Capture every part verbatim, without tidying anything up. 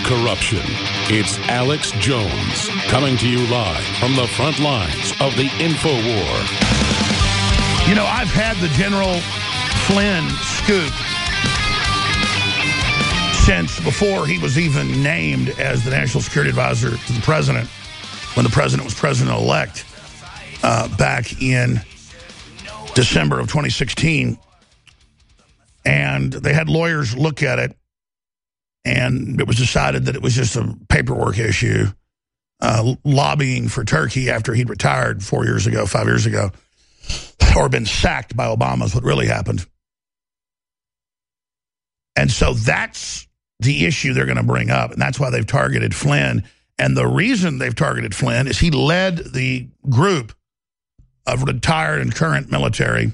corruption. It's Alex Jones coming to you live from the front lines of the InfoWar. You know, I've had the General Flynn scoop since before he was even named as the National Security Advisor to the President, when the President was President-elect uh, back in December of twenty sixteen. And they had lawyers look at it, and it was decided that it was just a paperwork issue, uh, lobbying for Turkey after he'd retired four years ago, five years ago, or been sacked by Obama is what really happened. And so that's the issue they're going to bring up, and that's why they've targeted Flynn. And the reason they've targeted Flynn is he led the group of retired and current military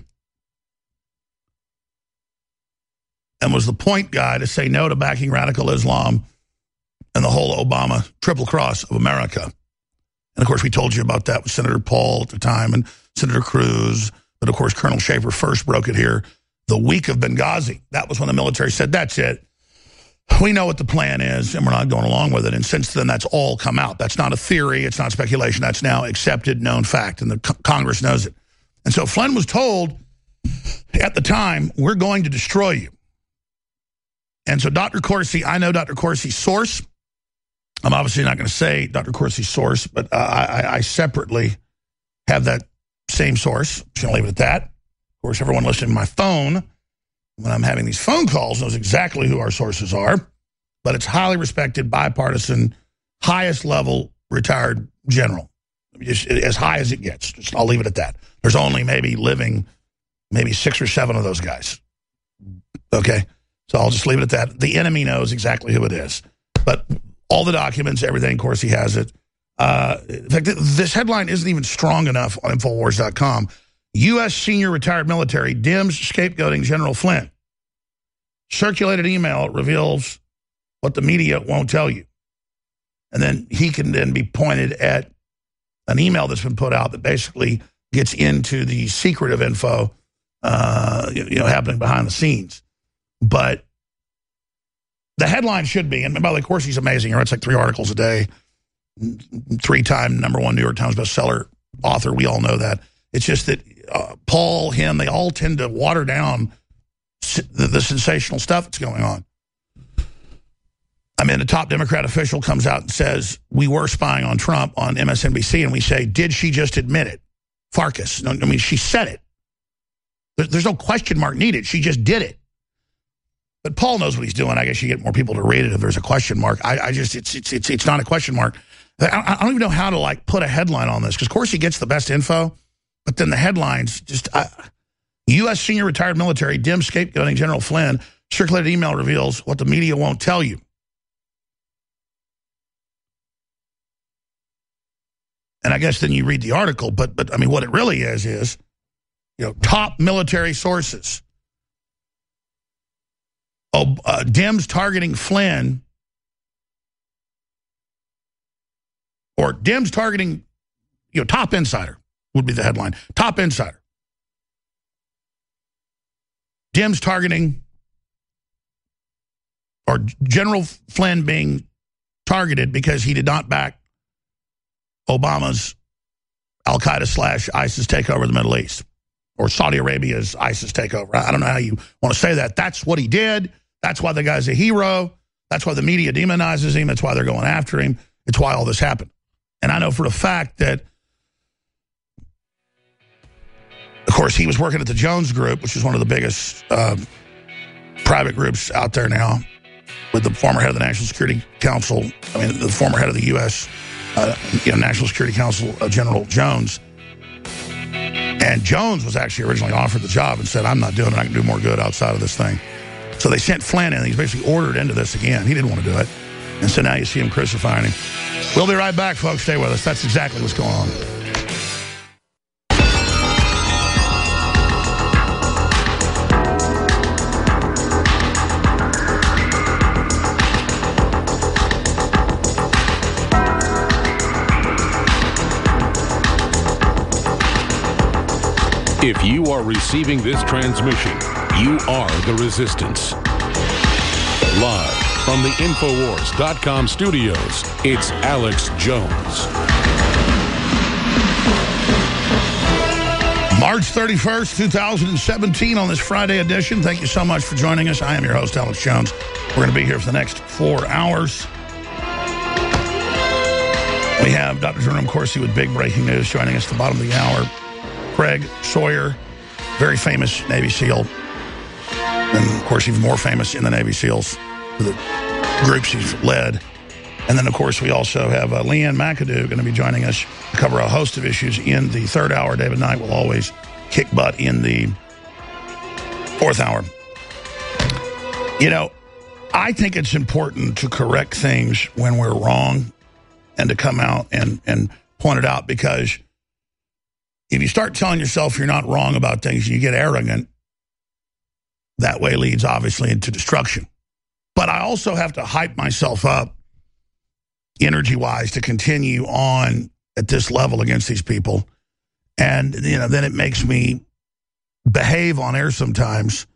and was the point guy to say no to backing radical Islam and the whole Obama triple cross of America. And, of course, we told you about that with Senator Paul at the time and Senator Cruz. But, of course, Colonel Schaefer first broke it here the week of Benghazi. That was when the military said, that's it. We know what the plan is, and we're not going along with it. And since then, that's all come out. That's not a theory. It's not speculation. That's now accepted, known fact, and the co Congress knows it. And so Flynn was told at the time, we're going to destroy you. And so Doctor Corsi, I know Doctor Corsi's source. I'm obviously not going to say Doctor Corsi's source, but uh, I, I separately have that same source. I'm just going to leave it at that. Of course, everyone listening to my phone when I'm having these phone calls knows exactly who our sources are, but it's highly respected, bipartisan, highest level retired general, just as high as it gets. Just, I'll leave it at that. There's only maybe living maybe six or seven of those guys. Okay, so I'll just leave it at that. The enemy knows exactly who it is, but all the documents, everything, of course, he has it. Uh, in fact, this headline isn't even strong enough on Infowars dot com. U S senior retired military dims scapegoating General Flynn. Circulated email reveals what the media won't tell you. And then he can then be pointed at an email that's been put out that basically gets into the secretive info, uh, you know, happening behind the scenes. But the headline should be, and by the way, of course, he's amazing. He writes like three articles a day, three-time number one New York Times bestseller author. We all know that. It's just that uh, Paul, him, they all tend to water down the, the sensational stuff that's going on. I mean, a top Democrat official comes out and says, we were spying on Trump on M S N B C, and we say, did she just admit it? Farkas. No, I mean, she said it. There, there's no question mark needed. She just did it. But Paul knows what he's doing. I guess you get more people to read it if there's a question mark. I, I just, it's, it's, it's, it's not a question mark. I, I don't even know how to, like, put a headline on this, because, of course, he gets the best info. But then the headlines, just uh, U S senior retired military dims scapegoating General Flynn. Circulated email reveals what the media won't tell you. And I guess then you read the article. But, but I mean, what it really is, is, you know, top military sources. Oh, uh, Dems targeting Flynn. Or Dems targeting, you know, top insider. Would be the headline. Top insider. Dems targeting, or General Flynn being targeted because he did not back Obama's Al-Qaeda slash ISIS takeover of the Middle East, or Saudi Arabia's ISIS takeover. I don't know how you want to say that. That's what he did. That's why the guy's a hero. That's why the media demonizes him. That's why they're going after him. It's why all this happened. And I know for a fact that, of course, he was working at the Jones Group, which is one of the biggest uh, private groups out there now, with the former head of the National Security Council, I mean, the former head of the U S Uh, you know, National Security Council, uh, General Jones. And Jones was actually originally offered the job and said, I'm not doing it. I can do more good outside of this thing. So they sent Flynn in. He's basically ordered into this again. He didn't want to do it. And so now you see him crucifying him. We'll be right back, folks. Stay with us. That's exactly what's going on. If you are receiving this transmission, you are the resistance. Live From the Infowars dot com studios, it's Alex Jones. March thirty-first, two thousand seventeen on this Friday edition. Thank you so much for joining us. I am your host, Alex Jones. We're going to be here for the next four hours. We have Doctor Jerome Corsi with big breaking news joining us at the bottom of the hour. Craig Sawyer, very famous Navy SEAL. And, of course, even more famous in the Navy SEALs, the groups he's led. And then, of course, we also have uh, Leanne McAdoo going to be joining us to cover a host of issues in the third hour. David Knight will always kick butt in the fourth hour. You know, I think it's important to correct things when we're wrong and to come out and, and point it out, because if you start telling yourself you're not wrong about things, you get arrogant. That way leads, obviously, into destruction. But I also have to hype myself up energy-wise to continue on at this level against these people. And, you know, then it makes me behave on air sometimes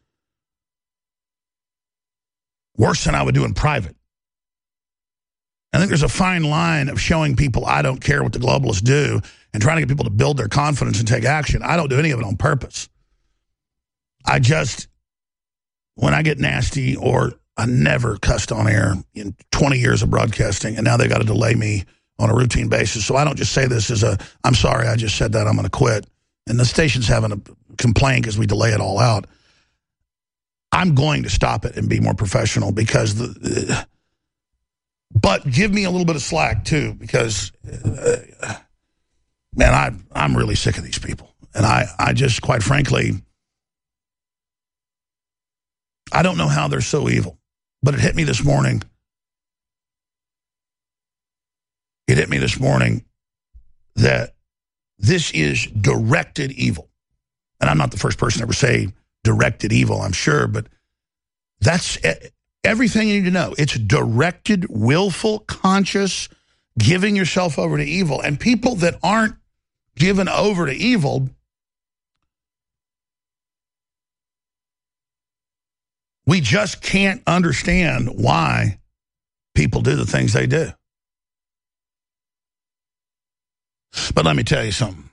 worse than I would do in private. I think there's a fine line of showing people I don't care what the globalists do and trying to get people to build their confidence and take action. I don't do any of it on purpose. I just, when I get nasty, or I never cussed on air in twenty years of broadcasting, and now they got to delay me on a routine basis. So I don't just say this as a, I'm sorry, I just said that, I'm going to quit. And the station's having a complaint because we delay it all out. I'm going to stop it and be more professional, because the, but give me a little bit of slack too, because uh, man, I, I'm really sick of these people. And I, I just, quite frankly, I don't know how they're so evil, but it hit me this morning. It hit me this morning that this is directed evil. And I'm not the first person to ever say directed evil, I'm sure, but that's everything you need to know. It's directed, willful, conscious, giving yourself over to evil. And people that aren't given over to evil, we just can't understand why people do the things they do. But let me tell you something.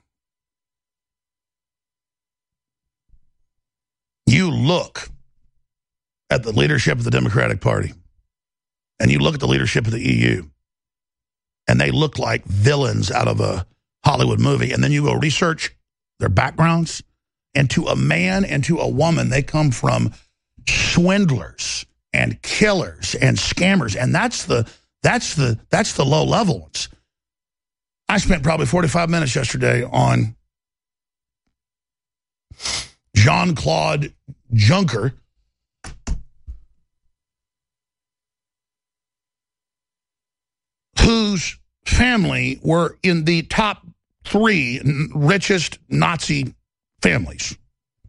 You look at the leadership of the Democratic Party, and you look at the leadership of the E U, and they look like villains out of a Hollywood movie, and then you go research their backgrounds, and to a man and to a woman, they come from swindlers and killers and scammers, and that's the that's the that's the low level ones. I spent probably forty-five minutes yesterday on Jean-Claude Juncker, whose family were in the top three richest Nazi families.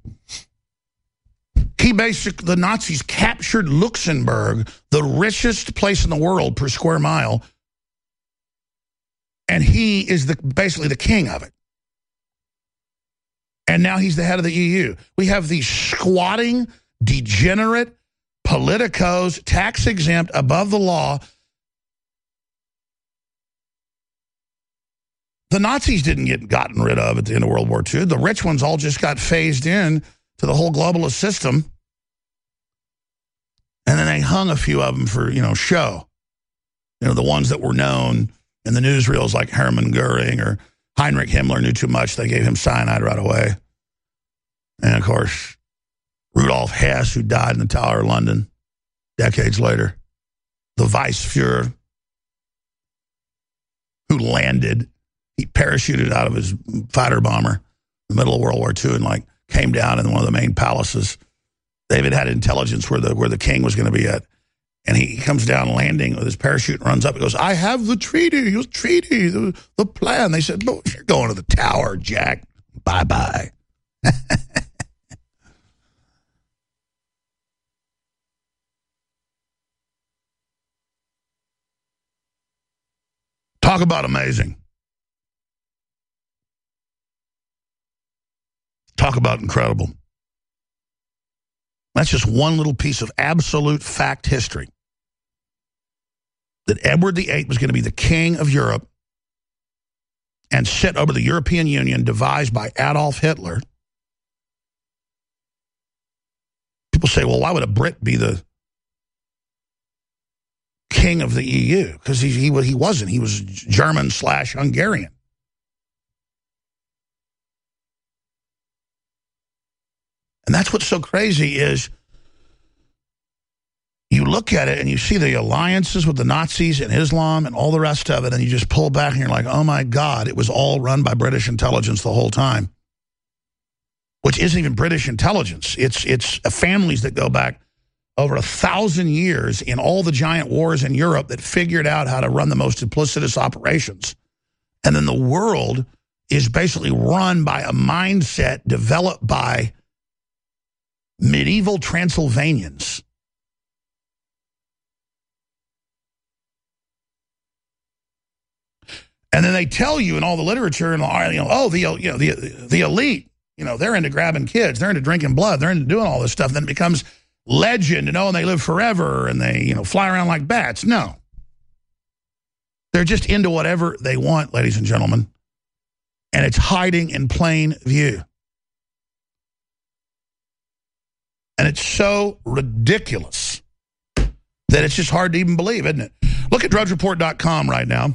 He basically, the Nazis captured Luxembourg, the richest place in the world per square mile, and he is the basically the king of it. And now he's the head of the E U. We have these squatting, degenerate politicos, tax-exempt, above the law. The Nazis didn't get gotten rid of at the end of World War Two. The rich ones all just got phased in to the whole globalist system. And then they hung a few of them for, you know, show. You know, the ones that were known in the newsreels, like Hermann Goering or Heinrich Himmler, knew too much. They gave him cyanide right away. And, of course, Rudolf Hess, who died in the Tower of London decades later. The Weissfuhrer, who landed. He parachuted out of his fighter bomber in the middle of World War Two and, like, came down in one of the main palaces. David had intelligence where the where the king was going to be at. And he comes down landing with his parachute and runs up and goes, I have the treaty, the treaty, the, the plan. They said, look, you're going to the tower, Jack. Bye-bye. Talk about amazing. Talk about incredible. That's just one little piece of absolute fact history. that Edward the Eighth was going to be the king of Europe and sit over the European Union devised by Adolf Hitler. People say, well, why would a Brit be the king of the E U? Because he, he, he wasn't. He was German slash Hungarian. And that's what's so crazy is you look at it and you see the alliances with the Nazis and Islam and all the rest of it, and you just pull back and you're like, oh my God, it was all run by British intelligence the whole time. Which isn't even British intelligence. It's, it's families that go back over a thousand years in all the giant wars in Europe that figured out how to run the most duplicitous operations. And then the world is basically run by a mindset developed by medieval Transylvanians. And then they tell you in all the literature, and you know, oh, the you know the the elite, you know, they're into grabbing kids, they're into drinking blood, they're into doing all this stuff. Then it becomes legend, and oh, and they live forever, and they you know fly around like bats. No, they're just into whatever they want, ladies and gentlemen, and it's hiding in plain view. And it's so ridiculous that it's just hard to even believe, isn't it? Look at Drudge Report dot com right now.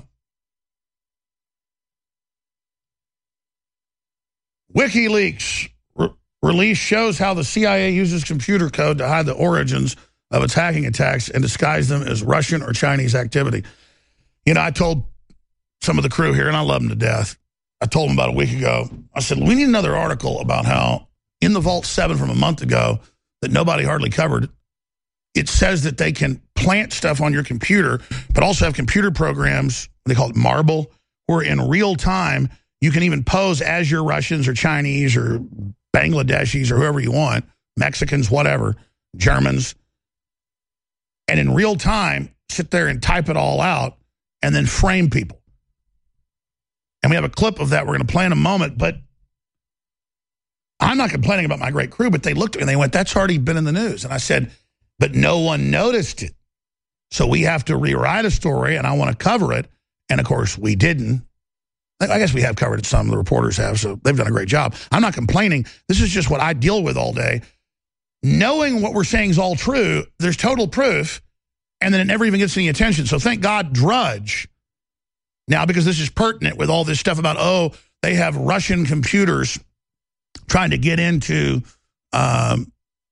WikiLeaks re release shows how the C I A uses computer code to hide the origins of its hacking attacks and disguise them as Russian or Chinese activity. You know, I told some of the crew here, and I love them to death, I told them about a week ago, I said, we need another article about how in the Vault seven from a month ago that nobody hardly covered, it says that they can plant stuff on your computer, but also have computer programs, they call it Marble, where in real time you can even pose as you're Russians or Chinese or Bangladeshis or whoever you want, Mexicans, whatever, Germans, and in real time sit there and type it all out and then frame people. And we have a clip of that we're going to play in a moment, but I'm not complaining about my great crew, but they looked at me and they went, that's already been in the news. And I said, but no one noticed it. So we have to rewrite a story, and I want to cover it. And, of course, we didn't. I guess we have covered it some, the reporters have, so they've done a great job. I'm not complaining. This is just what I deal with all day. Knowing what we're saying is all true, there's total proof, and then it never even gets any attention. So thank God Drudge, now because this is pertinent with all this stuff about, oh, they have Russian computers trying to get into um,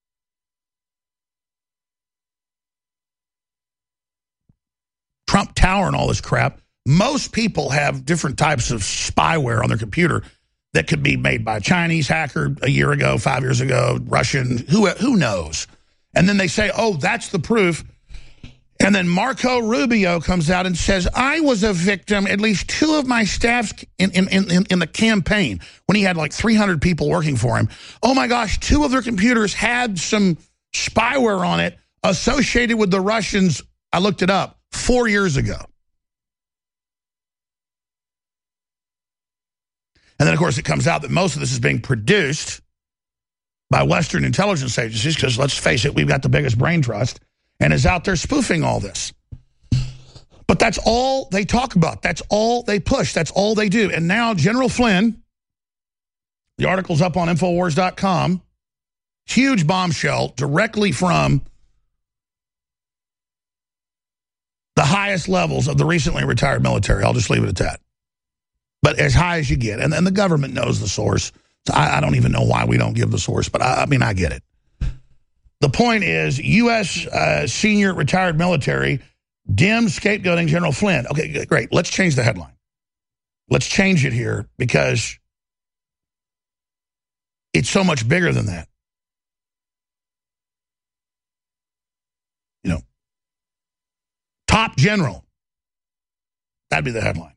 Trump Tower and all this crap. Most people have different types of spyware on their computer that could be made by a Chinese hacker a year ago, five years ago, Russian, who, who knows? And then they say, oh, that's the proof. And then Marco Rubio comes out and says, I was a victim, at least two of my staffs in, in, in, in the campaign, when he had like three hundred people working for him. Oh, my gosh, two of their computers had some spyware on it associated with the Russians. I looked it up four years ago. And then, of course, it comes out that most of this is being produced by Western intelligence agencies because, let's face it, we've got the biggest brain trust and is out there spoofing all this. But that's all they talk about. That's all they push. That's all they do. And now General Flynn, the article's up on Infowars dot com, huge bombshell directly from the highest levels of the recently retired military. I'll just leave it at that. But as high as you get. And then the government knows the source. So I, I don't even know why we don't give the source, but I, I mean, I get it. The point is, U S uh, senior retired military dims scapegoating General Flynn. Okay, great. Let's change the headline. Let's change it here because it's so much bigger than that. You know, top general. That'd be the headline.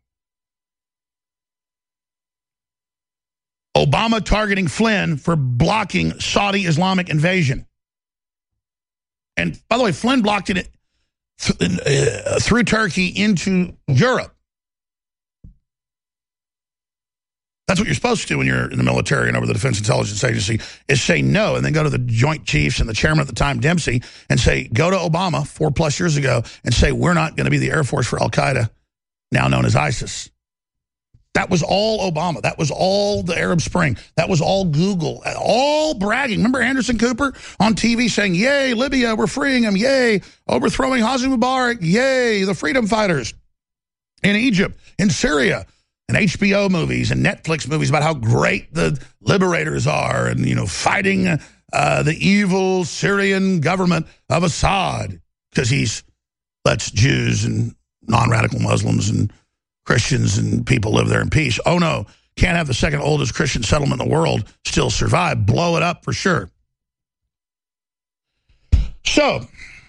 Obama targeting Flynn for blocking Saudi Islamic invasion. And by the way, Flynn blocked it th uh, through Turkey into Europe. That's what you're supposed to do when you're in the military and over the Defense Intelligence Agency, is say no, and then go to the Joint Chiefs and the chairman at the time, Dempsey, and say, go to Obama four plus years ago and say, we're not going to be the Air Force for Al-Qaeda, now known as ISIS. That was all Obama. That was all the Arab Spring. That was all Google. All bragging. Remember Anderson Cooper on T V saying, yay, Libya, we're freeing them. Yay, overthrowing Hosni Mubarak. Yay, the freedom fighters in Egypt, in Syria. And H B O movies and Netflix movies about how great the liberators are and, you know, fighting uh, the evil Syrian government of Assad because he's lets Jews and non-radical Muslims and Christians and people live there in peace. Oh, no, can't have the second oldest Christian settlement in the world still survive. Blow it up for sure. So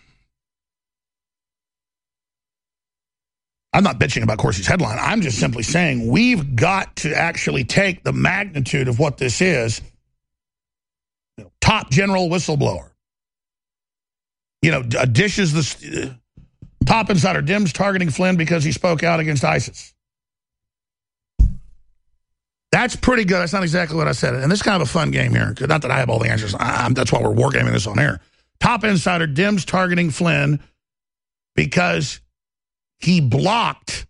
I'm not bitching about Corsi's headline. I'm just simply saying we've got to actually take the magnitude of what this is. You know, top general whistleblower. You know, dishes the uh, top insider Dems targeting Flynn because he spoke out against ISIS. That's pretty good. That's not exactly what I said. And this is kind of a fun game here. Not that I have all the answers. I'm, that's why we're wargaming this on air. Top insider Dems targeting Flynn because he blocked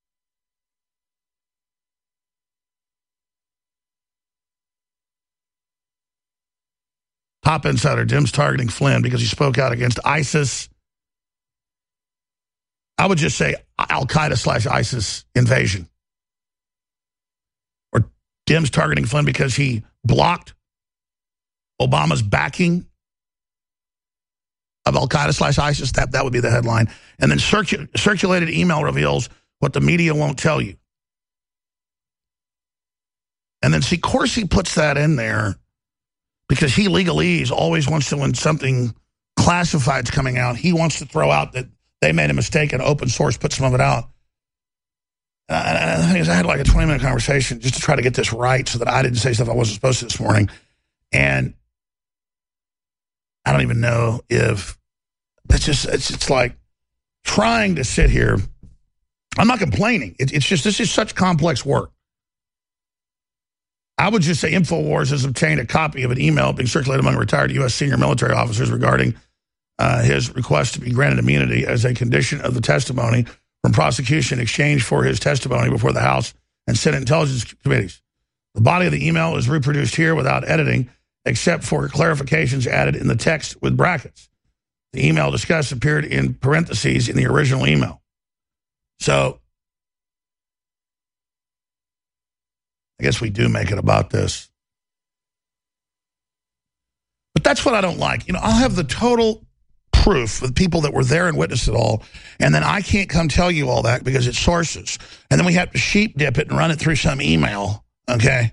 top insider Dems targeting Flynn because he spoke out against ISIS. I would just say Al-Qaeda slash ISIS invasion. Or Dems targeting Flynn because he blocked Obama's backing of Al-Qaeda slash ISIS. That, that would be the headline. And then circu circulated email reveals what the media won't tell you. And then see, Corsi puts that in there because he legalese always wants to, when something classified's coming out, he wants to throw out that they made a mistake and open source put some of it out. And I, the thing is, I had like a twenty minute conversation just to try to get this right so that I didn't say stuff I wasn't supposed to this morning. And I don't even know if it's just, it's, it's like trying to sit here. I'm not complaining. It, it's just, this is such complex work. I would just say InfoWars has obtained a copy of an email being circulated among retired U S senior military officers regarding uh, his request to be granted immunity as a condition of the testimony from prosecution in exchange for his testimony before the House and Senate Intelligence Committees. The body of the email is reproduced here without editing, except for clarifications added in the text with brackets. The email discussed appeared in parentheses in the original email. So I guess we do make it about this. But that's what I don't like. You know, I'll have the total proof of people that were there and witnessed it all, and then I can't come tell you all that because it's sources. And then we have to sheep dip it and run it through some email, okay?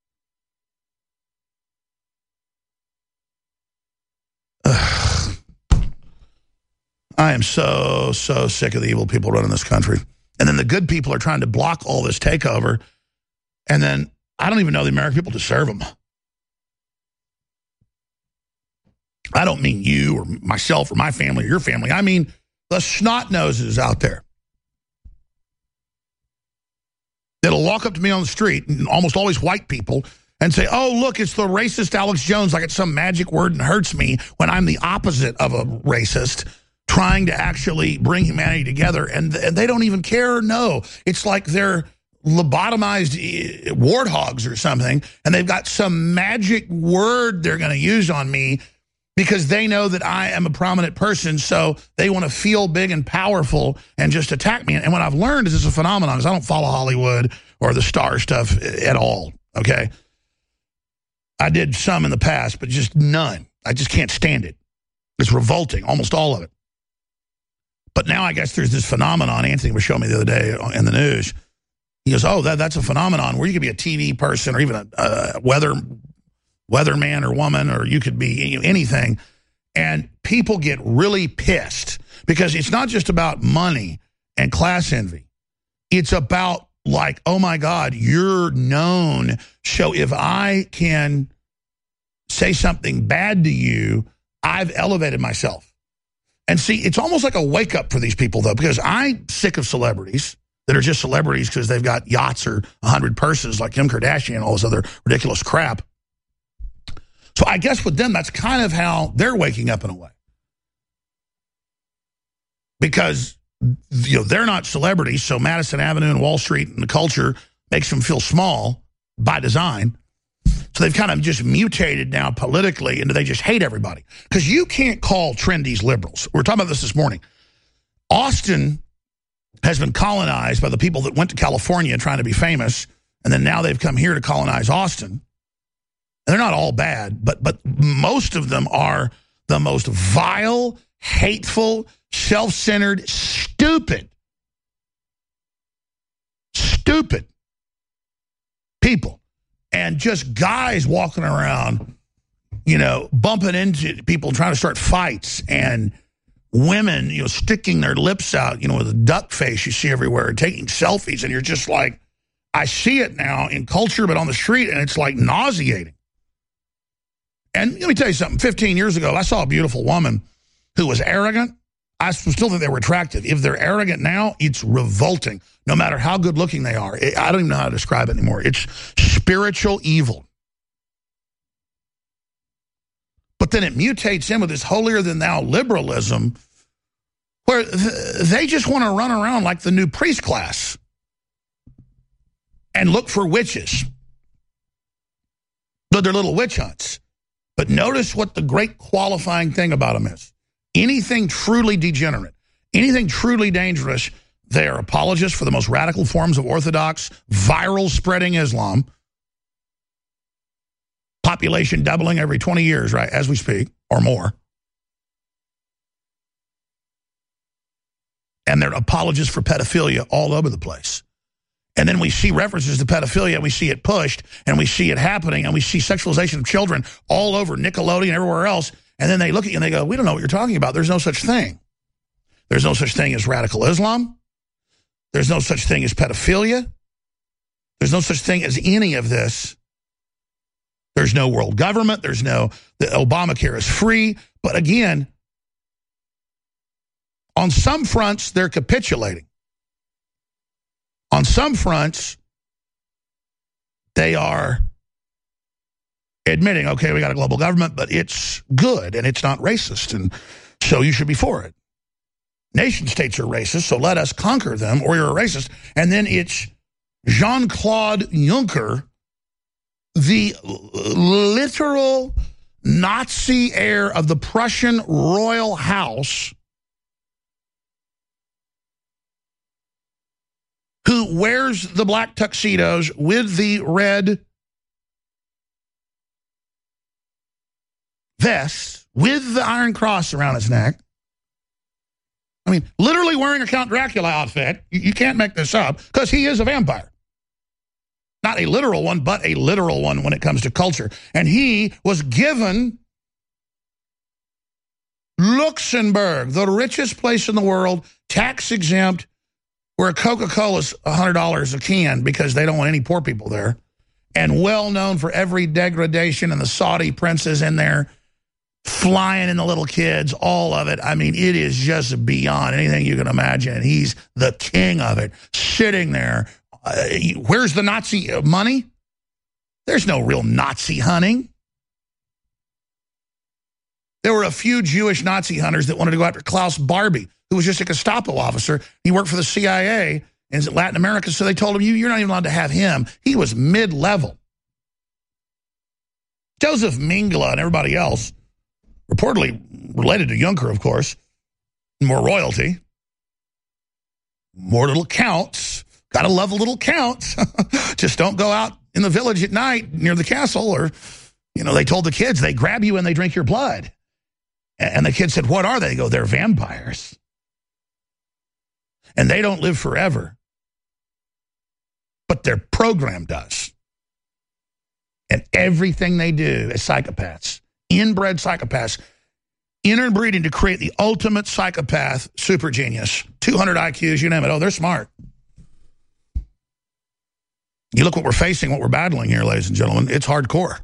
I am so, so sick of the evil people running this country. And then the good people are trying to block all this takeover. And then I don't even know the American people deserve them. I don't mean you or myself or my family or your family. I mean the snot noses out there that'll walk up to me on the street, and almost always white people, and say, oh, look, it's the racist Alex Jones, like it's some magic word and hurts me when I'm the opposite of a racist, trying to actually bring humanity together, and, and they don't even care or know. It's like they're lobotomized warthogs or something, and they've got some magic word they're going to use on me because they know that I am a prominent person, so they want to feel big and powerful and just attack me. And what I've learned is it's a phenomenon, because I don't follow Hollywood or the star stuff at all, okay? I did some in the past, but just none. I just can't stand it. It's revolting, almost all of it. But now I guess there's this phenomenon. Anthony was showing me the other day in the news. He goes, oh, that, that's a phenomenon where you could be a T V person or even a, a weather weatherman or woman, or you could be anything. And people get really pissed because it's not just about money and class envy. It's about like, oh, my God, you're known. So if I can say something bad to you, I've elevated myself. And see, it's almost like a wake up for these people, though, because I'm sick of celebrities. that are just celebrities because they've got yachts or a hundred purses like Kim Kardashian and all this other ridiculous crap. So I guess with them, that's kind of how they're waking up in a way. Because, you know, they're not celebrities, so Madison Avenue and Wall Street and the culture makes them feel small by design. So they've kind of just mutated now politically into they just hate everybody. Because you can't call trendies liberals. We were talking about this this morning. Austin has been colonized by the people that went to California trying to be famous, and then now they've come here to colonize Austin. And they're not all bad, but but most of them are the most vile, hateful, self-centered, stupid, stupid people. And just guys walking around, you know, bumping into people trying to start fights, and women, you know, sticking their lips out, you know, with a duck face you see everywhere, and taking selfies. And you're just like, I see it now in culture, but on the street, and it's like nauseating. And let me tell you something. fifteen years ago, I saw a beautiful woman who was arrogant. I still think they were attractive. If they're arrogant now, it's revolting, no matter how good looking they are. I don't even know how to describe it anymore. It's spiritual evil. But then it mutates in with this holier-than-thou liberalism where they just want to run around like the new priest class and look for witches. But they're little witch hunts. But notice what the great qualifying thing about them is. Anything truly degenerate, anything truly dangerous, they are apologists for the most radical forms of orthodox, viral spreading Islam. Population doubling every twenty years, right, as we speak, or more. And they're apologists for pedophilia all over the place. And then we see references to pedophilia, we see it pushed, and we see it happening, and we see sexualization of children all over Nickelodeon and everywhere else. And then they look at you and they go, we don't know what you're talking about. There's no such thing. There's no such thing as radical Islam. There's no such thing as pedophilia. There's no such thing as any of this. There's no world government. There's no, the Obamacare is free. But again, on some fronts, they're capitulating. On some fronts, they are admitting, okay, we got a global government, but it's good and it's not racist, and so you should be for it. Nation states are racist, so let us conquer them, or you're a racist. And then it's Jean-Claude Juncker, the literal Nazi heir of the Prussian royal house, who wears the black tuxedos with the red vest with the Iron Cross around his neck. I mean, literally wearing a Count Dracula outfit. You, you can't make this up, because he is a vampire. Not a literal one, but a literal one when it comes to culture. And he was given Luxembourg, the richest place in the world, tax exempt, where Coca-Cola's one hundred dollars a can because they don't want any poor people there, and well known for every degradation, and the Saudi princes in there flying in the little kids, all of it. I mean, it is just beyond anything you can imagine. He's the king of it, sitting there. Uh, where's the Nazi money? There's no real Nazi hunting. There were a few Jewish Nazi hunters that wanted to go after Klaus Barbie, who was just a Gestapo officer. He worked for the C I A in Latin America, so they told him, you, you're not even allowed to have him. He was mid-level. Joseph Mengele and everybody else, reportedly related to Juncker, of course, more royalty, more little counts. Gotta love the little counts. Just don't go out in the village at night near the castle, or, you know, they told the kids, they grab you and they drink your blood. And the kids said, what are they? They go, they're vampires. And they don't live forever. But their program does. And everything they do is psychopaths. Inbred psychopaths, interbreeding to create the ultimate psychopath super genius. two hundred I Qs, you name it. Oh, they're smart. You look what we're facing, what we're battling here, ladies and gentlemen. It's hardcore.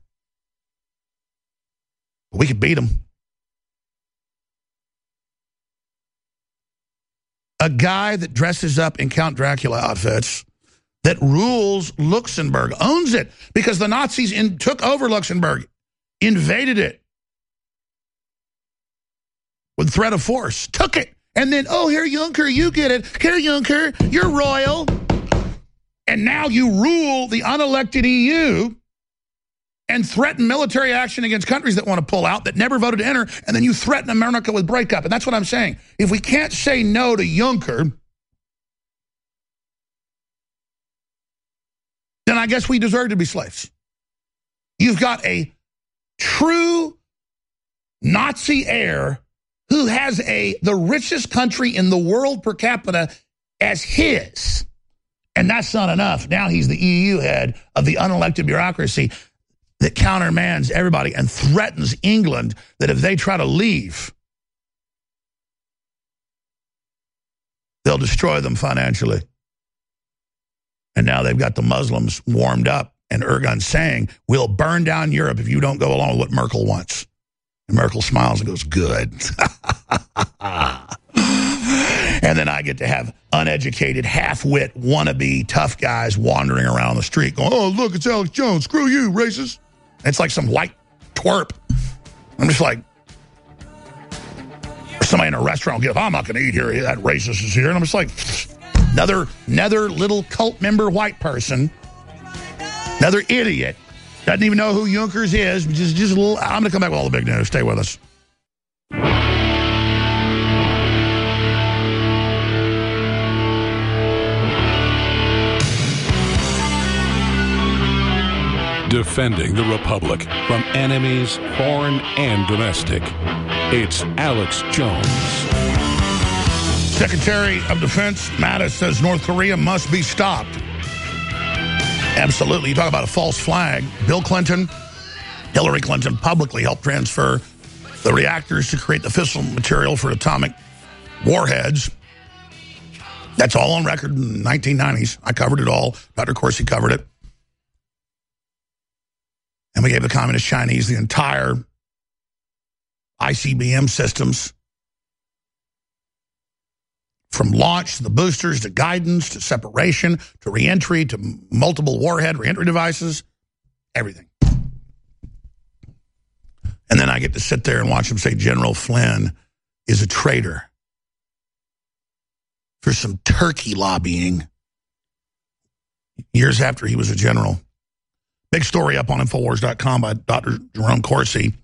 We could beat them. a guy that dresses up in Count Dracula outfits that rules Luxembourg, owns it, because the Nazis in, took over Luxembourg, invaded it with threat of force, took it, and then, oh, here, Juncker, you get it. Here, Juncker, you're royal. And now you rule the unelected E U and threaten military action against countries that want to pull out, that never voted to enter, and then you threaten America with breakup. And that's what I'm saying. If we can't say no to Juncker, then I guess we deserve to be slaves. You've got a true Nazi heir who has a the richest country in the world per capita as his. And that's not enough. Now he's the E U head of the unelected bureaucracy that countermands everybody and threatens England that if they try to leave, they'll destroy them financially. And now they've got the Muslims warmed up, and Erdogan saying, we'll burn down Europe if you don't go along with what Merkel wants. And Merkel smiles and goes, good. And then I get to have uneducated, half-wit, wannabe, tough guys wandering around the street going, oh, look, it's Alex Jones. Screw you, racist. It's like some white twerp. I'm just like, or somebody in a restaurant will get, I'm not going to eat here. That racist is here. And I'm just like, another, another little cult member white person, another idiot, doesn't even know who Junkers is. Just, just a little, I'm going to come back with all the big news. Stay with us. Defending the Republic from enemies, foreign and domestic. It's Alex Jones. Secretary of Defense Mattis says North Korea must be stopped. Absolutely. You talk about a false flag. Bill Clinton, Hillary Clinton publicly helped transfer the reactors to create the fissile material for atomic warheads. That's all on record in the nineteen nineties. I covered it all. Doctor Corsi covered it. And we gave the communist Chinese the entire I C B M systems, from launch to the boosters to guidance to separation to reentry to multiple warhead reentry devices, everything. And then I get to sit there and watch them say General Flynn is a traitor for some turkey lobbying years after he was a general. Big story up on Infowars dot com by Doctor Jerome Corsi.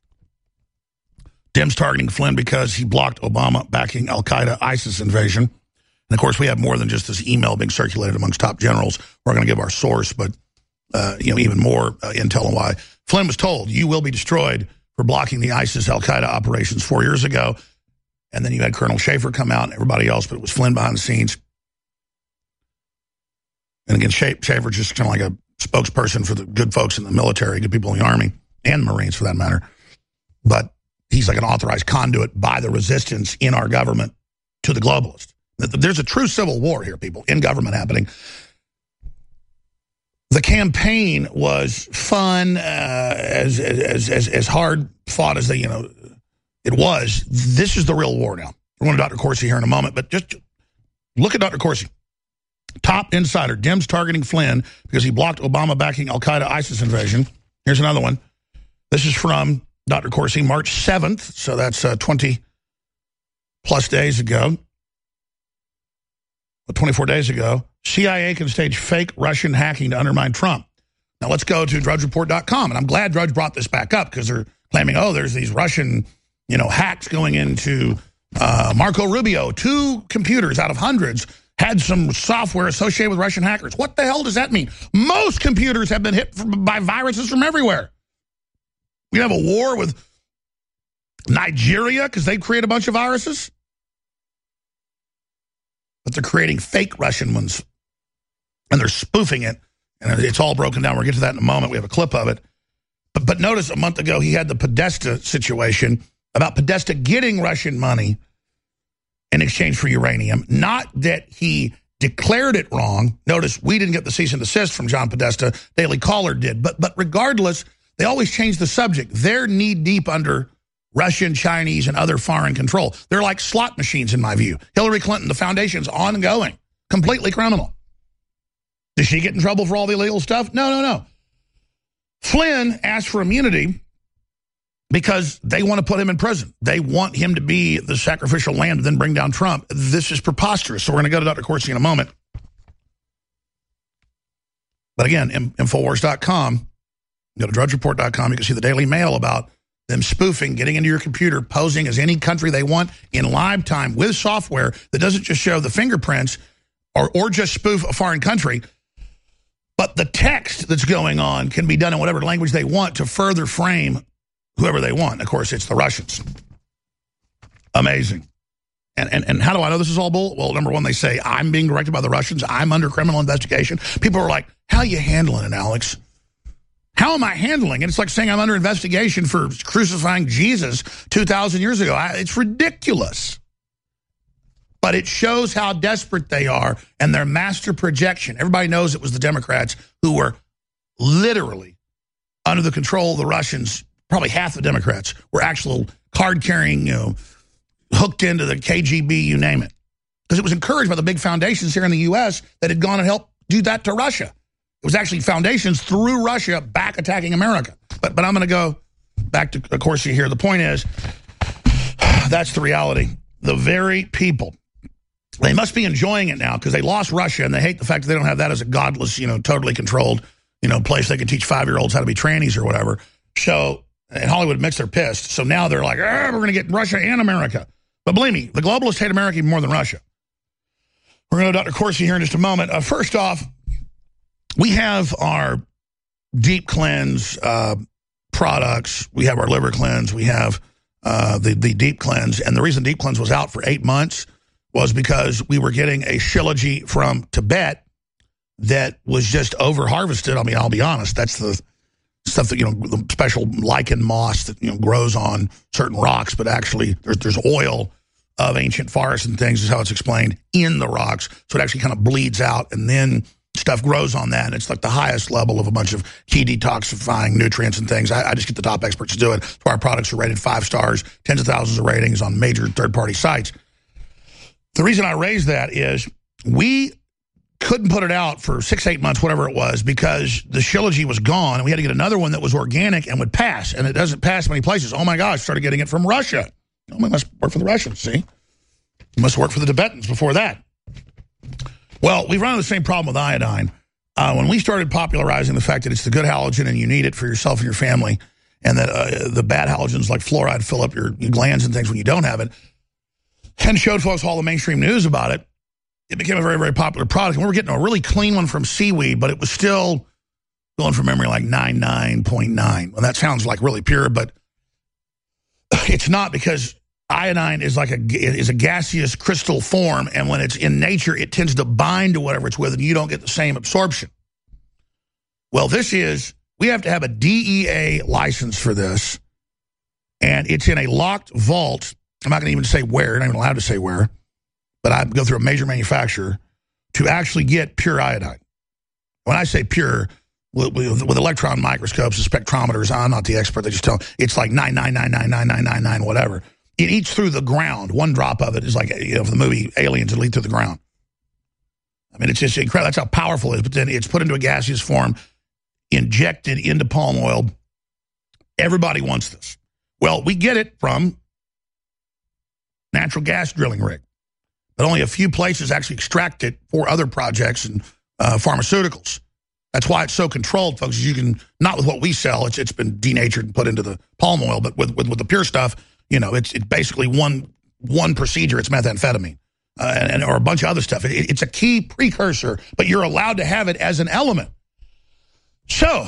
Dems targeting Flynn because he blocked Obama backing al-Qaeda ISIS invasion. And, of course, we have more than just this email being circulated amongst top generals. We're going to give our source, but, uh, you know, even more uh, intel on why. Flynn was told, you will be destroyed for blocking the ISIS al-Qaeda operations four years ago. And then you had Colonel Schaefer come out and everybody else, but it was Flynn behind the scenes. And, again, Schaefer just kind of like a spokesperson for the good folks in the military, good people in the Army, and Marines for that matter. But he's like an authorized conduit by the resistance in our government to the globalists. There's a true civil war here, people, in government happening. The campaign was fun, uh, as, as as as hard fought as they, you know, it was. This is the real war now. We're going to Doctor Corsi here in a moment, but just look at Doctor Corsi. Top insider, Dems targeting Flynn because he blocked Obama backing al-Qaeda ISIS invasion. Here's another one. This is from Doctor Corsi, March seventh, so that's uh, twenty plus days ago, twenty-four days ago. C I A can stage fake Russian hacking to undermine Trump. Now let's go to Drudge Report dot com, and I'm glad Drudge brought this back up because they're claiming, oh, there's these Russian, you know, hacks going into uh, Marco Rubio. Two computers out of hundreds had some software associated with Russian hackers. What the hell does that mean? Most computers have been hit from, by viruses from everywhere. We have a war with Nigeria because they create a bunch of viruses. But they're creating fake Russian ones. And they're spoofing it. And it's all broken down. We'll get to that in a moment. We have a clip of it. But, but notice a month ago he had the Podesta situation about Podesta getting Russian money in exchange for uranium. Not that he declared it wrong. Notice we didn't get the cease and desist from John Podesta. Daily Caller did. But, but regardless, they always change the subject. They're knee deep under Russian, Chinese, and other foreign control. They're like slot machines in my view. Hillary Clinton, the foundation's ongoing, completely criminal. Does she get in trouble for all the illegal stuff? No, no, no. Flynn asked for immunity because they want to put him in prison. They want him to be the sacrificial lamb to then bring down Trump. This is preposterous. So we're going to go to Doctor Corsi in a moment. But again, Infowars dot com, go to drudge report dot com, you can see the Daily Mail about them spoofing, getting into your computer, posing as any country they want in live time with software that doesn't just show the fingerprints or, or just spoof a foreign country, but the text that's going on can be done in whatever language they want to further frame whoever they want. Of course, it's the Russians. Amazing. And, and, and how do I know this is all bull? Well, number one, they say, I'm being directed by the Russians. I'm under criminal investigation. People are like, how are you handling it, Alex? How am I handling it? It's like saying I'm under investigation for crucifying Jesus two thousand years ago. I, it's ridiculous. But it shows how desperate they are and their master projection. Everybody knows it was the Democrats who were literally under the control of the Russians. Probably half the Democrats were actual card-carrying, you know, hooked into the K G B, you name it. Because it was encouraged by the big foundations here in the U S that had gone and helped do that to Russia. It was actually foundations through Russia back attacking America. But but I'm going to go back to, of course, you hear the point is, that's the reality. The very people, they must be enjoying it now because they lost Russia and they hate the fact that they don't have that as a godless, you know, totally controlled, you know, place they can teach five-year-olds how to be trannies or whatever. So, and Hollywood admits they're pissed. So now they're like, ah, we're going to get Russia and America. But believe me, the globalists hate America even more than Russia. We're going to go to Doctor Corsi here in just a moment. Uh, first off, we have our deep cleanse uh, products. We have our liver cleanse. We have uh, the, the deep cleanse. And the reason deep cleanse was out for eight months was because we were getting a Shilajit from Tibet that was just over-harvested. I mean, I'll be honest, that's the stuff that, you know, the special lichen moss that, you know, grows on certain rocks, but actually there's, there's oil of ancient forests and things is how it's explained in the rocks. So it actually kind of bleeds out and then stuff grows on that, and it's like the highest level of a bunch of key detoxifying nutrients and things. I, I just get the top experts to do it. So our products are rated five stars, tens of thousands of ratings on major third-party sites. The reason I raised that is we couldn't put it out for six, eight months, whatever it was, because the Shilajit was gone, and we had to get another one that was organic and would pass, and it doesn't pass many places. Oh, my gosh, started getting it from Russia. Oh, it must work for the Russians, see? It must work for the Tibetans before that. Well, we've run into the same problem with iodine. Uh, when we started popularizing the fact that it's the good halogen and you need it for yourself and your family, and that uh, the bad halogens like fluoride fill up your, your glands and things when you don't have it, and showed folks all the mainstream news about it, it became a very, very popular product. And we were getting a really clean one from seaweed, but it was still going from memory like ninety-nine point nine. Well, that sounds like really pure, but it's not, because iodine is like a is a gaseous crystal form, and when it's in nature, it tends to bind to whatever it's with, and you don't get the same absorption. Well, this is, we have to have a D E A license for this, and it's in a locked vault. I'm not going to even say where, I'm not even allowed to say where, but I go through a major manufacturer to actually get pure iodine. When I say pure, with, with, with electron microscopes and spectrometers, I'm not the expert, they just tell, it's like nine nine nine nine nine nine nine nine whatever. It eats through the ground. One drop of it is like, you know, for the movie Aliens, it'll eat through the ground. I mean, it's just incredible. That's how powerful it is. But then it's put into a gaseous form, injected into palm oil. Everybody wants this. Well, we get it from natural gas drilling rig. But only a few places actually extract it for other projects and uh, pharmaceuticals. That's why it's so controlled, folks. You can, not with what we sell, it's it's been denatured and put into the palm oil, but with with, with the pure stuff, you know, it's it's basically one one procedure. It's methamphetamine uh, and, and or a bunch of other stuff. It, it's a key precursor, but you're allowed to have it as an element. So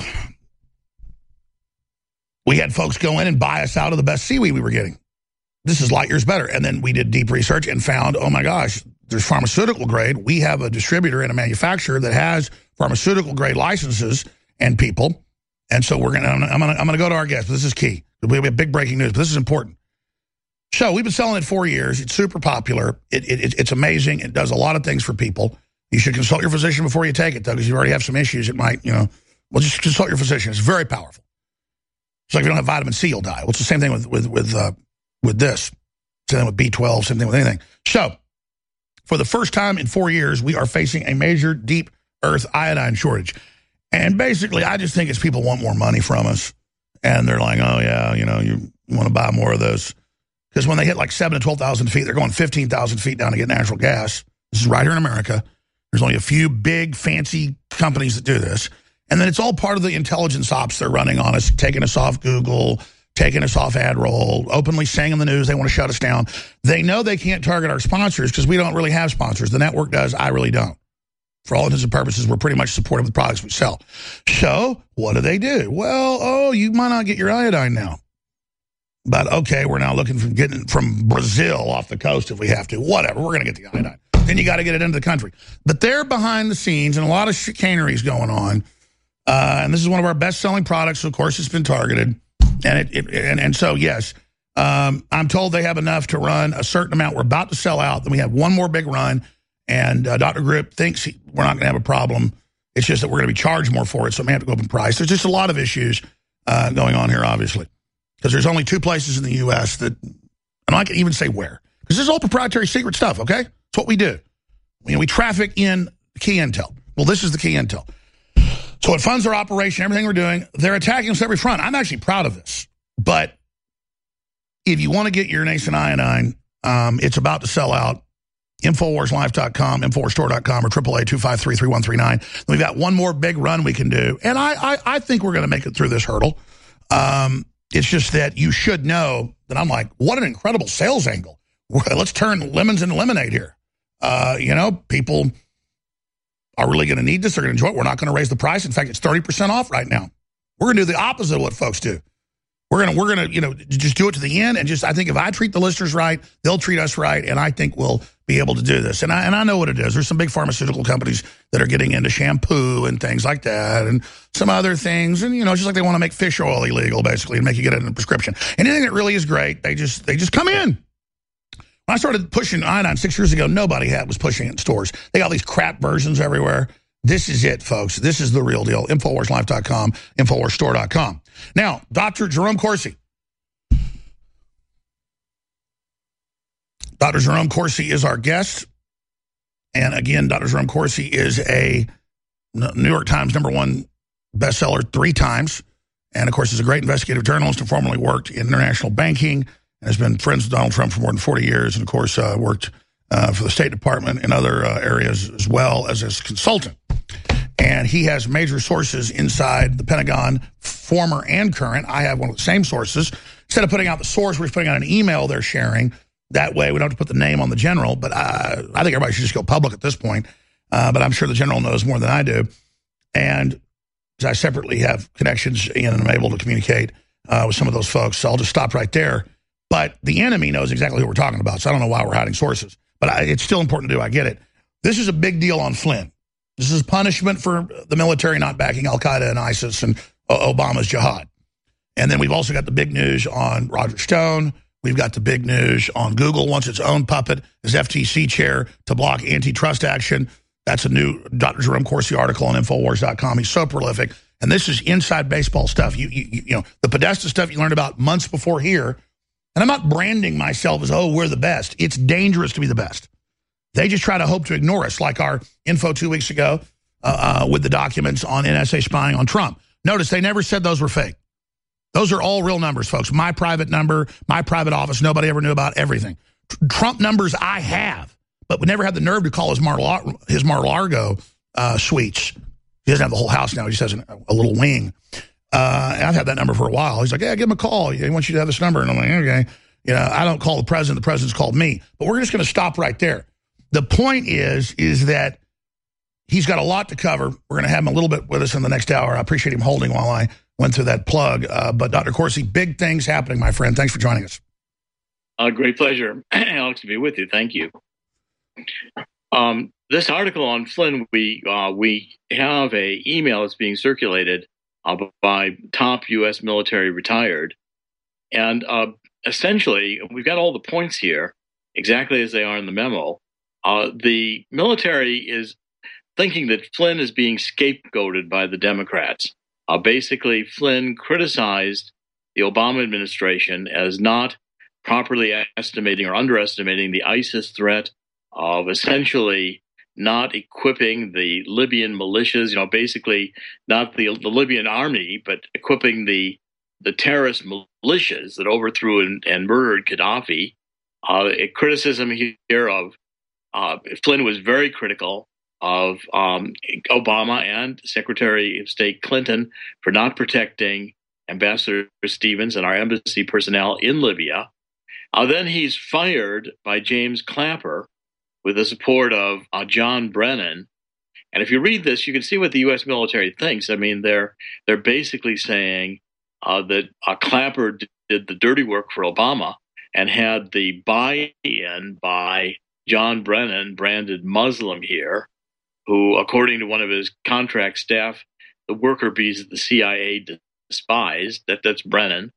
we had folks go in and buy us out of the best seaweed we were getting. This is light years better. And then we did deep research and found, oh my gosh, there's pharmaceutical grade. We have a distributor and a manufacturer that has pharmaceutical grade licenses and people. And so we're gonna, I'm gonna, I'm gonna go to our guest. But this is key. We have big breaking news, but this is important. So we've been selling it four years. It's super popular. It, it, it's amazing. It does a lot of things for people. You should consult your physician before you take it, though, because you already have some issues. It might, you know, well, just consult your physician. It's very powerful. It's like if you don't have vitamin C, you'll die. Well, it's the same thing with with with uh, with this. Same thing with B twelve, same thing with anything. So, for the first time in four years, we are facing a major deep earth iodine shortage. And basically, I just think it's people want more money from us. And they're like, oh, yeah, you know, you, you want to buy more of those. Because when they hit like seven to twelve thousand feet, they're going fifteen thousand feet down to get natural gas. This is right here in America. There's only a few big, fancy companies that do this. And then it's all part of the intelligence ops they're running on us, taking us off Google, taking us off AdRoll, openly saying in the news they want to shut us down. They know they can't target our sponsors because we don't really have sponsors. The network does. I really don't. For all intents and purposes, we're pretty much supportive of the products we sell. So what do they do? Well, oh, you might not get your iodine now. But, okay, we're now looking for getting from Brazil off the coast if we have to. Whatever, we're going to get the iodine. Then you got to get it into the country. But they're behind the scenes, and a lot of chicanery is going on. Uh, and this is one of our best-selling products, so of course it's been targeted. And it, it and, and so, yes, um, I'm told they have enough to run a certain amount. We're about to sell out. Then we have one more big run, and uh, Doctor Grip thinks he, we're not going to have a problem. It's just that we're going to be charged more for it, so it may have to go up in price. There's just a lot of issues uh, going on here, obviously, because there's only two places in the U S that, and I can even say where, because this is all proprietary secret stuff, okay? It's what we do. You know, we traffic in key intel. Well, this is the key intel. So it funds our operation, everything we're doing. They're attacking us every front. I'm actually proud of this. But if you want to get your nascent iodine, um, it's about to sell out. Infowars Life dot com, Infowars Store dot com, or triple A two five three, three one three nine. We've got one more big run we can do. And I, I, I think we're going to make it through this hurdle. Um, it's just that you should know that I'm like, what an incredible sales angle. Let's turn lemons into lemonade here. Uh, you know, people are really going to need this. They're going to enjoy it. We're not going to raise the price. In fact, it's thirty percent off right now. We're going to do the opposite of what folks do. We're going to, we're going to, you know, just do it to the end. And just, I think if I treat the listeners right, they'll treat us right. And I think we'll be able to do this. And I, and I know what it is. There's some big pharmaceutical companies that are getting into shampoo and things like that and some other things. And, you know, it's just like they want to make fish oil illegal, basically, and make you get it in a prescription. Anything that really is great, they just, they just come in. When I started pushing iodine six years ago, nobody had was pushing it in stores. They got these crap versions everywhere. This is it, folks. This is the real deal. Infowars Life dot com, Infowars Store dot com. Now, Doctor Jerome Corsi. Doctor Jerome Corsi is our guest. And again, Doctor Jerome Corsi is a New York Times number one bestseller three times. And, of course, is a great investigative journalist and formerly worked in international banking. And has been friends with Donald Trump for more than forty years, and, of course, uh, worked uh, for the State Department and other uh, areas as well as a consultant. And he has major sources inside the Pentagon, former and current. I have one of the same sources. Instead of putting out the source, we're just putting out an email they're sharing. That way, we don't have to put the name on the general. But uh, I think everybody should just go public at this point. Uh, but I'm sure the general knows more than I do. And I separately have connections, and I'm able to communicate uh, with some of those folks. So I'll just stop right there. But the enemy knows exactly what we're talking about, so I don't know why we're hiding sources. But I, it's still important to do. I get it. This is a big deal on Flynn. This is punishment for the military not backing al-Qaeda and ISIS and uh, Obama's jihad. And then we've also got the big news on Roger Stone. We've got the big news on Google wants its own puppet as F T C chair to block antitrust action. That's a new Doctor Jerome Corsi article on Infowars dot com. He's so prolific. And this is inside baseball stuff. You, you, you know, the Podesta stuff you learned about months before here. And I'm not branding myself as, oh, we're the best. It's dangerous to be the best. They just try to hope to ignore us, like our info two weeks ago uh, uh, with the documents on N S A spying on Trump. Notice they never said those were fake. Those are all real numbers, folks. My private number, my private office, nobody ever knew about everything. Tr Trump numbers I have, but we never had the nerve to call his Mar-a-Lago, his Mar-a-Lago uh, suites. He doesn't have the whole house now. He just has an, a little wing. Uh, I've had that number for a while. He's like, yeah, give him a call. He wants you to have this number. And I'm like, okay. You know, I don't call the president. The president's called me. But we're just going to stop right there. The point is, is that he's got a lot to cover. We're going to have him a little bit with us in the next hour. I appreciate him holding while I went through that plug. Uh, but Doctor Corsi, big things happening, my friend. Thanks for joining us. Uh, great pleasure, Alex, to be with you. Thank you. Um, this article on Flynn, we uh, we have a email that's being circulated uh, by top U S military retired. And uh, essentially, we've got all the points here, exactly as they are in the memo. Uh, the military is thinking that Flynn is being scapegoated by the Democrats. Uh, basically, Flynn criticized the Obama administration as not properly estimating or underestimating the ISIS threat, of essentially not equipping the Libyan militias, you know, basically not the, the Libyan army, but equipping the the terrorist militias that overthrew and, and murdered Gaddafi. Uh, a criticism here of uh, Flynn was very critical of um, Obama and Secretary of State Clinton for not protecting Ambassador Stevens and our embassy personnel in Libya. Uh, then he's fired by James Clapper with the support of uh, John Brennan. And if you read this, you can see what the U S military thinks. I mean, they're they're basically saying uh, that uh, Clapper d- did the dirty work for Obama and had the buy-in by John Brennan, branded Muslim here, who, according to one of his contract staff, the worker bees at the C I A despised. That that's Brennan.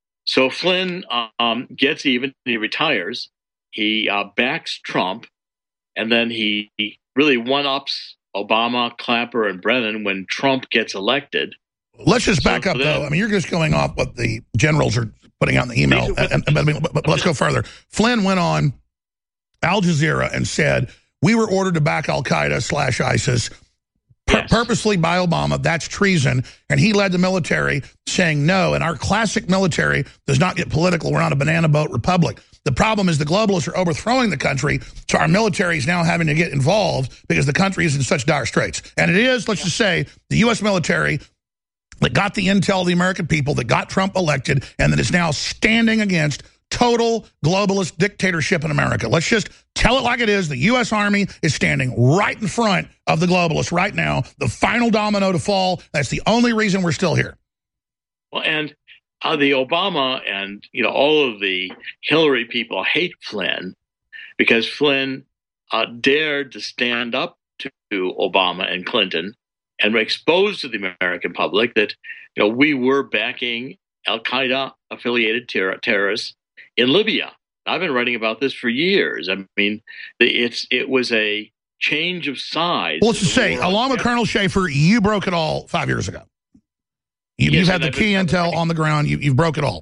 So Flynn um, gets even. He retires. He uh, backs Trump. And then he, he really one-ups Obama, Clapper, and Brennan when Trump gets elected. Let's just back so up, then, though. I mean, you're just going off what the generals are putting out in the email. And, and, and, I mean, but, but let's go further. Flynn went on Al Jazeera and said, we were ordered to back al-Qaeda slash ISIS pur- yes. purposely by Obama. That's treason. And he led the military saying no. And our classic military does not get political. We're not a banana boat republic. The problem is the globalists are overthrowing the country, so our military is now having to get involved because the country is in such dire straits. And it is, let's just say, the U S military that got the intel of the American people, that got Trump elected, and that is now standing against total globalist dictatorship in America. Let's just tell it like it is. The U S Army is standing right in front of the globalists right now, the final domino to fall. That's the only reason we're still here. Well, and Uh, the Obama and, you know, all of the Hillary people hate Flynn because Flynn uh, dared to stand up to Obama and Clinton and expose to the American public that, you know, we were backing al-Qaeda affiliated ter- terrorists in Libya. I've been writing about this for years. I mean, it's it was a change of sides. Well, let's just say, along with Colonel Schaefer, you broke it all five years ago. You, yes, you've had the key intel on the ground. You, you've broke it all.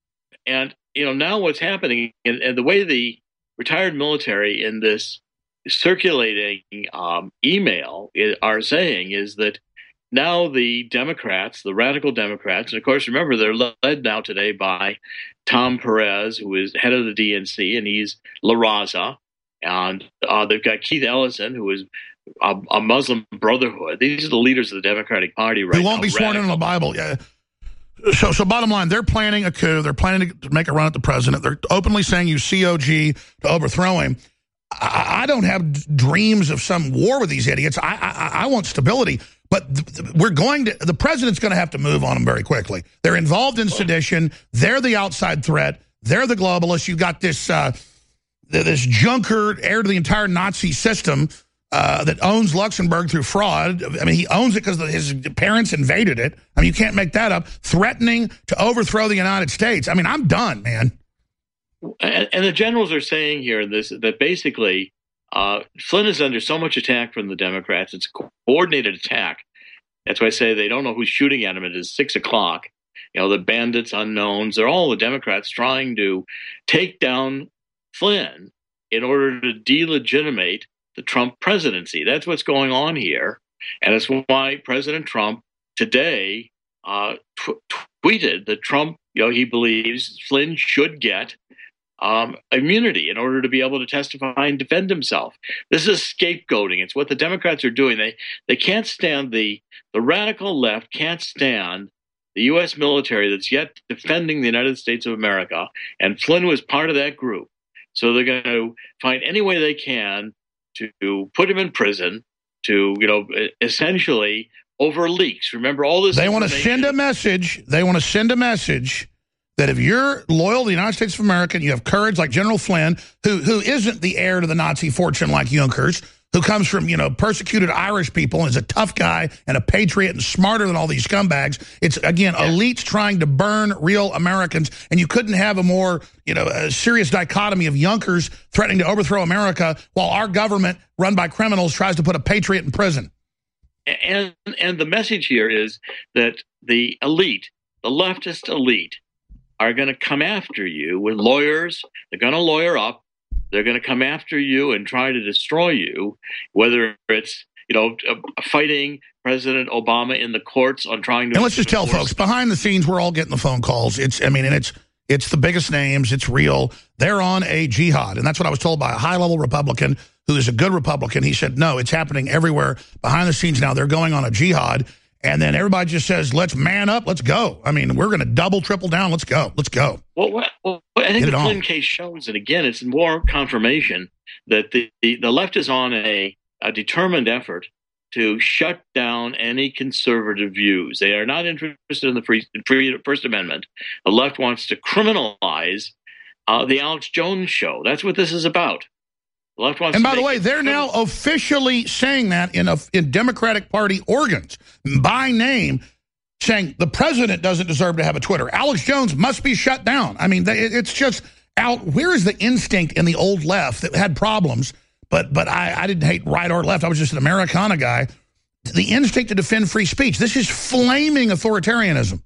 And, you know, now what's happening, and, and the way the retired military in this circulating um, email are saying is that now the Democrats, the radical Democrats, and of course, remember, they're led now today by Tom Perez, who is head of the D N C, and he's La Raza. And uh, they've got Keith Ellison, who is A, a Muslim Brotherhood. These are the leaders of the Democratic Party right now. Who won't be sworn in on the Bible. Yeah. So, so bottom line, they're planning a coup. They're planning to make a run at the president. They're openly saying use C O G to overthrow him. I, I don't have dreams of some war with these idiots. I, I, I want stability. But th we're going to, the president's going to have to move on them very quickly. They're involved in sedition. They're the outside threat. They're the globalists. You've got this, uh, this junker, heir to the entire Nazi system, Uh, that owns Luxembourg through fraud. I mean, he owns it because his parents invaded it. I mean, you can't make that up. Threatening to overthrow the United States. I mean, I'm done, man. And, and the generals are saying here this that basically uh, Flynn is under so much attack from the Democrats. It's a coordinated attack. That's why I say they don't know who's shooting at him. It is six o'clock. You know, the bandits, unknowns, they're all the Democrats trying to take down Flynn in order to delegitimate the Trump presidency. That's what's going on here. And it's why President Trump today uh, tw- tweeted that Trump, you know, he believes Flynn should get um, immunity in order to be able to testify and defend himself. This is scapegoating. It's what the Democrats are doing. They they can't stand the the radical left can't stand the U S military that's yet defending the United States of America. And Flynn was part of that group. So they're going to find any way they can to put him in prison, to, you know, essentially over leaks. Remember all this. They want to send a message. They want to send a message that if you're loyal to the United States of America and you have courage like General Flynn, who who isn't the heir to the Nazi fortune like Junkers, who comes from, you know, persecuted Irish people and is a tough guy and a patriot and smarter than all these scumbags. It's, again, yeah. elites trying to burn real Americans. And you couldn't have a more, you know, a serious dichotomy of Junkers threatening to overthrow America while our government, run by criminals, tries to put a patriot in prison. And, and the message here is that the elite, the leftist elite, are going to come after you with lawyers. They're going to lawyer up. They're going to come after you and try to destroy you, whether it's, you know, fighting President Obama in the courts on trying to. And let's just tell folks, behind the scenes, we're all getting the phone calls. It's, I mean, and it's it's the biggest names. It's real. They're on a jihad. And that's what I was told by a high-level Republican who is a good Republican. He said, no, it's happening everywhere behind the scenes now. They're going on a jihad. And then everybody just says, let's man up. Let's go. I mean, we're going to double, triple down. Let's go. Let's go. Well, well, well I think the Flynn case shows, and again, it's more confirmation that the, the, the left is on a, a determined effort to shut down any conservative views. They are not interested in the free, free First Amendment. The left wants to criminalize uh, the Alex Jones show. That's what this is about. The left wants and to by the way, they're now officially saying that in, a, in Democratic Party organs, by name, saying the president doesn't deserve to have a Twitter. Alex Jones must be shut down. I mean, they, it's just out. Where is the instinct in the old left that had problems? But but I, I didn't hate right or left. I was just an Americana guy. The instinct to defend free speech. This is flaming authoritarianism.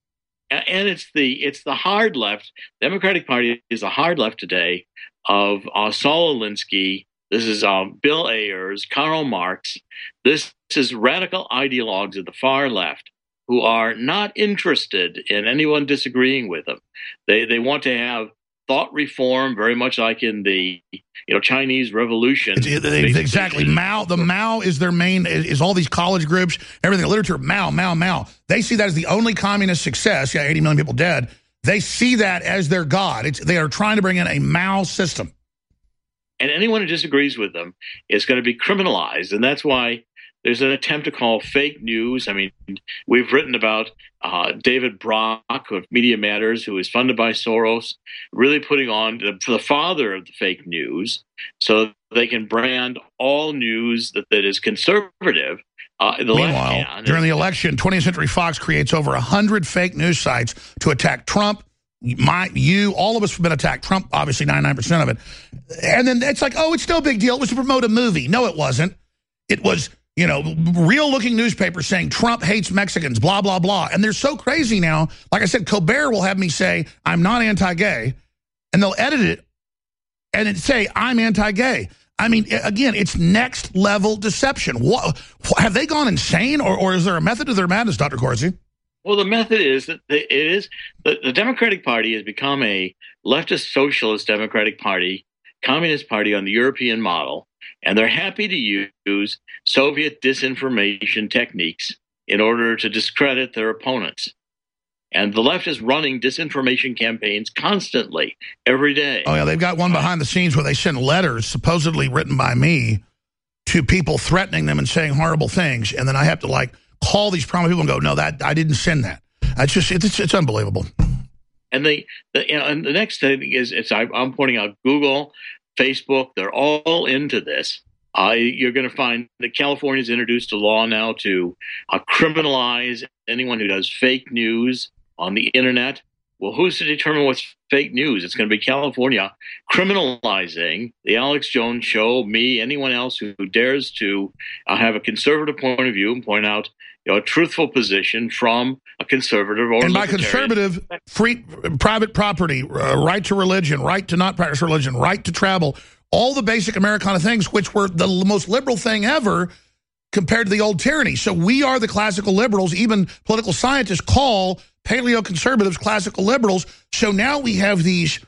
And it's the it's the hard left. Democratic Party is the hard left today of uh, Saul Alinsky. This is um, Bill Ayers, Karl Marx. This, this is radical ideologues of the far left who are not interested in anyone disagreeing with them. They they want to have thought reform, very much like in the you know Chinese Revolution. It's, it's exactly. Mao, the Mao is their main, is all these college groups, everything, literature, Mao, Mao, Mao. They see that as the only communist success. Yeah, eighty million people dead. They see that as their God. It's, they are trying to bring in a Mao system. And anyone who disagrees with them is going to be criminalized. And that's why there's an attempt to call fake news. I mean, we've written about uh, David Brock of Media Matters, who is funded by Soros, really putting on the, the father of the fake news so they can brand all news that, that is conservative. Uh, the Meanwhile, during the election, twentieth Century Fox creates over one hundred fake news sites to attack Trump. My, you, all of us have been attacked. Trump, obviously, ninety-nine percent of it. And then it's like, oh, it's no big deal. It was to promote a movie. No, it wasn't. It was, you know, real-looking newspapers saying Trump hates Mexicans, blah, blah, blah. And they're so crazy now. Like I said, Colbert will have me say, I'm not anti-gay. And they'll edit it and it say, I'm anti-gay. I mean, again, it's next-level deception. What, have they gone insane, or, or is there a method to their madness, Doctor Corsi? Well, the method is that it is the, the Democratic Party has become a leftist socialist Democratic Party, communist party on the European model, and they're happy to use Soviet disinformation techniques in order to discredit their opponents. And the left is running disinformation campaigns constantly, every day. Oh, yeah, they've got one behind the scenes where they send letters, supposedly written by me, to people threatening them and saying horrible things. And then I have to, like, call these prominent people and go, no, that I didn't send that. It's just, it's, it's unbelievable. And the, the, you know, and the next thing is, it's I, I'm pointing out Google, Facebook, they're all into this. Uh, you're going to find that California's introduced a law now to uh, criminalize anyone who does fake news on the internet. Well, who's to determine what's fake news? It's going to be California criminalizing the Alex Jones show, me, anyone else who, who dares to uh, have a conservative point of view and point out, you know, a truthful position from a conservative or and by conservative, free private property, uh, right to religion, right to not practice religion, right to travel, all the basic Americana things, which were the most liberal thing ever compared to the old tyranny. So we are the classical liberals. Even political scientists call paleo-conservatives classical liberals. So now we have these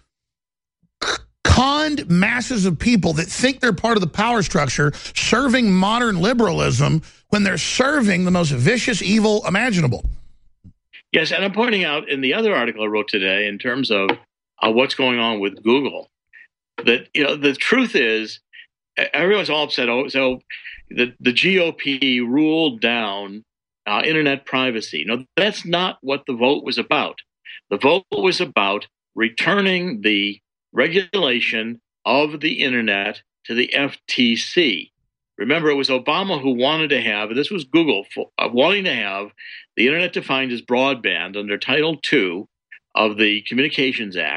conned masses of people that think they're part of the power structure serving modern liberalism when they're serving the most vicious evil imaginable. Yes, and I'm pointing out in the other article I wrote today in terms of uh, what's going on with Google, that, you know, the truth is everyone's all upset. Oh, so the, the G O P ruled down uh, internet privacy. No, that's not what the vote was about. The vote was about returning the regulation of the internet to the F T C. Remember, it was Obama who wanted to have, this was Google, for, uh, wanting to have the internet defined as broadband under Title two of the Communications Act.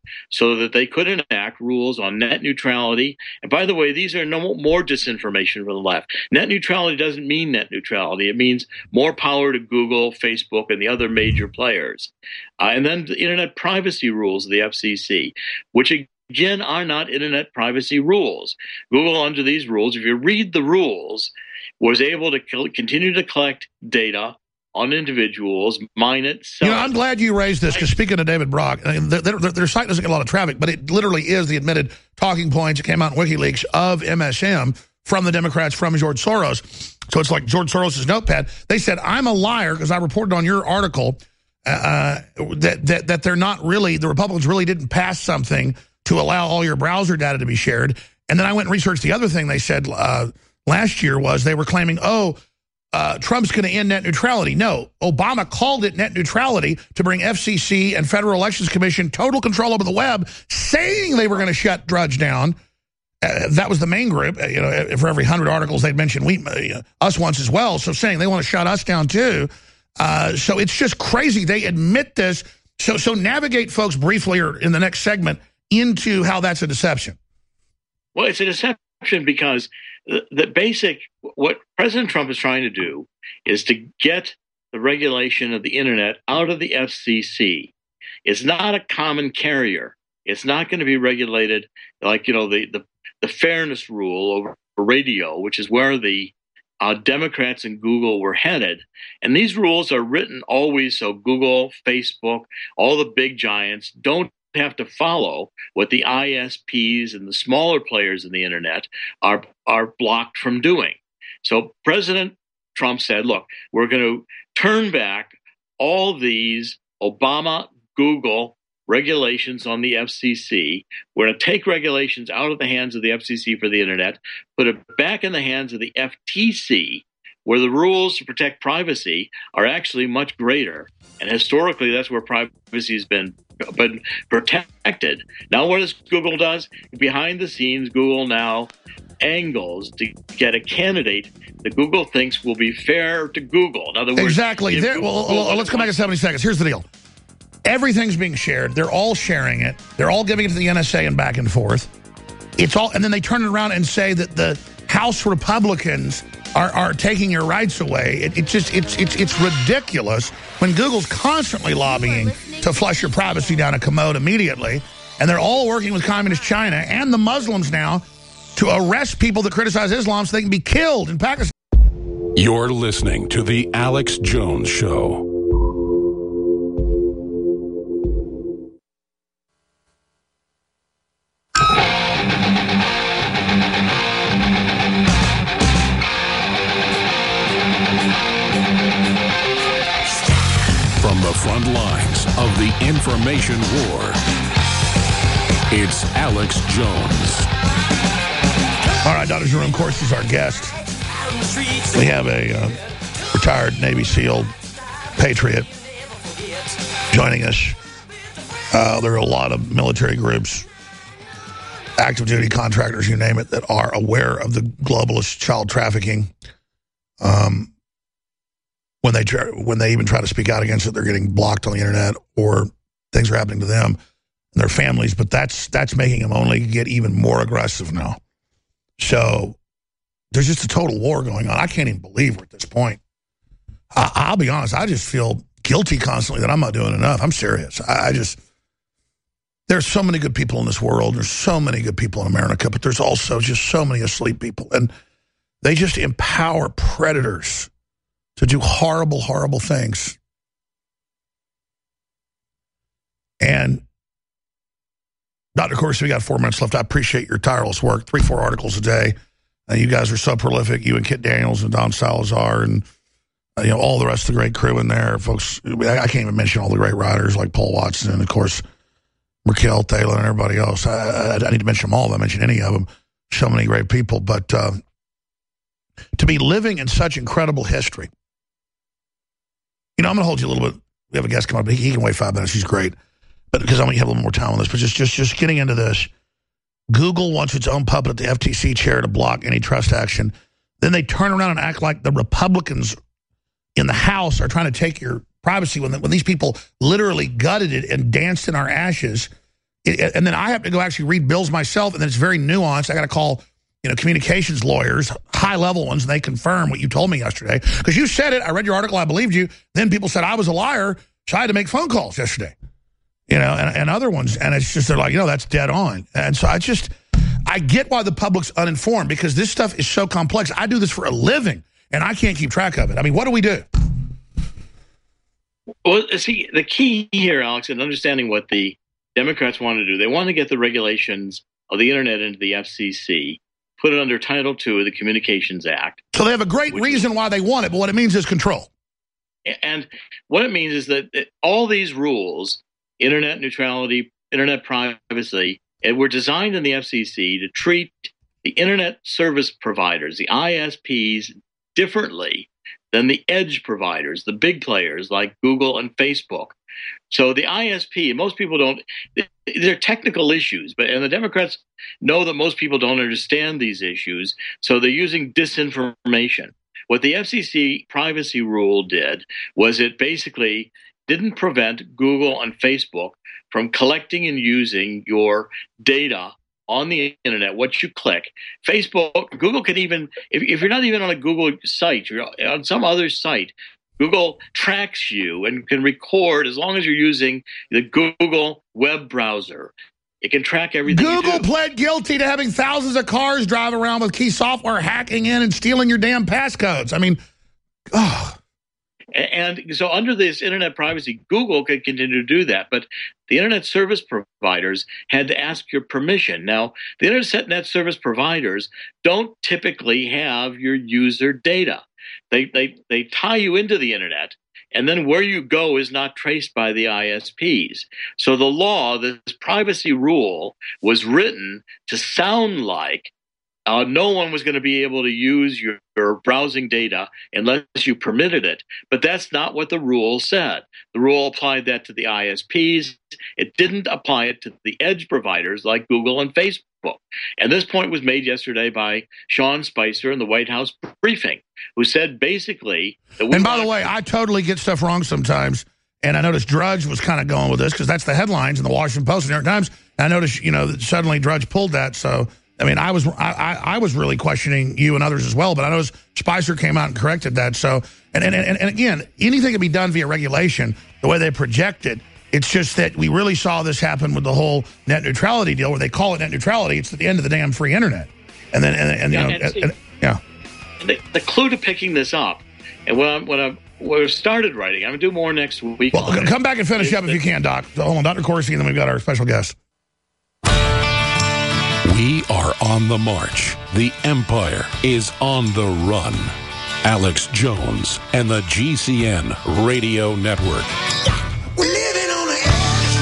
so that they could enact rules on net neutrality. And by the way, these are no more disinformation from the left. Net neutrality doesn't mean net neutrality. It means more power to Google, Facebook, and the other major players. Uh, and then the internet privacy rules of the F C C, which again are not internet privacy rules. Google, under these rules, if you read the rules, was able to continue to collect data on individuals, mine it, sell You know, I'm glad you raised this, because speaking of David Brock, I mean, their, their, their site doesn't get a lot of traffic, but it literally is the admitted talking points that came out in WikiLeaks of M S M from the Democrats, from George Soros. So it's like George Soros' notepad. They said, I'm a liar, because I reported on your article uh, that, that, that they're not really, the Republicans really didn't pass something to allow all your browser data to be shared. And then I went and researched the other thing they said uh, last year was they were claiming, oh, Uh, Trump's going to end net neutrality. No, Obama called it net neutrality to bring F C C and Federal Elections Commission total control over the web, saying they were going to shut Drudge down. Uh, that was the main group. Uh, you know, for every hundred articles they'd mention we, uh, us once as well. So saying they want to shut us down too. Uh, so it's just crazy. They admit this. So so navigate folks briefly, or in the next segment, into how that's a deception. Well, it's a deception because the, the basic, what President Trump is trying to do is to get the regulation of the internet out of the F C C. It's not a common carrier. It's not going to be regulated like, you know, the, the, the fairness rule over radio, which is where the uh, Democrats and Google were headed. And these rules are written always so Google, Facebook, all the big giants don't have to follow what the I S Ps and the smaller players in the internet are are blocked from doing. So President Trump said, look, we're going to turn back all these Obama, Google regulations on the F C C. We're going to take regulations out of the hands of the F C C for the internet, put it back in the hands of the F T C, where the rules to protect privacy are actually much greater. And historically, that's where privacy has been been protected. Now, what does Google does? Behind the scenes, Google now angles to get a candidate that Google thinks will be fair to Google. In other words, exactly. There, Google, well, Google let's come back in seventy seconds. Here's the deal. Everything's being shared. They're all sharing it. They're all giving it to the N S A and back and forth. It's all, and then they turn it around and say that the House Republicans are, are taking your rights away. It, it just it's it's it's ridiculous when Google's constantly lobbying to flush your privacy down a commode immediately, and they're all working with communist China and the Muslims now to arrest people that criticize Islam so they can be killed in Pakistan. You're listening to The Alex Jones Show. From the front lines of the information war, it's Alex Jones. All right, Doctor Jerome Corsi is our guest. We have a uh, retired Navy SEAL patriot joining us. Uh, there are a lot of military groups, active duty contractors, you name it, that are aware of the globalist child trafficking. Um, when they try, when they even try to speak out against it, they're getting blocked on the internet, or things are happening to them and their families. But that's that's making them only get even more aggressive now. So there's just a total war going on. I can't even believe we're at this point. I, I'll be honest, I just feel guilty constantly that I'm not doing enough. I'm serious. I, I just, there's so many good people in this world. There's so many good people in America, but there's also just so many asleep people. And they just empower predators to do horrible, horrible things. And Doctor Corsi, we got four minutes left. I appreciate your tireless work. Three, four articles a day. Uh, you guys are so prolific. You and Kit Daniels and Don Salazar and uh, you know all the rest of the great crew in there, folks. I, I can't even mention all the great writers like Paul Watson and, of course, Raquel Taylor and everybody else. I, I, I need to mention them all. If I mention any of them. So many great people. But uh, to be living in such incredible history. You know, I'm going to hold you a little bit. We have a guest come up. He, he can wait five minutes. He's great. But because I'm going to have a little more time on this. But just, just, just getting into this. Google wants its own puppet at the F T C chair to block any trust action. Then they turn around and act like the Republicans in the House are trying to take your privacy when, when these people literally gutted it and danced in our ashes it, and then I have to go actually read bills myself, and then it's very nuanced. I got to call, you know, communications lawyers, high-level ones, and they confirm what you told me yesterday. Because you said it, I read your article, I believed you. Then people said I was a liar, so I had to make phone calls yesterday, you know, and, and other ones. And it's just, they're like, you know, that's dead on. And so I just, I get why the public's uninformed, because this stuff is so complex. I do this for a living, and I can't keep track of it. I mean, what do we do? Well, see, the key here, Alex, in understanding what the Democrats want to do, they want to get the regulations of the internet into the F C C, put it under Title two of the Communications Act. So they have a great reason why they want it, but what it means is control. And what it means is that all these rules, internet neutrality, internet privacy, and were designed in the F C C to treat the internet service providers, the I S Ps, differently than the edge providers, the big players like Google and Facebook. So the I S P, most people don't, they're technical issues, but and the Democrats know that most people don't understand these issues, so they're using disinformation. What the F C C privacy rule did was it basically didn't prevent Google and Facebook from collecting and using your data on the internet, what you click. Facebook, Google can even, if, if you're not even on a Google site, you're on some other site, Google tracks you and can record as long as you're using the Google web browser. It can track everything Google you do. pled guilty to having thousands of cars drive around with key software hacking in and stealing your damn passcodes. I mean, oh. And so under this internet privacy, Google could continue to do that. But the internet service providers had to ask your permission. Now, the internet service providers don't typically have your user data. They, they, they tie you into the internet, and then where you go is not traced by the I S Ps. So the law, this privacy rule, was written to sound like Uh, no one was going to be able to use your, your browsing data unless you permitted it. But that's not what the rule said. The rule applied that to the I S Ps. It didn't apply it to the edge providers like Google and Facebook. And this point was made yesterday by Sean Spicer in the White House briefing, who said basically that we And by the way, I totally get stuff wrong sometimes. And I noticed Drudge was kind of going with this because that's the headlines in the Washington Post and New York Times. And I noticed, you know, that suddenly Drudge pulled that. So I mean, I was I, I was really questioning you and others as well, but I noticed Spicer came out and corrected that. So, and, and, and, and again, anything can be done via regulation, the way they project it. It's just that we really saw this happen with the whole net neutrality deal, where they call it net neutrality. It's at the end of the damn free internet. And then, and, and you yeah, know, and see, and, yeah. The, the clue to picking this up, and when I when I when I started writing, I'm going to do more next week. Well, come back and finish up if you can, Doc. So, hold on, Doctor Corsi, and then we've got our special guest. We are on the march. The empire is on the run. Alex Jones and the G C N Radio Network. We're living on the edge.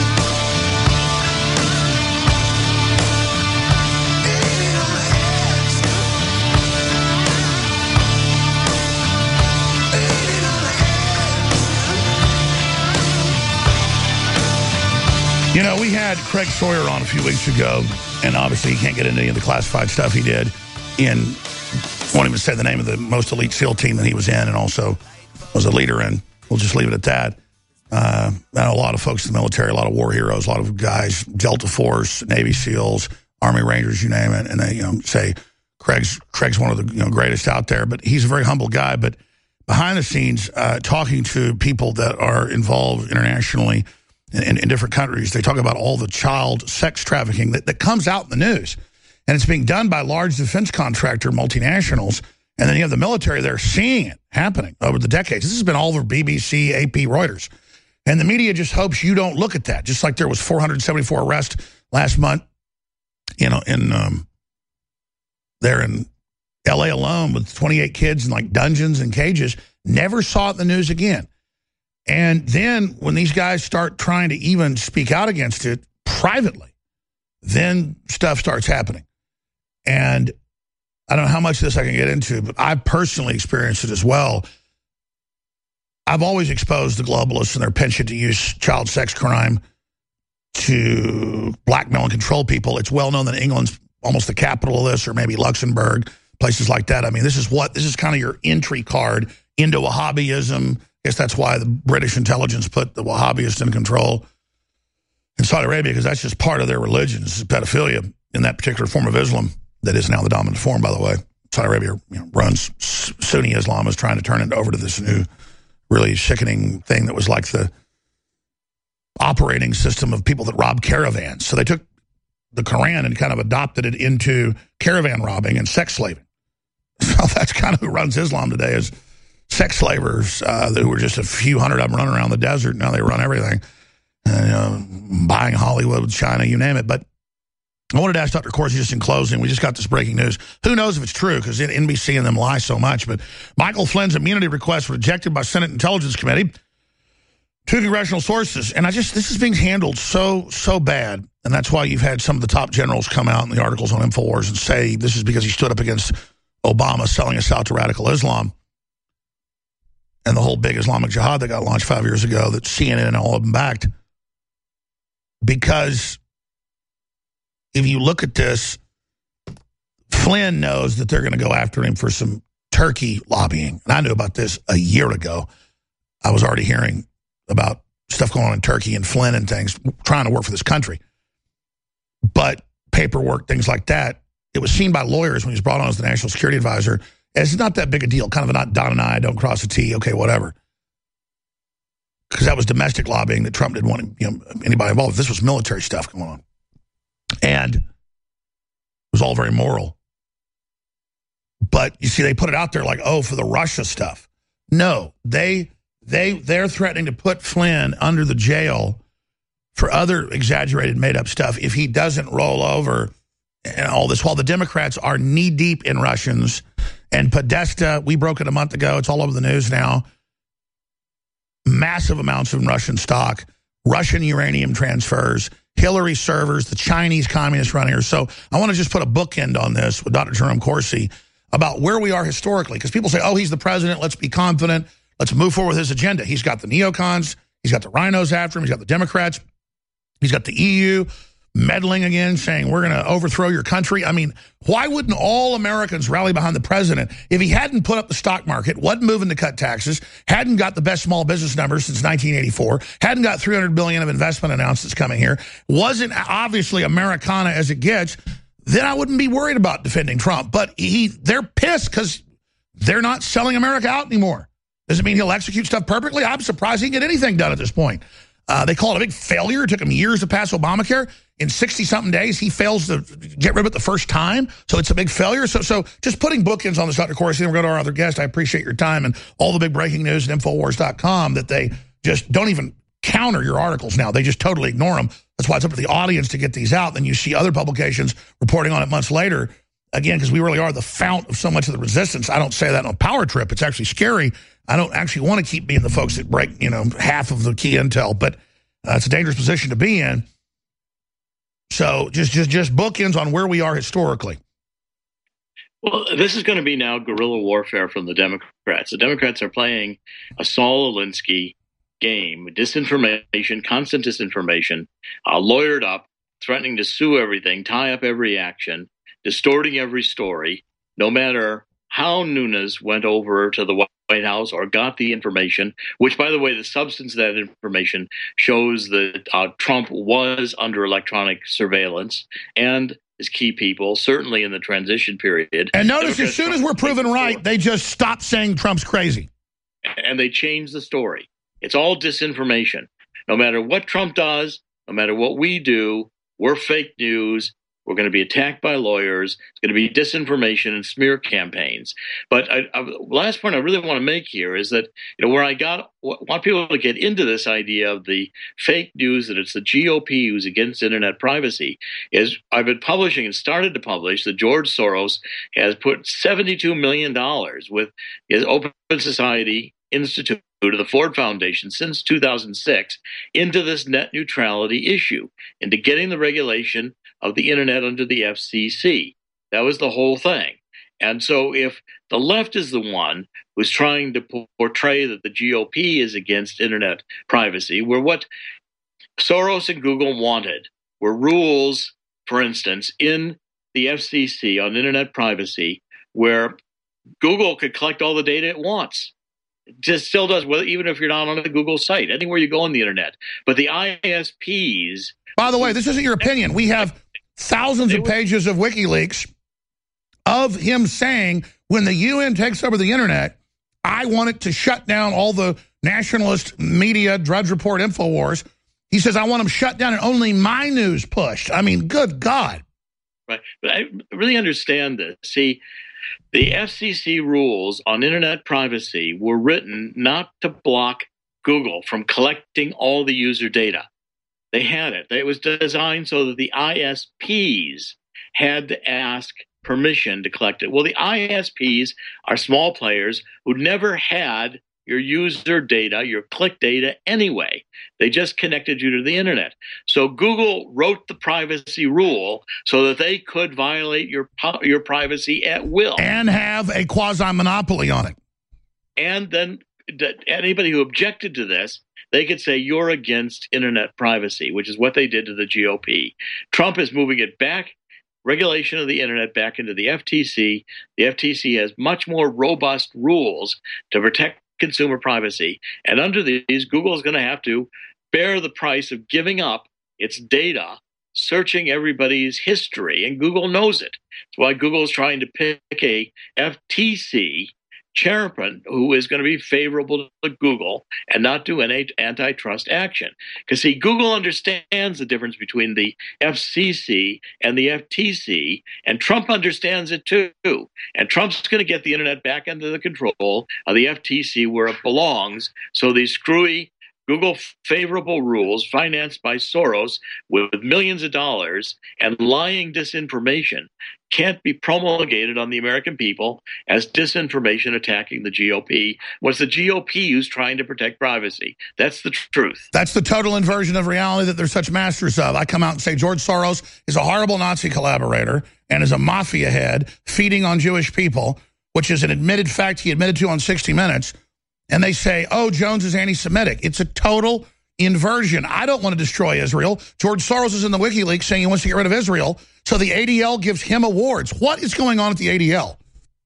Living on the edge. Living on the edge. You know, we had Craig Sawyer on a few weeks ago, and obviously he can't get into any of the classified stuff he did in, I won't even say the name of the most elite SEAL team that he was in and also was a leader in. We'll just leave it at that. Uh, I know a lot of folks in the military, a lot of war heroes, a lot of guys, Delta Force, Navy SEALs, Army Rangers, you name it, and they you know, say Craig's Craig's one of the you know, greatest out there. But he's a very humble guy. But behind the scenes, uh, talking to people that are involved internationally in, in, in different countries, they talk about all the child sex trafficking that, that comes out in the news. And it's being done by large defense contractor multinationals. And then you have the military there seeing it happening over the decades. This has been all over B B C, A P, Reuters. And the media just hopes you don't look at that. Just like there was four hundred seventy-four arrests last month, you know, in um, there in L A alone with twenty-eight kids in like dungeons and cages. Never saw it in the news again. And then when these guys start trying to even speak out against it privately, then stuff starts happening. And I don't know how much of this I can get into, but I personally experienced it as well. I've always exposed the globalists and their penchant to use child sex crime to blackmail and control people. It's well known that England's almost the capital of this, or maybe Luxembourg, places like that. I mean, this is what this is kind of your entry card into Wahhabism. I guess that's why the British intelligence put the Wahhabists in control. in Saudi Arabia, because that's just part of their religion, is pedophilia in that particular form of Islam that is now the dominant form, by the way. Saudi Arabia you know, runs Sunni Islam, is trying to turn it over to this new, really sickening thing that was like the operating system of people that rob caravans. So they took the Quran and kind of adopted it into caravan robbing and sex slaving. So that's kind of who runs Islam today, is sex slavers uh, who were just a few hundred of them running around the desert. Now they run everything, and, you know, buying Hollywood, China, you name it. But I wanted to ask Doctor Corsi just in closing. We just got this breaking news. Who knows if it's true, because N B C and them lie so much. But Michael Flynn's immunity request rejected by Senate Intelligence Committee. Two congressional sources. And I just, this is being handled so, so bad. And that's why you've had some of the top generals come out in the articles on InfoWars and say this is because he stood up against Obama selling us out to radical Islam and the whole big Islamic jihad that got launched five years ago that C N N and all of them backed. Because if you look at this, Flynn knows that they're going to go after him for some Turkey lobbying. And I knew about this a year ago. I was already hearing about stuff going on in Turkey and Flynn and things, trying to work for this country. But paperwork, things like that, it was seen by lawyers when he was brought on as the national security advisor as it's not that big a deal, kind of a not Don and I, don't cross a T, okay, whatever. Because that was domestic lobbying that Trump didn't want you know, anybody involved. This was military stuff going on. And it was all very moral. But you see, they put it out there like, oh, for the Russia stuff. No, they, they, they're threatening to put Flynn under the jail for other exaggerated, made-up stuff if he doesn't roll over and all this, while the Democrats are knee-deep in Russians. And Podesta, we broke it a month ago. It's all over the news now. Massive amounts of Russian stock, Russian uranium transfers, Hillary servers, the Chinese communist running her. So I want to just put a bookend on this with Doctor Jerome Corsi about where we are historically. Because people say, oh, he's the president. Let's be confident. Let's move forward with his agenda. He's got the neocons. He's got the rhinos after him. He's got the Democrats. He's got the E U meddling again, saying we're going to overthrow your country. I mean, why wouldn't all Americans rally behind the president if he hadn't put up the stock market, wasn't moving to cut taxes, hadn't got the best small business numbers since nineteen eighty-four, hadn't got three hundred billion dollars of investment announcements coming here, wasn't obviously Americana as it gets, then I wouldn't be worried about defending Trump. But he, they're pissed because they're not selling America out anymore. Does it mean he'll execute stuff perfectly? I'm surprised he can get anything done at this point. Uh, they call it a big failure. It took him years to pass Obamacare. In sixty-something days, he fails to get rid of it the first time. So it's a big failure. So so just putting bookends on this, Doctor Corsi, and we're going to our other guest. I appreciate your time and all the big breaking news at Infowars dot com that they just don't even counter your articles now. They just totally ignore them. That's why it's up to the audience to get these out. Then you see other publications reporting on it months later. Again, because we really are the fount of so much of the resistance. I don't say that on a power trip. It's actually scary. I don't actually want to keep being the folks that break, you know, half of the key intel. But uh, it's a dangerous position to be in. So just, just, just bookends on where we are historically. Well, this is going to be now guerrilla warfare from the Democrats. The Democrats are playing a Saul Alinsky game, disinformation, constant disinformation, uh, lawyered up, threatening to sue everything, tie up every action, distorting every story, no matter how Nunes went over to the White House or got the information, which, by the way, the substance of that information shows that uh, Trump was under electronic surveillance and his key people, certainly in the transition period. And notice, Democrats as soon as we're proven right, they just stop saying Trump's crazy. And they change the story. It's all disinformation. No matter what Trump does, no matter what we do, we're fake news. We're going to be attacked by lawyers. It's going to be disinformation and smear campaigns. But I, I, last point I really want to make here is that, you know, where I got want people to get into this idea of the fake news that it's the G O P who's against internet privacy is I've been publishing and started to publish that George Soros has put seventy-two million dollars with his Open Society Institute to the Ford Foundation since two thousand six into this net neutrality issue, into getting the regulation of the internet under the F C C. That was the whole thing. And so if the left is the one who's trying to portray that the G O P is against internet privacy, where what Soros and Google wanted were rules, for instance, in the F C C on internet privacy, where Google could collect all the data it wants. It just still does, whether, even if you're not on the Google site, anywhere you go on the internet. But the I S Ps By the way, this isn't your opinion. We have thousands of pages of WikiLeaks of him saying, when the U N takes over the internet, I want it to shut down all the nationalist media, Drudge Report, InfoWars. He says, I want them shut down and only my news pushed. I mean, good God. Right. But I really understand this. See, the F C C rules on internet privacy were written not to block Google from collecting all the user data. They had it. It was designed so that the I S Ps had to ask permission to collect it. Well, the I S Ps are small players who never had your user data, your click data anyway. They just connected you to the internet. So Google wrote the privacy rule so that they could violate your your privacy at will. And have a quasi-monopoly on it. And then anybody who objected to this, they could say you're against internet privacy, which is what they did to the G O P. Trump is moving it back, regulation of the internet back into the F T C. The F T C has much more robust rules to protect consumer privacy. And under these, Google is going to have to bear the price of giving up its data, searching everybody's history, and Google knows it. That's why Google is trying to pick a F T C chairman who is going to be favorable to Google and not do any antitrust action. Because, see, Google understands the difference between the F C C and the F T C, and Trump understands it too. And Trump's going to get the internet back under the control of the F T C where it belongs. So these screwy Google favorable rules financed by Soros with millions of dollars and lying disinformation can't be promulgated on the American people as disinformation attacking the G O P. Was the G O P who's trying to protect privacy? That's the truth. That's the total inversion of reality that they're such masters of. I come out and say George Soros is a horrible Nazi collaborator and is a mafia head feeding on Jewish people, which is an admitted fact he admitted to on sixty minutes. And they say, oh, Jones is anti-Semitic. It's a total inversion. I don't want to destroy Israel. George Soros is in the WikiLeaks saying he wants to get rid of Israel. So the A D L gives him awards. What is going on at the A D L?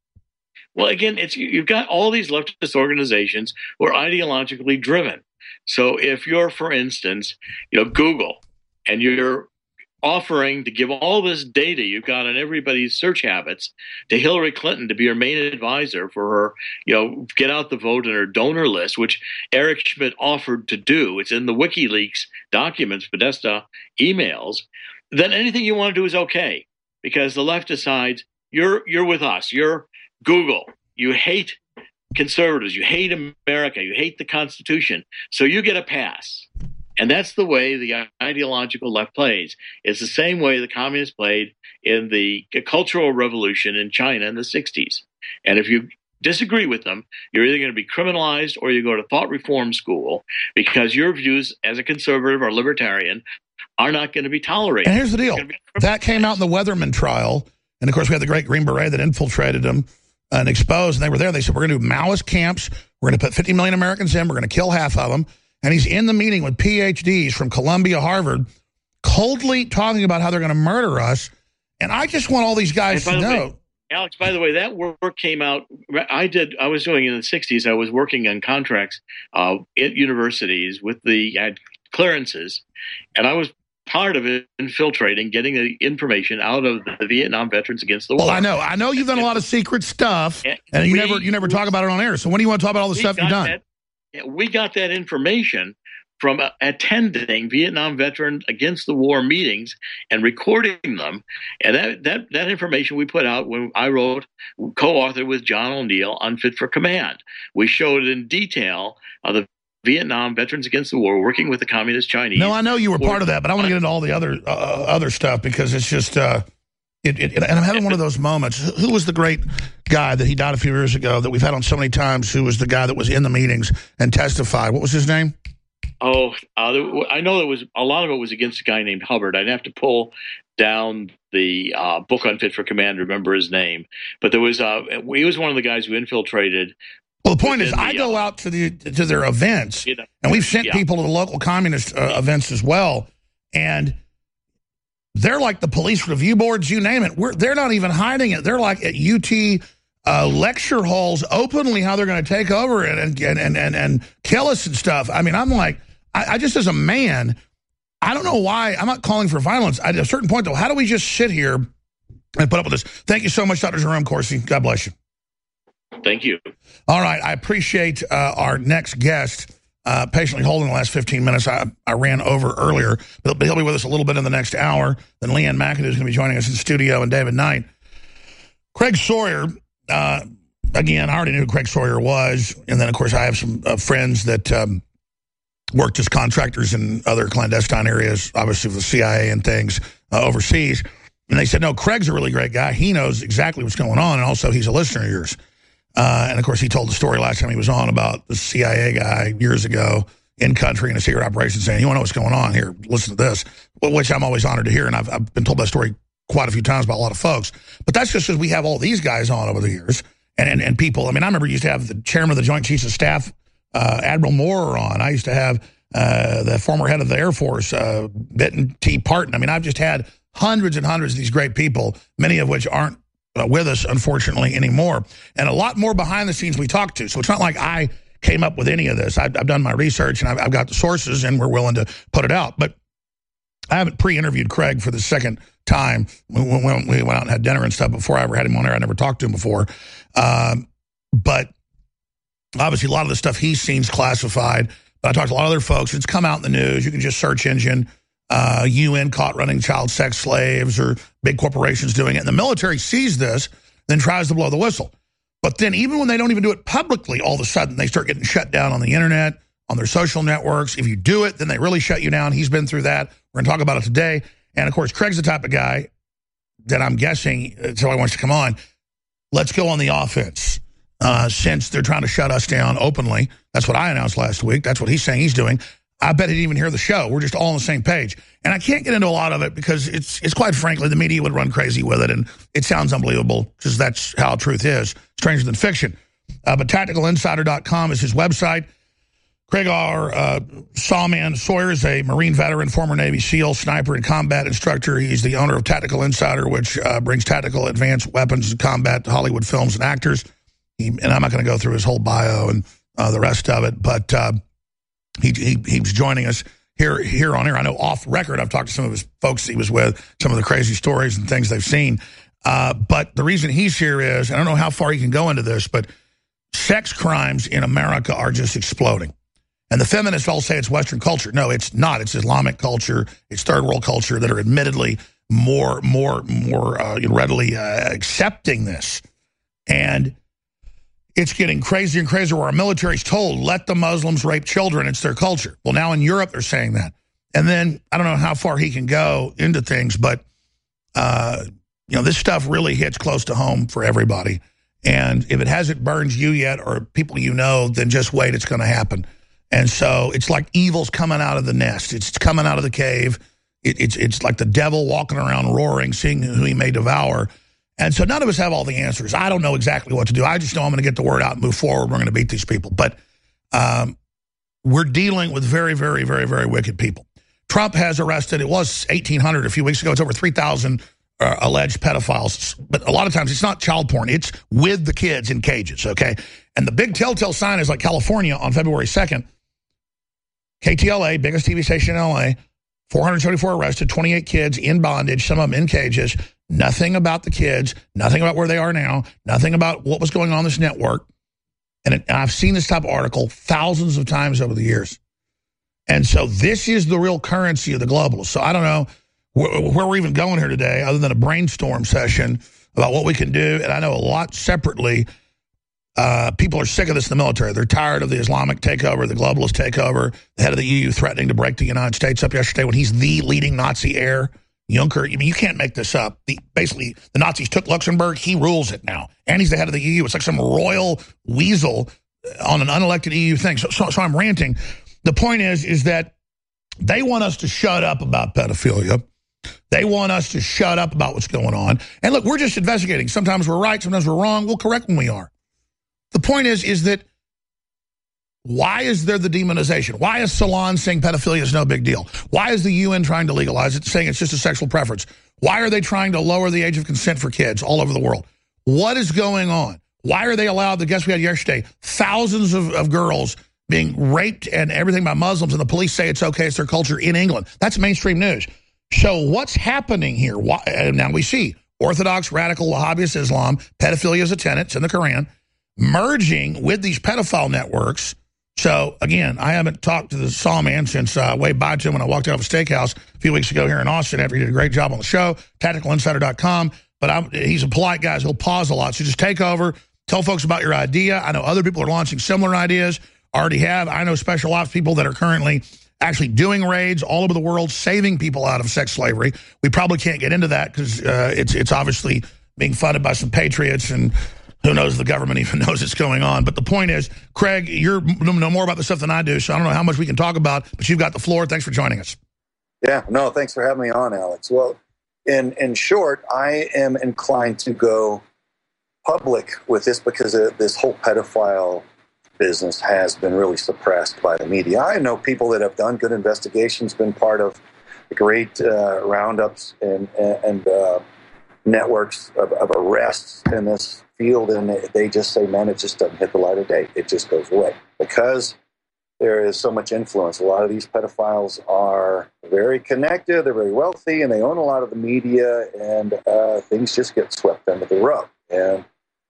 Well, again, it's you've got all these leftist organizations who are ideologically driven. So if you're, for instance, you know, Google, and you're offering to give all this data you've got on everybody's search habits to Hillary Clinton to be her main advisor for her, you know, get out the vote in her donor list, which Eric Schmidt offered to do. It's in the WikiLeaks documents, Podesta emails. Then anything you want to do is okay, because the left decides you're you're with us. You're Google. You hate conservatives. You hate America. You hate the Constitution. So you get a pass. And that's the way the ideological left plays. It's the same way the communists played in the Cultural Revolution in China in the sixties. And if you disagree with them, you're either going to be criminalized or you go to thought reform school, because your views as a conservative or libertarian are not going to be tolerated. And here's the deal. That came out in the Weatherman trial. And, of course, we had the great Green Beret that infiltrated them and exposed. And they were there. They said, we're going to do Maoist camps. We're going to put fifty million Americans in. We're going to kill half of them. And he's in the meeting with P H Ds from Columbia, Harvard, coldly talking about how they're going to murder us. And I just want all these guys to know. Way, Alex, by the way, that work came out. I did. I was doing in the sixties. I was working on contracts uh, at universities with the I had clearances, and I was part of it, infiltrating, getting the information out of the Vietnam veterans against the war. Well, I know. I know you've done a lot of secret stuff, and, and you we, never you never talk about it on air. So when do you want to talk about all the stuff you've done? That, we got that information from uh, attending Vietnam veteran against the war meetings and recording them. And that, that, that information we put out when I wrote, co-authored with John O'Neill, Unfit for Command. We showed in detail uh, the Vietnam veterans against the war working with the communist Chinese. No, I know you were part of that, but I want to get into all the other uh, other stuff because it's just, uh, it, it, and I'm having one of those moments. Who was the great guy that he died a few years ago that we've had on so many times, who was the guy that was in the meetings and testified? What was his name? Oh, uh, I know there was a lot of it was against a guy named Hubbard. I'd have to pull down the uh, book Unfit for Command to remember his name. But there was, uh, he was one of the guys who infiltrated. Well, the point is, the, I go uh, out to the to their events, you know, and we've sent yeah. people to the local communist uh, events as well, and they're like the police review boards, you name it. We're, they're not even hiding it. They're like at U T uh, lecture halls openly how they're going to take over and and, and and and kill us and stuff. I mean, I'm like, I, I just as a man, I don't know why. I'm not calling for violence. At a certain point, though, how do we just sit here and put up with this? Thank you so much, Doctor Jerome Corsi. God bless you. Thank you. All right. I appreciate uh, our next guest uh, patiently holding the last fifteen minutes. I, I ran over earlier, but he'll be with us a little bit in the next hour. Then Leanne McAdoo is going to be joining us in studio, and David Knight. Craig Sawyer, uh, again, I already knew who Craig Sawyer was. And then, of course, I have some uh, friends that um, worked as contractors in other clandestine areas, obviously with the C I A and things uh, overseas. And they said, no, Craig's a really great guy. He knows exactly what's going on, and also he's a listener of yours. Uh, and, of course, he told the story last time he was on about the C I A guy years ago in country in a secret operation saying, you want to know what's going on here? Listen to this, which I'm always honored to hear. And I've, I've been told that story quite a few times by a lot of folks. But that's just because we have all these guys on over the years and, and, and people. I mean, I remember you used to have the chairman of the Joint Chiefs of Staff, uh, Admiral Moore, on. I used to have uh, the former head of the Air Force, uh, Benton T. Parton. I mean, I've just had hundreds and hundreds of these great people, many of which aren't uh, with us, unfortunately, anymore. And a lot more behind the scenes we talk to. So it's not like I came up with any of this. I've, I've done my research, and I've, I've got the sources, and we're willing to put it out. But I haven't pre-interviewed Craig for the second time. When, when we went out and had dinner and stuff before I ever had him on air, I never talked to him before. Um, but obviously, a lot of the stuff he's seen is classified. But I talked to a lot of other folks. It's come out in the news. You can just search engine, uh, U N caught running child sex slaves, or big corporations doing it. And the military sees this, then tries to blow the whistle. But then even when they don't even do it publicly, all of a sudden they start getting shut down on the internet, on their social networks. If you do it, then they really shut you down. He's been through that. We're going to talk about it today. And, of course, Craig's the type of guy that I'm guessing, so he wants to come on. Let's go on the offense. Uh, since they're trying to shut us down openly. That's what I announced last week. That's what he's saying he's doing. I bet he didn't even hear the show. We're just all on the same page. And I can't get into a lot of it because it's, it's quite frankly, the media would run crazy with it, and it sounds unbelievable because that's how truth is, stranger than fiction. Uh, but tactical insider dot com is his website. Craig R. Uh, Sawman Sawyer is a Marine veteran, former Navy SEAL, sniper, and combat instructor. He's the owner of Tactical Insider, which uh, brings tactical advanced weapons and combat to Hollywood films and actors. He, and I'm not going to go through his whole bio and uh, the rest of it, but uh, he, he he's joining us here here on air. I know off record I've talked to some of his folks he was with, some of the crazy stories and things they've seen. Uh, but the reason he's here is, I don't know how far he can go into this, but sex crimes in America are just exploding. And the feminists all say it's Western culture. No, it's not. It's Islamic culture. It's third world culture that are admittedly more, more, more uh, readily uh, accepting this. And it's getting crazier and crazier where our military's told, let the Muslims rape children. It's their culture. Well, now in Europe, they're saying that. And then I don't know how far he can go into things, but, uh, you know, this stuff really hits close to home for everybody. And if it hasn't burned you yet or people you know, then just wait. It's going to happen. And so it's like evil's coming out of the nest. It's coming out of the cave. It, it's, it's like the devil walking around roaring, seeing who he may devour. And so none of us have all the answers. I don't know exactly what to do. I just know I'm going to get the word out and move forward. We're going to beat these people. But um, we're dealing with very, very, very, very wicked people. Trump has arrested, it was eighteen hundred a few weeks ago. It's over three thousand uh, alleged pedophiles. But a lot of times it's not child porn. It's with the kids in cages, okay? And the big telltale sign is like California on February second. K T L A, biggest T V station in L A, four hundred seventy-four arrested, twenty-eight kids in bondage, some of them in cages. Nothing about the kids, nothing about where they are now, nothing about what was going on in this network. And, it, and I've seen this type of article thousands of times over the years. And so this is the real currency of the globalists. So I don't know wh where we're even going here today other than a brainstorm session about what we can do. And I know a lot separately, uh, people are sick of this in the military. They're tired of the Islamic takeover, the globalist takeover, the head of the E U threatening to break the United States up yesterday when he's the leading Nazi heir. Juncker, I mean, you can't make this up. The, basically, the Nazis took Luxembourg. He rules it now. And he's the head of the E U. It's like some royal weasel on an unelected E U thing. So, so, so I'm ranting. The point is, is that they want us to shut up about pedophilia. They want us to shut up about what's going on. And look, we're just investigating. Sometimes we're right. Sometimes we're wrong. We'll correct when we are. The point is, is that why is there the demonization? Why is Salon saying pedophilia is no big deal? Why is the U N trying to legalize it, saying it's just a sexual preference? Why are they trying to lower the age of consent for kids all over the world? What is going on? Why are they allowed, the guest we had yesterday, thousands of, of girls being raped and everything by Muslims, and the police say it's okay, it's their culture in England. That's mainstream news. So what's happening here? Why, uh, now we see Orthodox, radical, Wahhabist Islam, pedophilia is a tenet, it's in the Quran, merging with these pedophile networks. So, again, I haven't talked to the Saw Man since I uh, waved bye to him when I walked out of a steakhouse a few weeks ago here in Austin after he did a great job on the show, tactical insider dot com. But I'm, he's a polite guy, so he'll pause a lot. So just take over, tell folks about your idea. I know other people are launching similar ideas, already have. I know special ops people that are currently actually doing raids all over the world, saving people out of sex slavery. We probably can't get into that because uh, it's, it's obviously being funded by some patriots, and who knows if the government even knows it's going on. But the point is, Craig, you know more about this stuff than I do, so I don't know how much we can talk about, but you've got the floor. Thanks for joining us. Yeah, no, thanks for having me on, Alex. Well, in, in short, I am inclined to go public with this because uh, this whole pedophile business has been really suppressed by the media. I know people that have done good investigations, been part of great uh, roundups and, and uh, networks of, of arrests in this field, and they just say, man, it just doesn't hit the light of day. It just goes away because there is so much influence. A lot of these pedophiles are very connected, they're very wealthy, and they own a lot of the media, and uh, things just get swept under the rug. And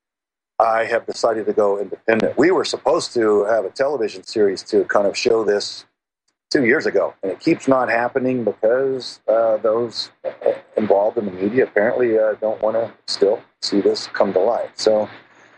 I have decided to go independent. We were supposed to have a television series to kind of show this two years ago, and it keeps not happening because uh, those involved in the media apparently uh, don't want to still see this come to light. So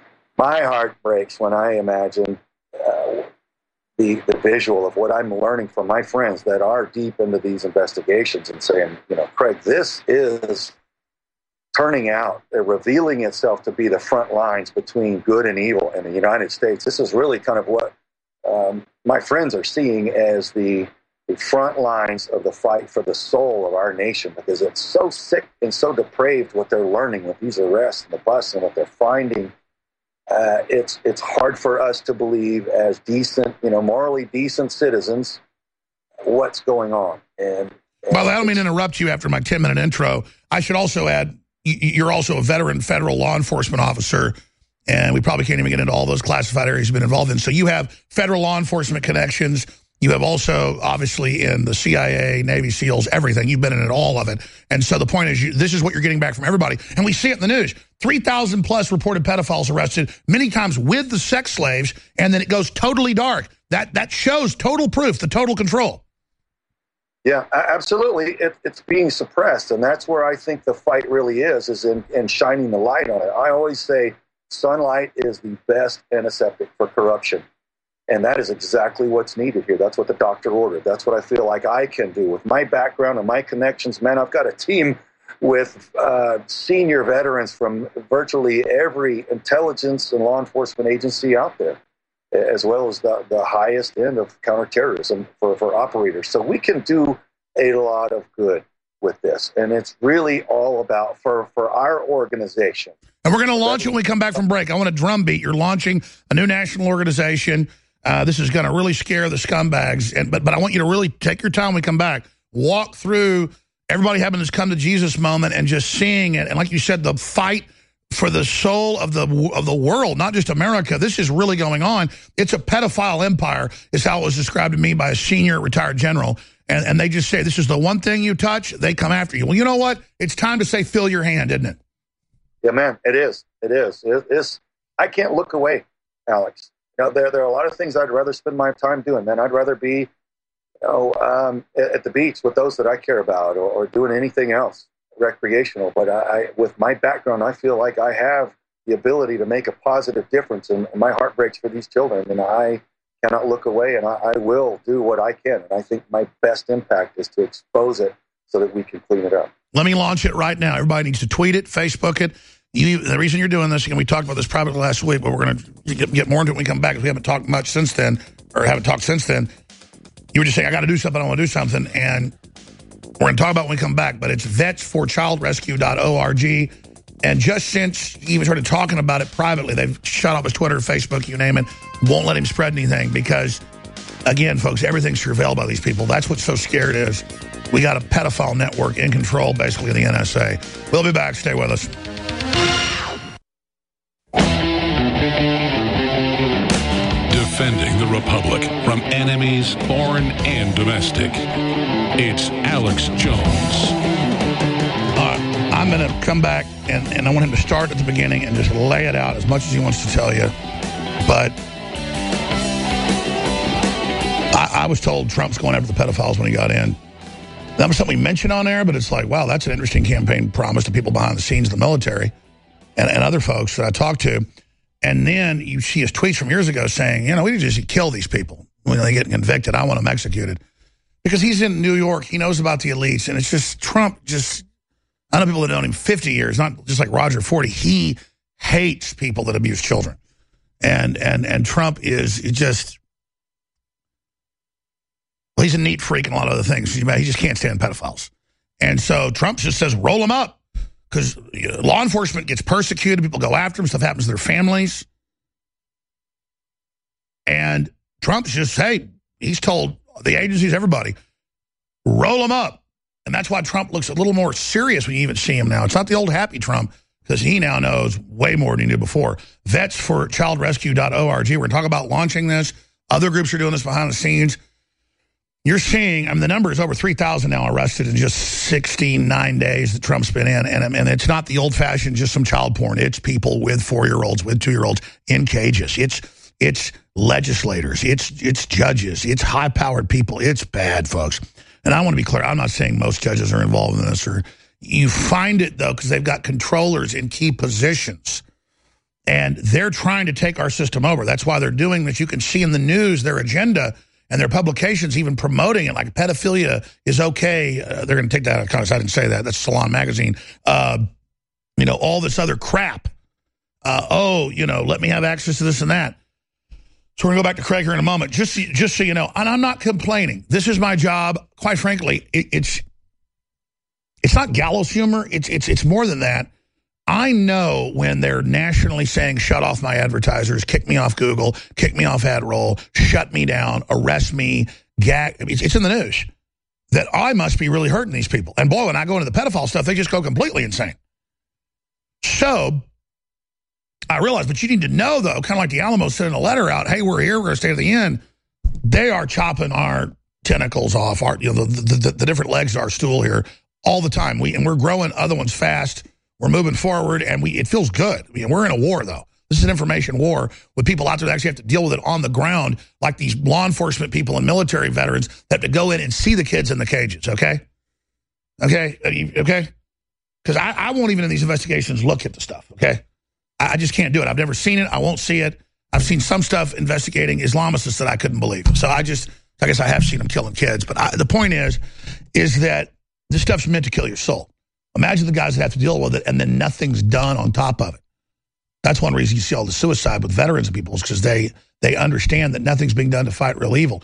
my heart breaks when I imagine uh, the, the visual of what I'm learning from my friends that are deep into these investigations and saying, you know, Craig, this is turning out, uh, revealing itself to be the front lines between good and evil in the United States. This is really kind of what um, my friends are seeing as the, the front lines of the fight for the soul of our nation, because it's so sick and so depraved what they're learning with these arrests and the bus and what they're finding. Uh, it's it's hard for us to believe as decent, you know, morally decent citizens what's going on. And, and well, I don't mean to interrupt you after my ten-minute intro. I should also add, you're also a veteran federal law enforcement officer, and we probably can't even get into all those classified areas you've been involved in. So you have federal law enforcement connections. You have also, obviously, in the C I A, Navy SEALs, everything. You've been in it, all of it. And so the point is, you, this is what you're getting back from everybody. And we see it in the news. three thousand plus reported pedophiles arrested, many times with the sex slaves, and then it goes totally dark. That, that shows total proof, the total control. Yeah, absolutely. It, it's being suppressed, and that's where I think the fight really is, is in, in shining the light on it. I always say sunlight is the best antiseptic for corruption, and that is exactly what's needed here. That's what the doctor ordered. That's what I feel like I can do. With my background and my connections, man, I've got a team with uh, senior veterans from virtually every intelligence and law enforcement agency out there, as well as the, the highest end of counterterrorism for, for operators. So we can do a lot of good with this. And it's really all about, for, for our organization. And we're going to launch it when we come back from break. I want a drumbeat. You're launching a new national organization. Uh, this is going to really scare the scumbags. And, but, but I want you to really take your time when we come back. Walk through everybody having this come to Jesus moment and just seeing it. And like you said, the fight for the soul of the of the world, not just America. This is really going on. It's a pedophile empire, is how it was described to me by a senior retired general. And, and they just say, this is the one thing you touch, they come after you. Well, you know what? It's time to say, fill your hand, isn't it? Yeah, man, it is. It is. It is. I can't look away, Alex. You know, there, there are a lot of things I'd rather spend my time doing, man. I'd rather be, you know, um, at, at the beach with those that I care about, or, or doing anything else recreational. But I, I, with my background, I feel like I have the ability to make a positive difference, and my heart breaks for these children, and I cannot look away, and I, I will do what I can. And I think my best impact is to expose it so that we can clean it up. Let me launch it right now. Everybody needs to tweet it, Facebook it. You, the reason you're doing this, and we talked about this privately last week, but we're going to get, get more into it when we come back, because we haven't talked much since then, or haven't talked since then. You were just saying, I got to do something, I want to do something, and we're going to talk about it when we come back, but it's vets for child rescue dot org. And just since he even started talking about it privately, they've shut off his Twitter, Facebook, you name it, won't let him spread anything because, again, folks, everything's surveilled by these people. That's what's so scared is. We got a pedophile network in control, basically, of the N S A. We'll be back. Stay with us. Defending the Republic. news, foreign and domestic. It's Alex Jones. Uh, I'm going to come back, and, and I want him to start at the beginning and just lay it out as much as he wants to tell you. But I, I was told Trump's going after the pedophiles when he got in. That was something we mentioned on there, but it's like, wow, that's an interesting campaign promise to people behind the scenes of the military and, and other folks that I talked to. And then you see his tweets from years ago saying, you know, we need to just kill these people when they get convicted. I want them executed. Because he's in New York. He knows about the elites. And it's just Trump just, I know people that have known him fifty years, not just like Roger forty. He hates people that abuse children. And and and Trump is just, well, he's a neat freak and a lot of other things. He just can't stand pedophiles. And so Trump just says, roll them up. Because law enforcement gets persecuted. People go after them. Stuff happens to their families. And Trump's just, hey, he's told the agencies, everybody, roll them up. And that's why Trump looks a little more serious when you even see him now. It's not the old happy Trump, because he now knows way more than he did before. Vets for child rescue dot org. We're going to talk about launching this. Other groups are doing this behind the scenes. You're seeing, I mean, the number is over three thousand now arrested in just sixty-nine days that Trump's been in. And, and it's not the old-fashioned, just some child porn. It's people with four-year-olds, with two-year-olds in cages. It's it's legislators. It's it's judges. It's high-powered people. It's bad, folks. And I want to be clear. I'm not saying most judges are involved in this. Or you find it, though, because they've got controllers in key positions. And they're trying to take our system over. That's why they're doing this. You can see in the news their agenda and their publications even promoting it, like pedophilia is okay. Uh, they're going to take that out of context. I didn't say that. That's Salon Magazine. Uh, you know, all this other crap. Uh, oh, you know, let me have access to this and that. So we're going to go back to Craig here in a moment. Just, just so you know, and I'm not complaining. This is my job. Quite frankly, it, it's it's not gallows humor. It's it's it's more than that. I know when they're nationally saying, shut off my advertisers, kick me off Google, kick me off AdRoll, shut me down, arrest me, gag. It's, it's in the news that I must be really hurting these people. And boy, when I go into the pedophile stuff, they just go completely insane. So I realize, but you need to know, though, kind of like the Alamo sending a letter out, hey, we're here, we're going to stay to the end. They are chopping our tentacles off, our, you know, the, the, the, the different legs of our stool here all the time. We And we're growing other ones fast. We're moving forward, and we it feels good. I mean, we're in a war, though. This is an information war with people out there that actually have to deal with it on the ground, like these law enforcement people and military veterans that have to go in and see the kids in the cages, okay? Okay? Okay? Because I, I won't even in these investigations look at the stuff, okay? I, I just can't do it. I've never seen it. I won't see it. I've seen some stuff investigating Islamicists that I couldn't believe. So I just, I guess I have seen them killing kids. But I, the point is, is that this stuff's meant to kill your soul. Imagine the guys that have to deal with it, and then nothing's done on top of it. That's one reason you see all the suicide with veterans and people, is because they, they understand that nothing's being done to fight real evil.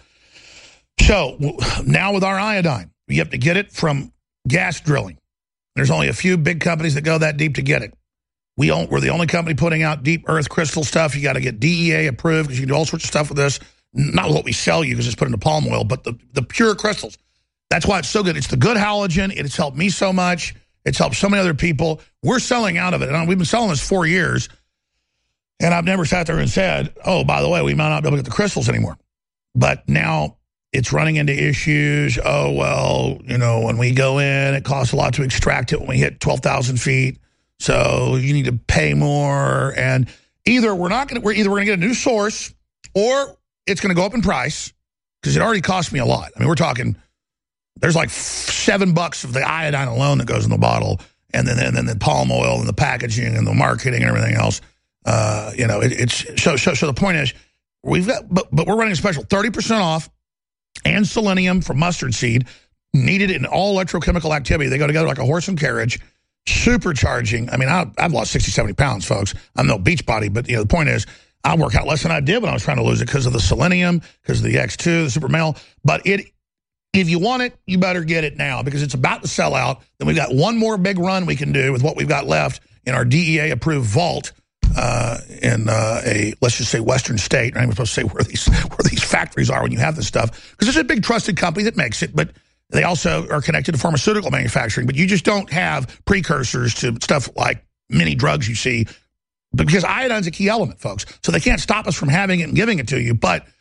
So now with our iodine, you have to get it from gas drilling. There's only a few big companies that go that deep to get it. We don't, we're the only company putting out deep earth crystal stuff. You got to get D E A approved because you can do all sorts of stuff with this. Not what we sell you because it's put into palm oil, but the, the pure crystals. That's why it's so good. It's the good halogen. It has helped me so much. It's helped so many other people. We're selling out of it. And we've been selling this four years. And I've never sat there and said, oh, by the way, we might not be able to get the crystals anymore. But now it's running into issues. Oh, well, you know, when we go in, it costs a lot to extract it when we hit twelve thousand feet. So you need to pay more. And either we're not going to, we're either we're going to get a new source, or it's going to go up in price because it already cost me a lot. I mean, we're talking, there's like seven bucks of the iodine alone that goes in the bottle, and then and then the palm oil and the packaging and the marketing and everything else. Uh, you know, it, it's so, so so the point is, we've got, but but we're running a special thirty percent off, and selenium from mustard seed, needed in all electrochemical activity. They go together like a horse and carriage, supercharging. I mean, I, I've lost sixty, seventy pounds, folks. I'm no beach body, but you know, the point is, I work out less than I did when I was trying to lose it because of the selenium, because of the X two, the super male. But it. If you want it, you better get it now because it's about to sell out. Then we've got one more big run we can do with what we've got left in our D E A-approved vault uh, in uh, a, let's just say, Western state. I'm supposed to say where these where these factories are when you have this stuff, because there's a big trusted company that makes it, but they also are connected to pharmaceutical manufacturing. But you just don't have precursors to stuff like many drugs you see, because iodine's a key element, folks. So they can't stop us from having it and giving it to you, but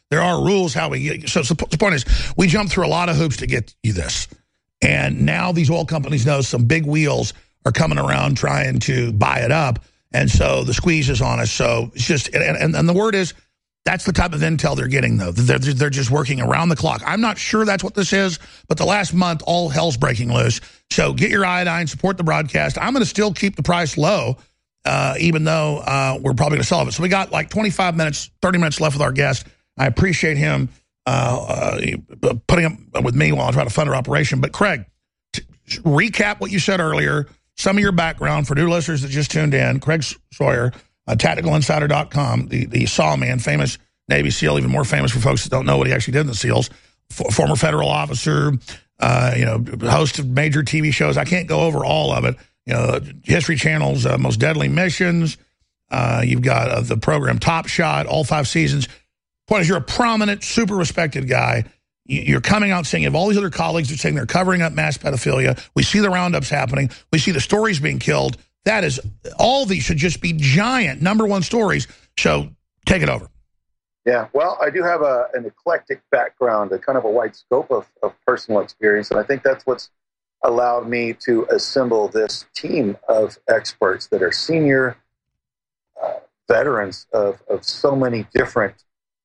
there are rules how we get. So, so the point is, we jump through a lot of hoops to get you this. And now these oil companies know some big wheels are coming around trying to buy it up. And so the squeeze is on us. So it's just, and, and, and the word is, that's the type of intel they're getting, though. They're, they're just working around the clock. I'm not sure that's what this is, but the last month, all hell's breaking loose. So get your iodine, support the broadcast. I'm going to still keep the price low, uh, even though uh, we're probably going to sell it. So we got like twenty-five minutes, thirty minutes left with our guest. I appreciate him uh, uh, putting up with me while I try to fund our operation. But Craig, t- recap what you said earlier, some of your background for new listeners that just tuned in. Craig Sawyer, uh, tactical insider dot com, the, the Saw Man, famous Navy SEAL, even more famous for folks that don't know what he actually did in the SEALs, F- former federal officer, uh, you know, host of major T V shows. I can't go over all of it. You know, History Channel's uh, Most Deadly Missions. Uh, you've got uh, the program Top Shot, all five seasons. Point is, you're a prominent, super respected guy. You're coming out saying you have all these other colleagues that are saying they're covering up mass pedophilia. We see the roundups happening. We see the stories being killed. That is, all these should just be giant number one stories. So take it over. Yeah, well, I do have a, an eclectic background, a kind of a wide scope of, of personal experience, and I think that's what's allowed me to assemble this team of experts that are senior uh, veterans of, of so many different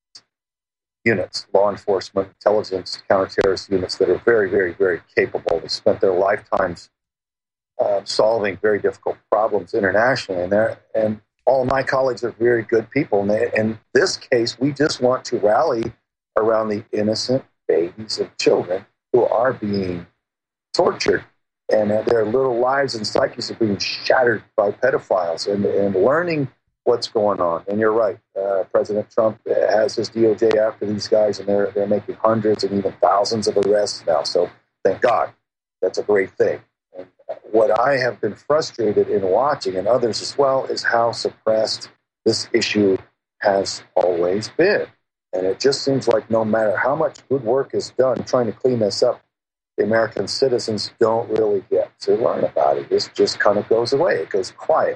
units, law enforcement, intelligence, counterterrorist units that are very, very, very capable. They spent their lifetimes uh, solving very difficult problems internationally, and they're, and all of my colleagues are very good people. And they, in this case, we just want to rally around the innocent babies and children who are being tortured, and uh, their little lives and psyches are being shattered by pedophiles, and, and learning what's going on. And you're right, uh, President Trump has his D O J after these guys, and they're they're making hundreds and even thousands of arrests now. So thank God, that's a great thing. And what I have been frustrated in watching, and others as well, is how suppressed this issue has always been. And it just seems like no matter how much good work is done trying to clean this up, the American citizens don't really get to learn about it. This just kind of goes away. It goes quiet.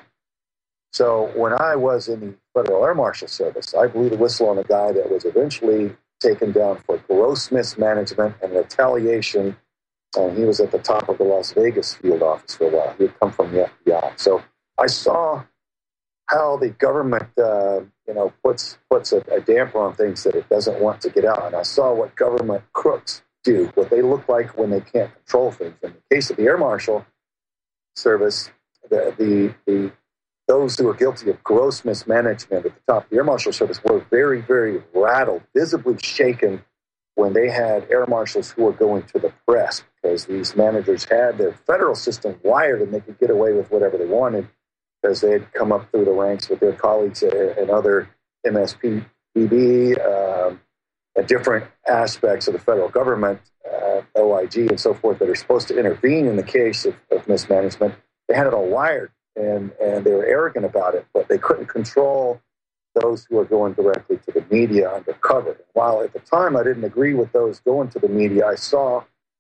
So when I was in the Federal Air Marshal Service, I blew the whistle on a guy that was eventually taken down for gross mismanagement and retaliation. And he was at the top of the Las Vegas field office for a while. He had come from the F B I. So I saw how the government, uh, you know, puts puts a, a damper on things that it doesn't want to get out. And I saw what government crooks do, what they look like when they can't control things. In the case of the Air Marshal Service, the the, the those who were guilty of gross mismanagement at the top of the Air Marshal Service were very, very rattled, visibly shaken when they had air marshals who were going to the press, because these managers had their federal system wired and they could get away with whatever they wanted because they had come up through the ranks with their colleagues and other M S P B, um, and different aspects of the federal government, uh, O I G and so forth, that are supposed to intervene in the case of, of mismanagement. They had it all wired, and, and they were arrogant about it, but they couldn't control those who are going directly to the media undercover. And while at the time I didn't agree with those going to the media, I saw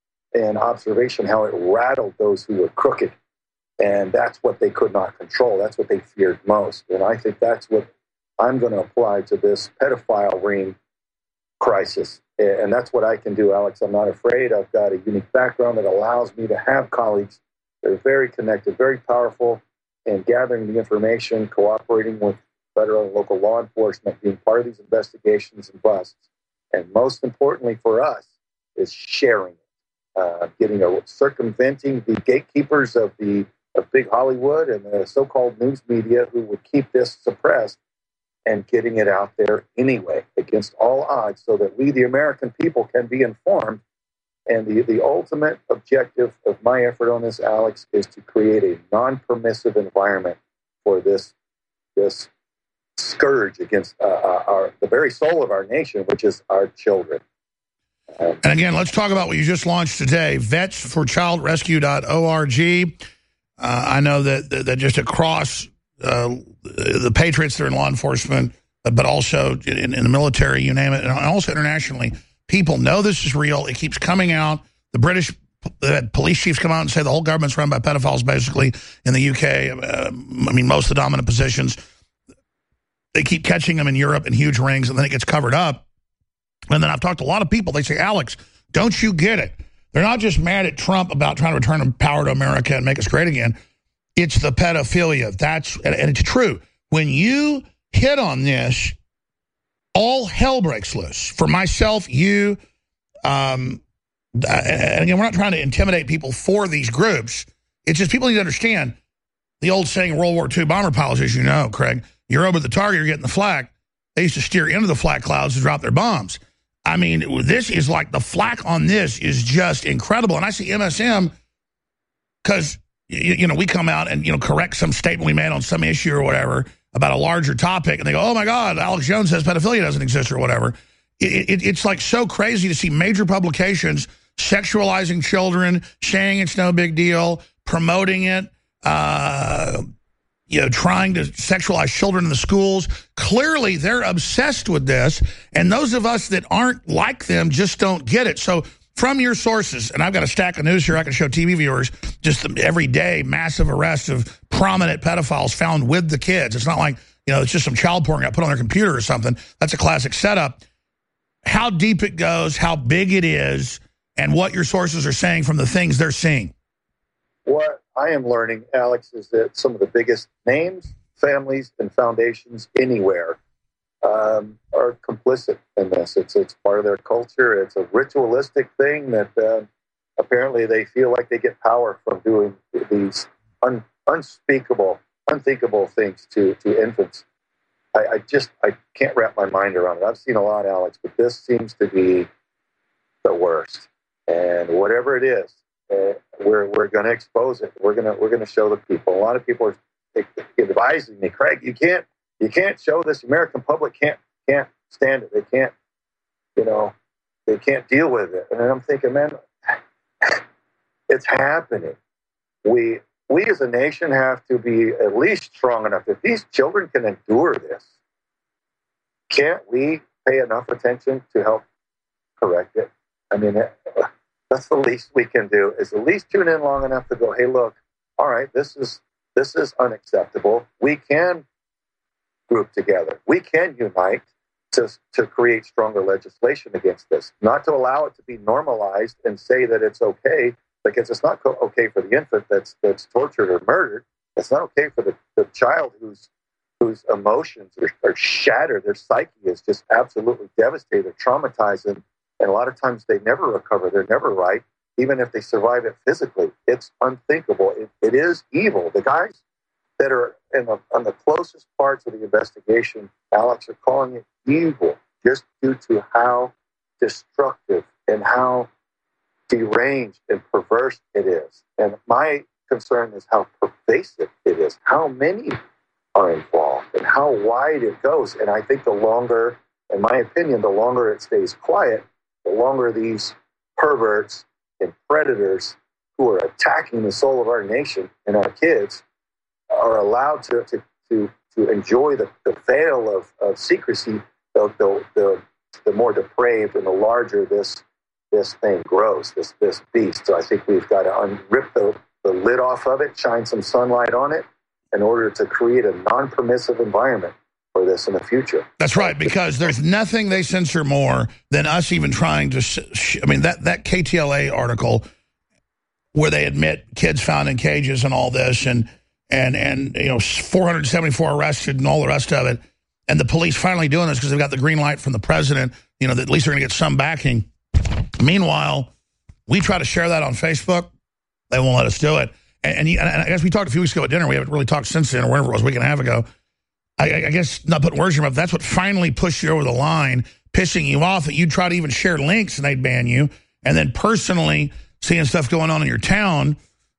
in observation how it rattled those who were crooked. And that's what they could not control. That's what they feared most. And I think that's what I'm going to apply to this pedophile ring crisis. And that's what I can do, Alex. I'm not afraid. I've got a unique background that allows me to have colleagues that are very connected, very powerful, and gathering the information, cooperating with federal and local law enforcement, being part of these investigations and busts. And most importantly for us is sharing it, uh, getting a circumventing the gatekeepers of the of big Hollywood and the so-called news media who would keep this suppressed, and getting it out there anyway against all odds so that we, the American people, can be informed. And the, the ultimate objective of my effort on this, Alex, is to create a non-permissive environment for this this scourge against uh, our the very soul of our nation, which is our children. Um, and again, let's talk about what you just launched today, vets for child rescue dot org. Uh, I know that, that, that just across uh, the patriots that are in law enforcement, but also in, in the military, you name it, and also internationally, people know this is real. It keeps coming out. The British uh, police chiefs come out and say the whole government's run by pedophiles, basically, in the U K. Uh, I mean, most of the dominant positions. They keep catching them in Europe in huge rings, and then it gets covered up. And then I've talked to a lot of people. They say, Alex, don't you get it? They're not just mad at Trump about trying to return power to America and make us great again. It's the pedophilia. That's and it's true. When you hit on this, all hell breaks loose. For myself, you, um, and again, we're not trying to intimidate people for these groups. It's just people need to understand the old saying, World War Two bomber pilots, as you know, Craig, you're over the target, you're getting the flak. They used to steer into the flak clouds to drop their bombs. I mean, this is like the flak on this is just incredible. And I see M S M because, you, you know, we come out and, you know, correct some statement we made on some issue or whatever about a larger topic. And they go, oh, my God, Alex Jones says pedophilia doesn't exist or whatever. It, it, it's like so crazy to see major publications sexualizing children, saying it's no big deal, promoting it, uh, you know, trying to sexualize children in the schools. Clearly, they're obsessed with this, and those of us that aren't like them just don't get it. So from your sources, and I've got a stack of news here I can show T V viewers, just every day, massive arrests of prominent pedophiles found with the kids. It's not like, you know, it's just some child porn got put on their computer or something. That's a classic setup. How deep it goes, how big it is, and what your sources are saying from the things they're seeing. What I am learning, Alex, is that some of the biggest names, families, and foundations anywhere um, are complicit in this. It's it's part of their culture. It's a ritualistic thing that uh, apparently they feel like they get power from doing these un, unspeakable, unthinkable things to, to infants. I, I just I can't wrap my mind around it. I've seen a lot, Alex, but this seems to be the worst. And whatever it is, uh, we're we're going to expose it. We're gonna we're gonna show the people. A lot of people are advising me, Craig, you can't you can't show this. The American public can't can't stand it. They can't, you know, they can't deal with it. And I'm thinking, man, it's happening. We we as a nation have to be at least strong enough. If these children can endure this, can't we pay enough attention to help correct it? I mean, that's the least we can do, is at least tune in long enough to go, hey, look, all right, this is this is unacceptable. We can group together. We can unite to, to create stronger legislation against this, not to allow it to be normalized and say that it's okay, because it's not okay for the infant that's that's tortured or murdered. It's not okay for the, the child whose whose emotions are, are shattered. Their psyche is just absolutely devastated, traumatized, and And a lot of times they never recover. They're never right, even if they survive it physically. It's unthinkable. It, it is evil. The guys that are in the, on the closest parts of the investigation, Alex, are calling it evil just due to how destructive and how deranged and perverse it is. And my concern is how pervasive it is, how many are involved, and how wide it goes. And I think the longer, in my opinion, the longer it stays quiet, the longer these perverts and predators who are attacking the soul of our nation and our kids are allowed to to to, to enjoy the, the veil of, of secrecy, the, the the the more depraved and the larger this this thing grows, this this beast. So I think we've got to unrip the, the lid off of it, shine some sunlight on it, in order to create a non-permissive environment for this in the future. That's right, because there's nothing they censor more than us even trying to, sh- I mean, that, that K T L A article where they admit kids found in cages and all this, and, and, and you know, four hundred seventy-four arrested and all the rest of it, and the police finally doing this because they've got the green light from the president, you know, that at least they're going to get some backing. Meanwhile, we try to share that on Facebook. They won't let us do it. And, and, and I guess we talked a few weeks ago at dinner. We haven't really talked since then, or whatever it was, a week and a half ago. I, I guess, not putting words in your mouth, that's what finally pushed you over the line, pissing you off that you'd try to even share links and they'd ban you. And then personally seeing stuff going on in your town,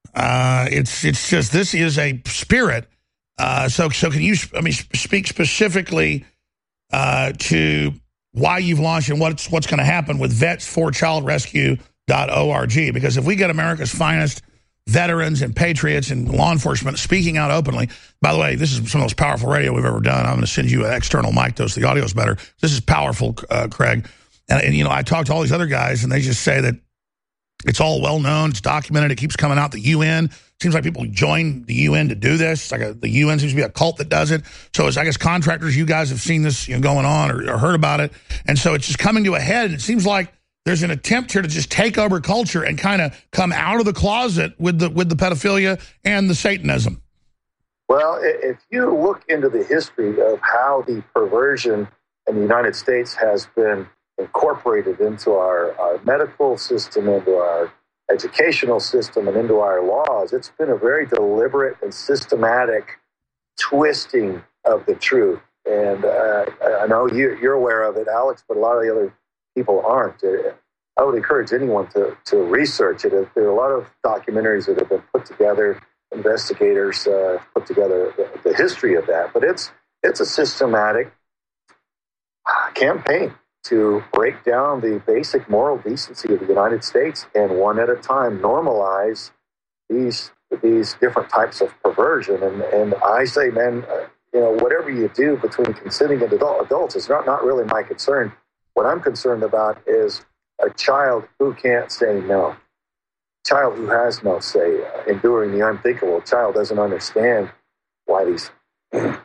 uh, it's it's just, this is a spirit. Uh, so so can you, I mean, speak specifically uh, to why you've launched and what's, what's going to happen with vets for child rescue dot org? Because if we get America's finest veterans and patriots and law enforcement speaking out openly. By the way, this is some of the most powerful radio we've ever done. I'm going to send you an external mic, though, so the audio's better. This is powerful, uh, Craig. And, and, you know, I talked to all these other guys, and they just say that It's all well known. It's documented. It keeps coming out. The U N seems like people join the U N to do this. It's like a, the U N seems to be a cult that does it. So as I guess contractors, you guys have seen this, you know, going on or, or heard about it, and so it's just coming to a head. And it seems like there's an attempt here to just take over culture and kind of come out of the closet with the with the pedophilia and the Satanism. Well, if you look into the history of how the perversion in the United States has been incorporated into our, our medical system, into our educational system, and into our laws, it's been a very deliberate and systematic twisting of the truth. And uh, I know you, you're aware of it, Alex, but a lot of the other people aren't. I would encourage anyone to, to research it. There are a lot of documentaries that have been put together. Investigators uh, put together the, the history of that, but it's it's a systematic campaign to break down the basic moral decency of the United States, and one at a time normalize these these different types of perversion. And and I say, man, uh, you know, whatever you do between consenting and adult, adults is not not really my concern. What I'm concerned about is a child who can't say no. Child who has no say, uh, enduring the unthinkable. Child doesn't understand why these. I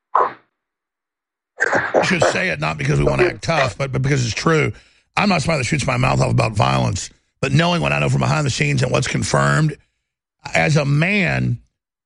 should say it not because we want to act tough, but, but because it's true. I'm not somebody that shoots my mouth off about violence, but knowing what I know from behind the scenes and what's confirmed, as a man,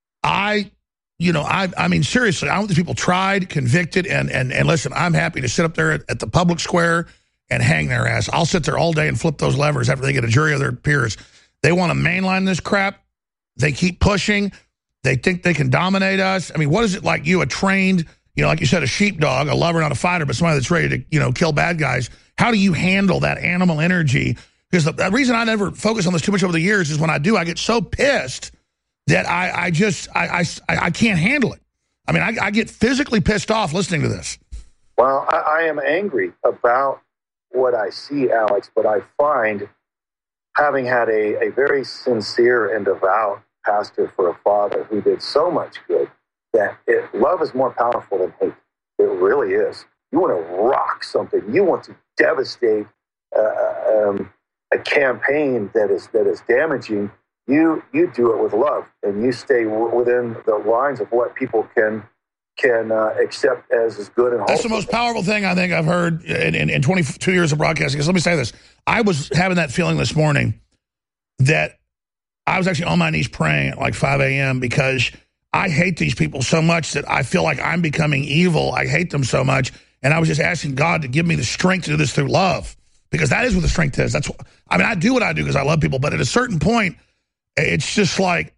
I, you know, I, I mean, seriously, I want these people tried, convicted, and and and listen, I'm happy to sit up there at, at the public square and hang their ass. I'll sit there all day and flip those levers after they get a jury of their peers. They want to mainline this crap. They keep pushing. They think they can dominate us. I mean, what is it like you, a trained, you know, like you said, a sheepdog, a lover, not a fighter, but somebody that's ready to, you know, kill bad guys? How do you handle that animal energy? Because the, the reason I never focus on this too much over the years is when I do, I get so pissed that I, I just, I, I, I can't handle it. I mean, I, I get physically pissed off listening to this. Well, I, I am angry about what I see, Alex, but I find, having had a, a very sincere and devout pastor for a father who did so much good, that it, love is more powerful than hate. It really is. You want to rock something. You want to devastate uh, um, a campaign that is that is damaging. You you do it with love, and you stay w- within the lines of what people can can uh, accept as is good and wholesome. That's the most powerful thing I think I've heard in, in, in twenty-two years of broadcasting. Because let me say this. I was having that feeling this morning that I was actually on my knees praying at like five a.m. because I hate these people so much that I feel like I'm becoming evil. I hate them so much. And I was just asking God to give me the strength to do this through love. Because that is what the strength is. That's what, I mean, I do what I do because I love people. But at a certain point, it's just like,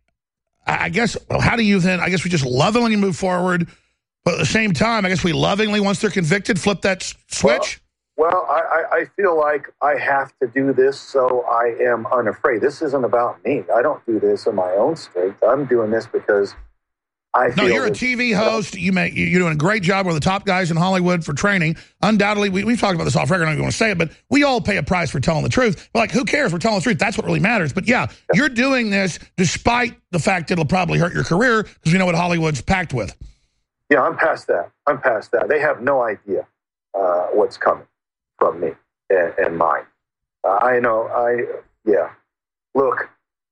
I guess, well, how do you then, I guess we just lovingly move forward. But at the same time, I guess we lovingly, once they're convicted, flip that switch. Well, well I, I feel like I have to do this, so I am unafraid. This isn't about me. I don't do this in my own strength. I'm doing this because I feel... No, you're a T V host. You make, you're doing a great job. One of the top guys in Hollywood for training. Undoubtedly, we, we've talked about this off record. I don't want to say it, but we all pay a price for telling the truth. But like, who cares? We're telling the truth. That's what really matters. But yeah, yeah. You're doing this despite the fact that it'll probably hurt your career because we know what Hollywood's packed with. Yeah, I'm past that. I'm past that. They have no idea uh, what's coming from me and, and mine. Uh, I know. I yeah. Look,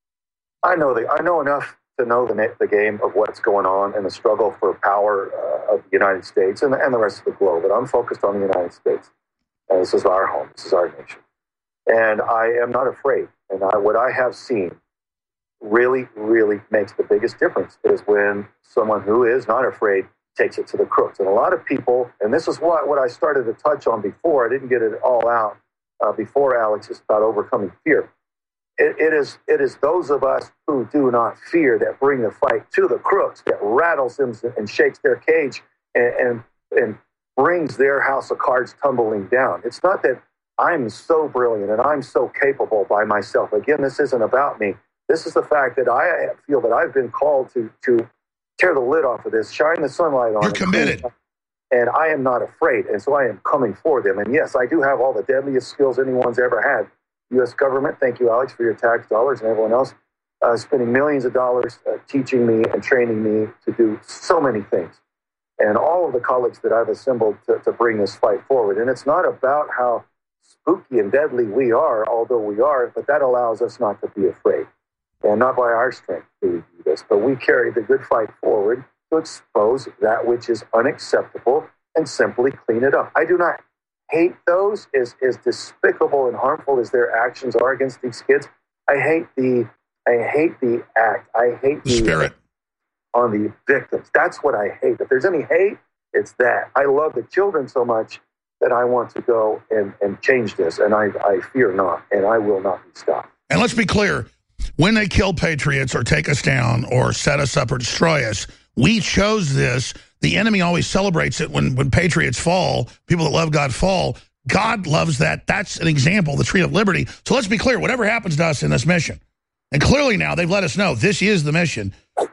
I know the. I know enough to know the the game of what's going on and the struggle for power uh, of the United States and the, and the rest of the globe. But I'm focused on the United States. And this is our home. This is our nation. And I am not afraid. And I, what I have seen really, really makes the biggest difference is when someone who is not afraid takes it to the crooks. And a lot of people, and this is what, what I started to touch on before, I didn't get it all out uh, before, Alex, is about overcoming fear. It, it is it is those of us who do not fear that bring the fight to the crooks, that rattles them and shakes their cage and, and, and brings their house of cards tumbling down. It's not that I'm so brilliant and I'm so capable by myself. Again, this isn't about me. This is the fact that I feel that I've been called to to tear the lid off of this, shine the sunlight on it. You're committed. And I am not afraid. And so I am coming for them. And yes, I do have all the deadliest skills anyone's ever had. U S government, thank you, Alex, for your tax dollars and everyone else, uh, spending millions of dollars uh, teaching me and training me to do so many things. And all of the colleagues that I've assembled to, to bring this fight forward. And it's not about how spooky and deadly we are, although we are, but that allows us not to be afraid. And not by our strength do we do this, but we carry the good fight forward to expose that which is unacceptable and simply clean it up. I do not hate those, as, as despicable and harmful as their actions are against these kids. I hate the I hate the act. I hate The the spirit. on the victims. That's what I hate. If there's any hate, it's that. I love the children so much that I want to go and, and change this, and I, I fear not, and I will not be stopped. And let's be clear, when they kill patriots or take us down or set us up or destroy us, we chose this. The enemy always celebrates it when, when patriots fall, people that love God fall. God loves that. That's an example, the tree of liberty. So let's be clear, whatever happens to us in this mission, and clearly now they've let us know this is the mission.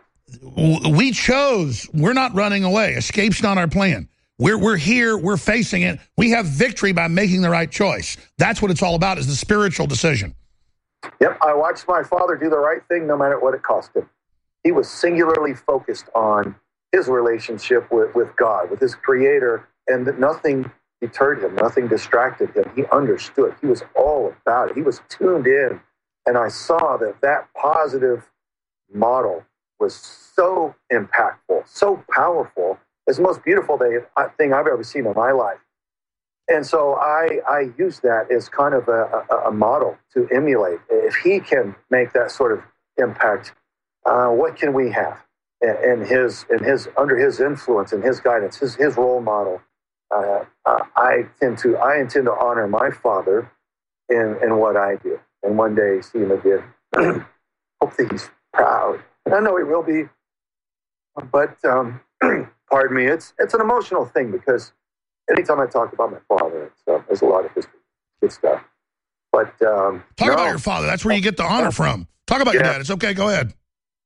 We chose, we're not running away. Escape's not our plan. We're, we're here, we're facing it. We have victory by making the right choice. That's what it's all about, is the spiritual decision. Yep, I watched my father do the right thing no matter what it cost him. He was singularly focused on his relationship with, with God, with his creator, and that nothing deterred him, nothing distracted him. He understood. He was all about it. He was tuned in. And I saw that that positive model was so impactful, so powerful. It's the most beautiful thing I've ever seen in my life. And so I, I use that as kind of a, a, a model to emulate. If he can make that sort of impact, uh, what can we have? And his, and his, under his influence and his guidance, his, his role model, uh, uh, I tend to, I intend to honor my father in, in what I do. And one day see him again. Hopefully he's proud. And I know he will be. But, um, pardon me, it's it's an emotional thing because anytime I talk about my father, it's, uh, there's a lot of history, good stuff. But um, Talk no. about your father. That's where you get the honor from. Talk about your Yeah. dad. It's okay. Go ahead.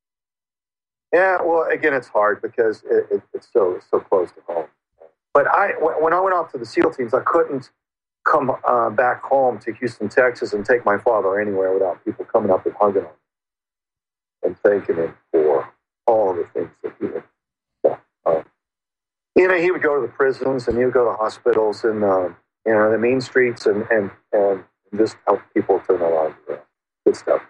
Yeah, well, again, it's hard because it, it, it's so it's so close to home. But I, when I went off to the SEAL teams, I couldn't come uh, back home to Houston, Texas, and take my father anywhere without people coming up and hugging him and thanking him for all the things that he had done. Uh, you know, he would go to the prisons and he would go to hospitals and uh, you know the mean streets and and and just help people turn their lives around. Good stuff.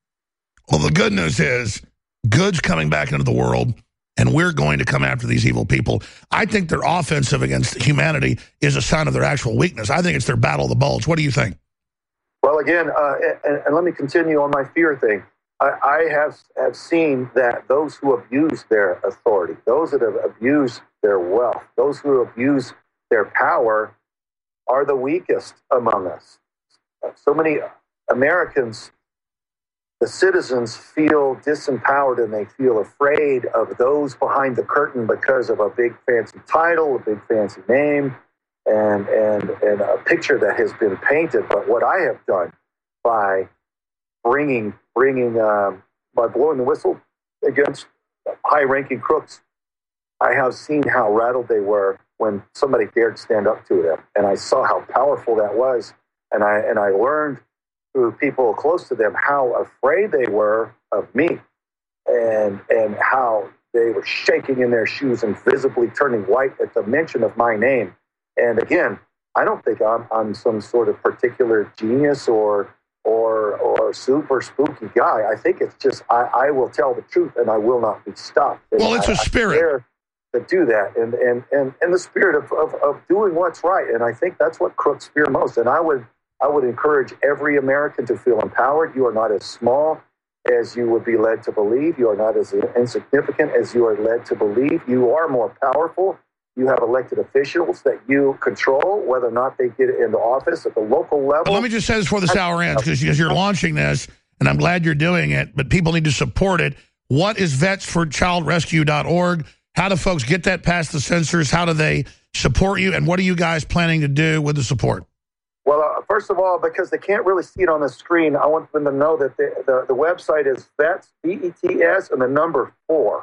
Well, the good news is good's coming back into the world, and we're going to come after these evil people. I think their offensive against humanity is a sign of their actual weakness. I think it's their battle of the bulge. What do you think? Well, again, uh, and, and let me continue on my fear thing. I, I have have seen that those who abuse their authority, those that have abused their wealth, those who abuse their power are the weakest among us. So many Americans, the citizens, feel disempowered and they feel afraid of those behind the curtain because of a big fancy title, a big fancy name, and and and a picture that has been painted. But what I have done by bringing bringing um, by blowing the whistle against high-ranking crooks, I have seen how rattled they were when somebody dared stand up to them, and I saw how powerful that was, and I and I learned through people close to them how afraid they were of me, and and how they were shaking in their shoes and visibly turning white at the mention of my name. And again, I don't think I'm I'm some sort of particular genius or or or super spooky guy. I think it's just I, I will tell the truth and I will not be stopped. And Well, it's I, a spirit. to do that and and and, and the spirit of, of, of doing what's right. And I think that's what crooks fear most. And I would I would encourage every American to feel empowered. You are not as small as you would be led to believe. You are not as insignificant as you are led to believe. You are more powerful. You have elected officials that you control, whether or not they get into office at the local level. But let me just say this before this hour ends, because you're launching this, and I'm glad you're doing it, but people need to support it. What is vets for child rescue dot org? How do folks get that past the censors? How do they support you? And what are you guys planning to do with the support? Well, uh, first of all, because they can't really see it on the screen, I want them to know that the, the, the website is vets, V E T S, and the number four.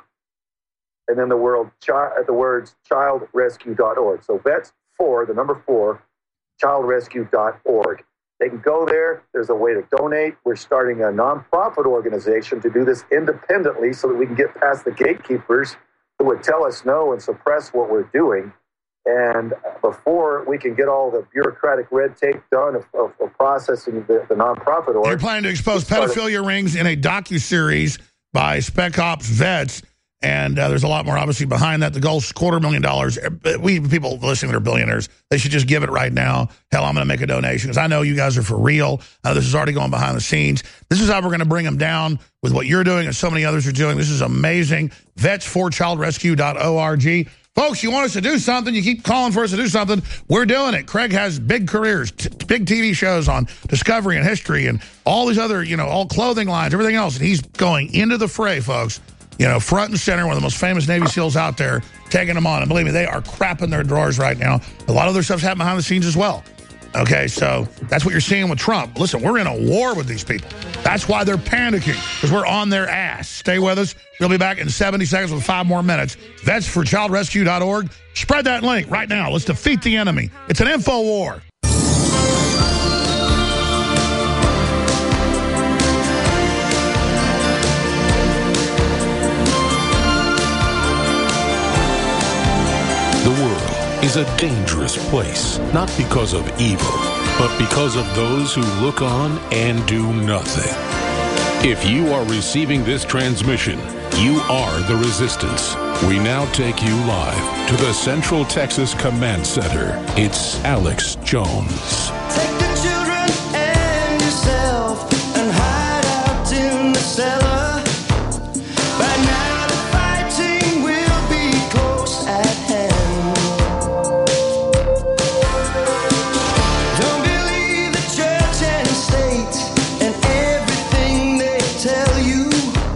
And then the, world, chi- the words child rescue dot org. So vets four, the number four, child rescue dot org. They can go there. There's a way to donate. We're starting a nonprofit organization to do this independently so that we can get past the gatekeepers who would tell us no and suppress what we're doing. And before we can get all the bureaucratic red tape done of, of, of processing the, the nonprofit org. They're planning to expose pedophilia rings in a docuseries by Spec Ops vets. And uh, there's a lot more, obviously, behind that. The goal's quarter million dollars. We people listening that are billionaires, they should just give it right now. Hell, I'm going to make a donation because I know you guys are for real. Uh, this is already going behind the scenes. This is how we're going to bring them down with what you're doing and so many others are doing. This is amazing. vets for child rescue dot org. Folks, you want us to do something, you keep calling for us to do something, we're doing it. Craig has big careers, t big T V shows on Discovery and History and all these other, you know, all clothing lines, everything else. And he's going into the fray, folks. You know, front and center, one of the most famous Navy SEALs out there, taking them on. And believe me, they are crapping their drawers right now. A lot of their stuff's happening behind the scenes as well. Okay, so that's what you're seeing with Trump. Listen, we're in a war with these people. That's why they're panicking, because we're on their ass. Stay with us. We'll be back in seventy seconds with five more minutes. vets for child rescue dot org. Spread that link right now. Let's defeat the enemy. It's an info war. The world is a dangerous place, not because of evil, but because of those who look on and do nothing. If you are receiving this transmission, you are the resistance. We now take you live to the Central Texas Command Center. It's Alex Jones. Take the children and yourself and hide out in the cellar. By now the fighting will be close at hand. Don't believe the church and state and everything they tell you.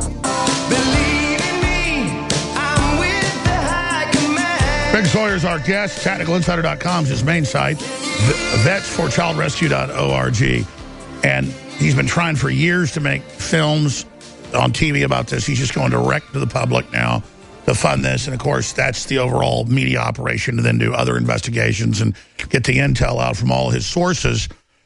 Believe in me, I'm with the high command. Greg Sawyer's our guest. Tactical Insider dot com is his main site. vets for child rescue dot org. And he's been trying for years to make films on T V about this. He's just going direct to the public now to fund this. And, of course, that's the overall media operation to then do other investigations and get the intel out from all his sources.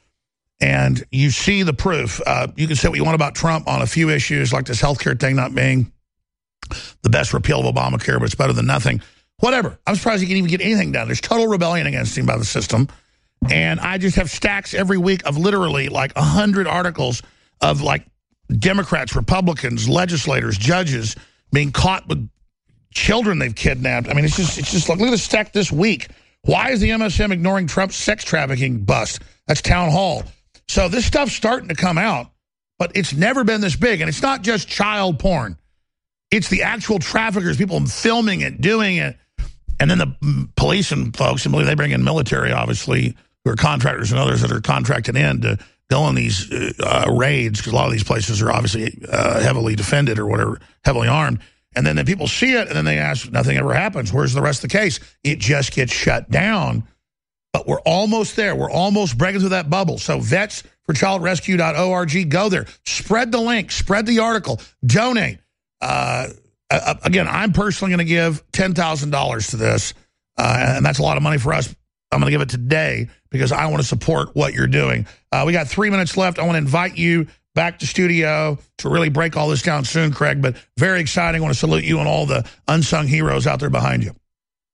And you see the proof. Uh, you can say what you want about Trump on a few issues, like this healthcare thing not being the best repeal of Obamacare, but it's better than nothing. Whatever. I'm surprised he can even get anything done. There's total rebellion against him by the system. And I just have stacks every week of literally like one hundred articles of like Democrats, Republicans, legislators, judges being caught with children they've kidnapped. I mean, it's just, it's just like, look at the stack this week. Why is the M S M ignoring Trump's sex trafficking bust? That's Town Hall. So this stuff's starting to come out, but it's never been this big. And it's not just child porn. It's the actual traffickers, people filming it, doing it. And then the police and folks, and believe they bring in military, obviously, who are contractors and others that are contracted in to go on these uh, raids, because a lot of these places are obviously uh, heavily defended or whatever, heavily armed. And then the people see it, and then they ask, nothing ever happens. Where's the rest of the case? It just gets shut down. But we're almost there. We're almost breaking through that bubble. So vets for child rescue dot org, go there. Spread the link. Spread the article. Donate. Uh, uh, again, I'm personally going to give ten thousand dollars to this, uh, and that's a lot of money for us. I'm going to give it today because I want to support what you're doing. Uh, we got three minutes left. I want to invite you back to studio to really break all this down soon, Craig, but very exciting. I want to salute you and all the unsung heroes out there behind you.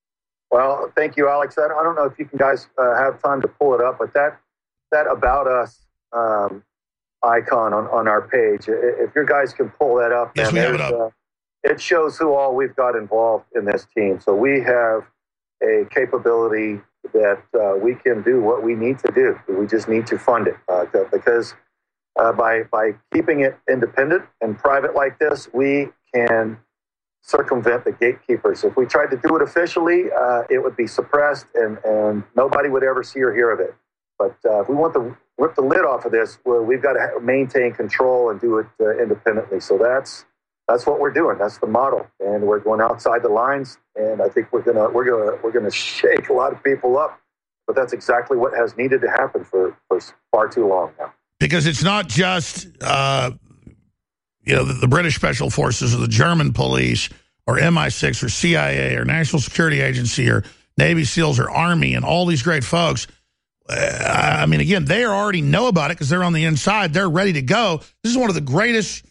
Well, thank you, Alex. I don't know if you can guys uh, have time to pull it up, but that that About Us um, icon on, on our page, if your guys can pull that up, yes, man, we have it up. Uh, it shows who all we've got involved in this team. So we have a capability that uh, we can do what we need to do. We just need to fund it uh, because uh, by by keeping it independent and private like this, we can circumvent the gatekeepers. If we tried to do it officially, uh, it would be suppressed and, and nobody would ever see or hear of it. But uh, if we want to rip the lid off of this, well, we've got to maintain control and do it uh, independently. So that's that's what we're doing. That's the model, and we're going outside the lines. And I think we're gonna we're gonna we're gonna shake a lot of people up. But that's exactly what has needed to happen for, for far too long now. Because it's not just uh, you know the, the British Special Forces or the German police or M I six or C I A or National Security Agency or Navy SEALs or Army and all these great folks. Uh, I mean, again, they already know about it because they're on the inside. They're ready to go. This is one of the greatest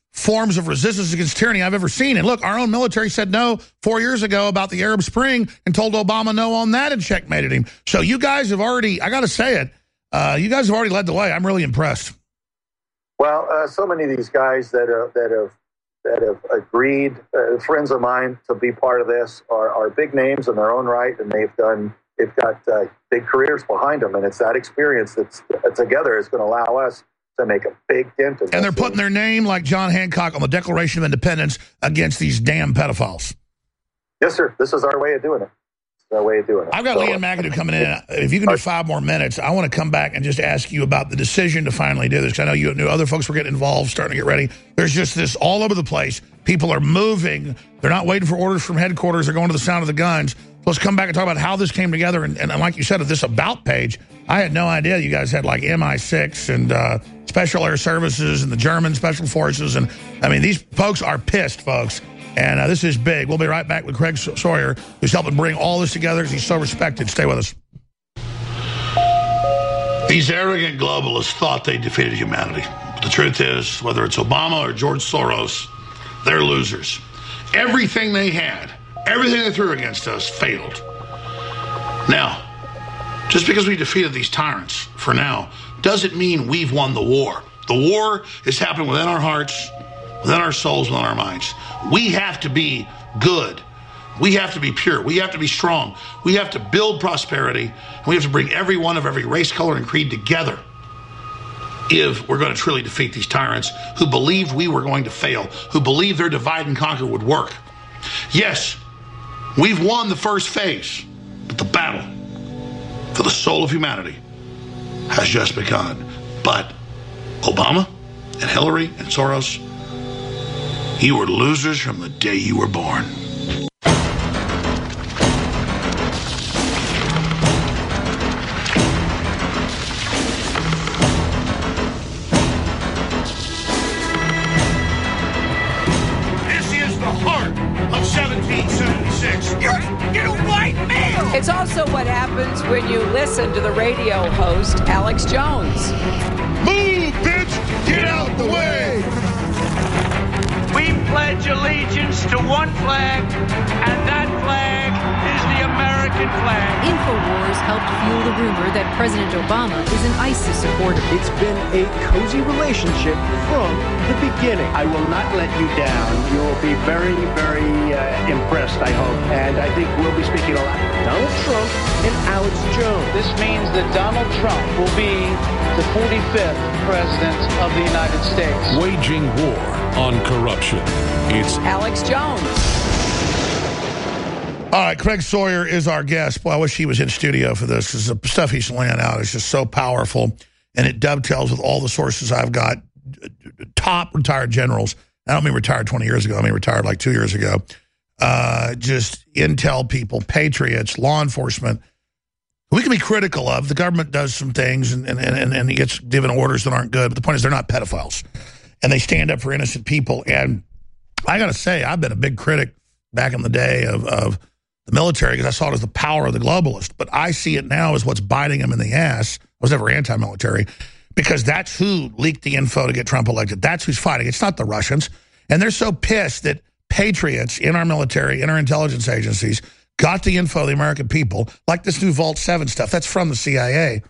forms of resistance against tyranny I've ever seen. And look, our own military said no four years ago about the Arab Spring and told Obama no on that and checkmated him. So you guys have already, I got to say it, uh, you guys have already led the way. I'm really impressed. Well, uh, so many of these guys that, uh, that have that have agreed, uh, friends of mine, to be part of this are, are big names in their own right, and they've done, they've got uh, big careers behind them, and it's that experience that's uh, together is going to allow us to make a big dent. And they're putting their name, like John Hancock, on the Declaration of Independence against these damn pedophiles. Yes, sir. This is our way of doing it. It's our way of doing it. I've got so, Leanne McAdoo coming in. If you can do five more minutes, I want to come back and just ask you about the decision to finally do this, because I know you knew other folks were getting involved, starting to get ready. There's just this all over the place. People are moving. They're not waiting for orders from headquarters. They're going to the sound of the guns. Let's come back and talk about how this came together. And, and like you said, at this About page, I had no idea you guys had like M I six and uh, Special Air Services and the German Special Forces. And I mean, these folks are pissed, folks. And uh, this is big. We'll be right back with Craig Sawyer, who's helping bring all this together because he's so respected. Stay with us. These arrogant globalists thought they defeated humanity. But the truth is, whether it's Obama or George Soros, they're losers. Everything they had, everything they threw against us failed. Now, just because we defeated these tyrants for now doesn't mean we've won the war. The war is happening within our hearts, within our souls, within our minds. We have to be good. We have to be pure. We have to be strong. We have to build prosperity. And we have to bring everyone of every race, color, and creed together if we're going to truly defeat these tyrants who believed we were going to fail, who believed their divide and conquer would work. Yes, we've won the first phase, but the battle for the soul of humanity has just begun. But Obama and Hillary and Soros, you were losers from the day you were born. This is the heart of seventeen seventy-six. You're, you're white male! It's also what happens when you listen to the radio host, Alex Jones. Move, bitch! Get out the way! We pledge allegiance to one flag, and that flag is the American flag. InfoWars helped fuel the rumor that President Obama is an ISIS supporter. It's been a cozy relationship from the beginning. I will not let you down. You will be very, very uh, impressed, I hope. And I think we'll be speaking a lot. Donald Trump and Alex Jones. This means that Donald Trump will be the forty-fifth president of the United States. Waging war on corruption. It's Alex Jones. All right, Craig Sawyer is our guest. Boy, I wish he was in studio for this, because the stuff he's laying out is just so powerful, and it dovetails with all the sources I've got. Top retired generals. I don't mean retired twenty years ago. I mean retired like two years ago. Uh, just intel people, patriots, law enforcement. We can be critical of. The government does some things, and, and, and, and he gets given orders that aren't good. But the point is, they're not pedophiles. And they stand up for innocent people. And I got to say, I've been a big critic back in the day of, of the military, because I saw it as the power of the globalist. But I see it now as what's biting them in the ass. I was never anti-military, because that's who leaked the info to get Trump elected. That's who's fighting. It's not the Russians. And they're so pissed that patriots in our military, in our intelligence agencies, got the info of the American people, like this new Vault seven stuff. That's from the C I A.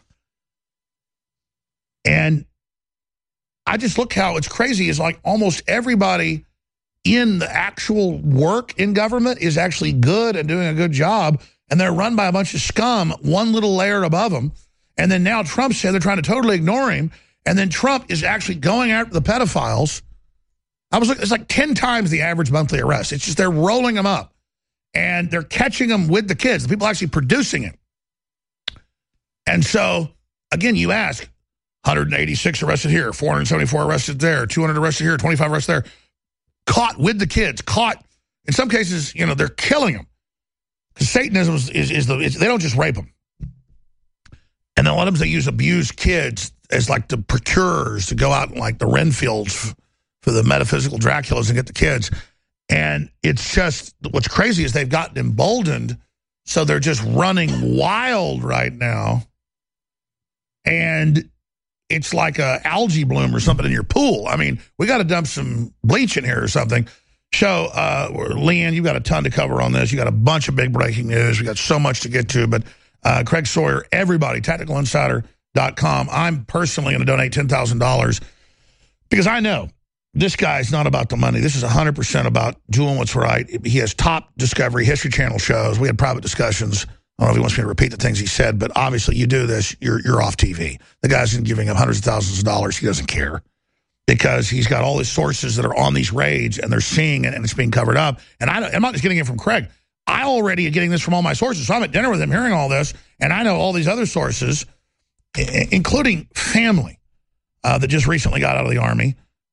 And I just look how it's crazy. Is like almost everybody in the actual work in government is actually good and doing a good job, and they're run by a bunch of scum one little layer above them. And then now Trump said they're trying to totally ignore him, and then Trump is actually going after the pedophiles. I was looking, it's like ten times the average monthly arrest. It's just they're rolling them up, and they're catching them with the kids, the people actually producing it. And so, again, you ask, one hundred eighty-six arrested here, four hundred seventy-four arrested there, two hundred arrested here, twenty-five arrested there. Caught with the kids, caught. In some cases, you know, they're killing them. Because Satanism is, is, is the, it's, they don't just rape them. And then a lot of times they use abused kids as like the procurers to go out in like the Renfields for the metaphysical Draculas and get the kids. And it's just, what's crazy is they've gotten emboldened, so they're just running wild right now. And it's like a algae bloom or something in your pool. I mean, we got to dump some bleach in here or something. So, uh, Leanne, you've got a ton to cover on this. You got a bunch of big breaking news. We got so much to get to. But uh, Craig Sawyer, everybody, tactical insider dot com. I'm personally going to donate ten thousand dollars because I know this guy's not about the money. This is one hundred percent about doing what's right. He has top Discovery History Channel shows. We had private discussions. I don't know if he wants me to repeat the things he said, but obviously you do this, you're you're off T V. The guy's been giving him hundreds of thousands of dollars. He doesn't care because he's got all his sources that are on these raids, and they're seeing it, and it's being covered up. And I, I'm not just getting it from Craig. I already am getting this from all my sources. So I'm at dinner with him hearing all this, and I know all these other sources, including family uh, that just recently got out of the Army.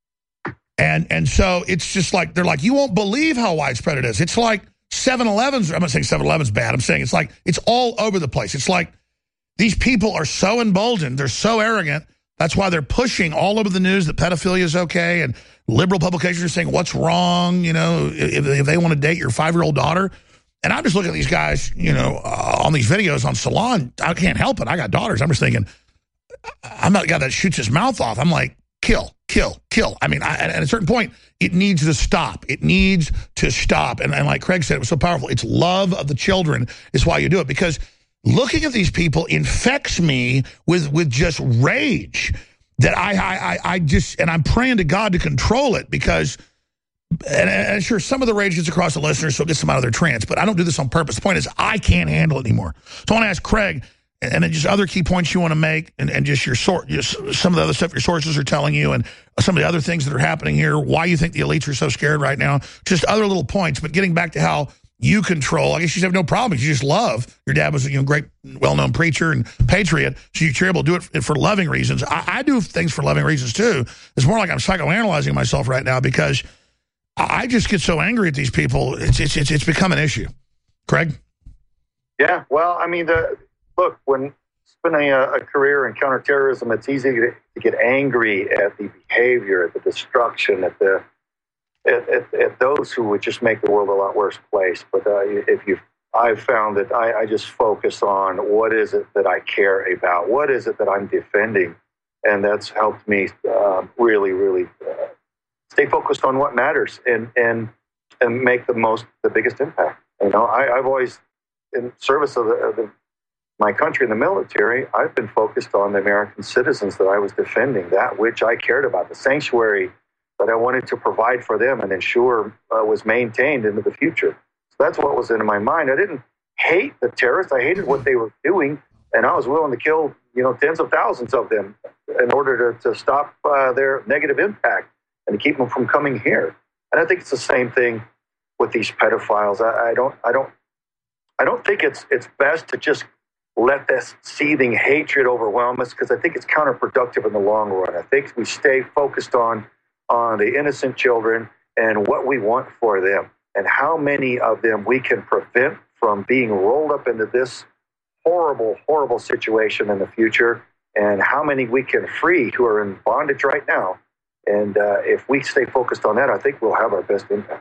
And and so it's just like, they're like, you won't believe how widespread it is. It's like seven elevens, I'm not saying seven eleven's bad. I'm saying it's like, it's all over the place. It's like these people are so emboldened. They're so arrogant. That's why they're pushing all over the news that pedophilia is okay. And liberal publications are saying, what's wrong? You know, if, if they want to date your five-year-old daughter. And I'm just looking at these guys, you know, uh, on these videos on Salon. I can't help it. I got daughters. I'm just thinking, I'm not the guy that shoots his mouth off. I'm like, kill, kill, kill. I mean, I, at a certain point, it needs to stop. It needs to stop. And, and like Craig said, it was so powerful. It's love of the children is why you do it. Because looking at these people infects me with, with just rage that I, I, I just, and I'm praying to God to control it because, and, and sure, some of the rage gets across the listeners, so it gets them out of their trance. But I don't do this on purpose. The point is, I can't handle it anymore. So I want to ask Craig, and then just other key points you want to make, and, and just your sort, just some of the other stuff your sources are telling you, and some of the other things that are happening here, why you think the elites are so scared right now, just other little points. But getting back to how you control, I guess you have no problem. You just love. Your dad was a you know, great, well-known preacher and patriot, so you're able to do it for loving reasons. I, I do things for loving reasons, too. It's more like I'm psychoanalyzing myself right now because I just get so angry at these people. It's, it's, it's, it's become an issue. Craig? Yeah, well, I mean, the... Look, when spending a, a career in counterterrorism, it's easy to, to get angry at the behavior, at the destruction, at the at, at, at those who would just make the world a lot worse place. But uh, if you, I've found that I, I just focus on what is it that I care about, what is it that I'm defending, and that's helped me uh, really, really uh, stay focused on what matters and and and make the most, the biggest impact. You know, I, I've always, in service of the, of the my country in the military, I've been focused on the American citizens that I was defending, that which I cared about, the sanctuary that I wanted to provide for them and ensure uh, was maintained into the future. So that's what was in my mind. I didn't hate the terrorists. I hated what they were doing, and I was willing to kill, you know, tens of thousands of them in order to, to stop uh, their negative impact and to keep them from coming here. And I think it's the same thing with these pedophiles. I, I don't, I don't, I don't think it's it's best to just let this seething hatred overwhelm us, because I think it's counterproductive in the long run. I think we stay focused on on the innocent children and what we want for them and how many of them we can prevent from being rolled up into this horrible, horrible situation in the future, and how many we can free who are in bondage right now. And uh, if we stay focused on that, I think we'll have our best impact.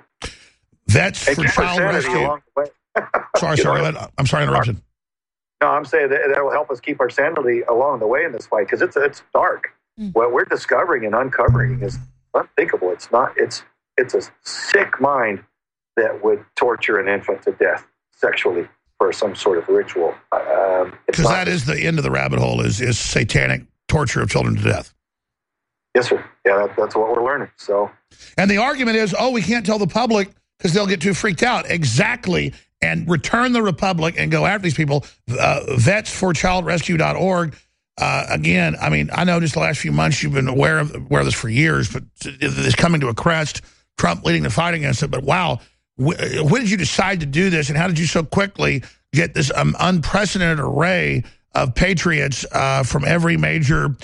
Vets for Child Rescue. sorry, sorry. know, I'm sorry I interrupted. No, I'm saying that that will help us keep our sanity along the way in this fight, because it's it's dark. Mm. What we're discovering and uncovering is unthinkable. It's not. It's it's a sick mind that would torture an infant to death sexually for some sort of ritual. Because um, that is the end of the rabbit hole. Is is satanic torture of children to death. Yes, sir. Yeah, that, that's what we're learning. So, and the argument is, oh, we can't tell the public because they'll get too freaked out. Exactly. And return the republic and go after these people. Uh, vets for child rescue dot org. Uh, again, I mean, I know just the last few months you've been aware of, aware of this for years, but it's coming to a crest, Trump leading the fight against it. But wow, when did you decide to do this, and how did you so quickly get this um, unprecedented array of patriots uh, from every major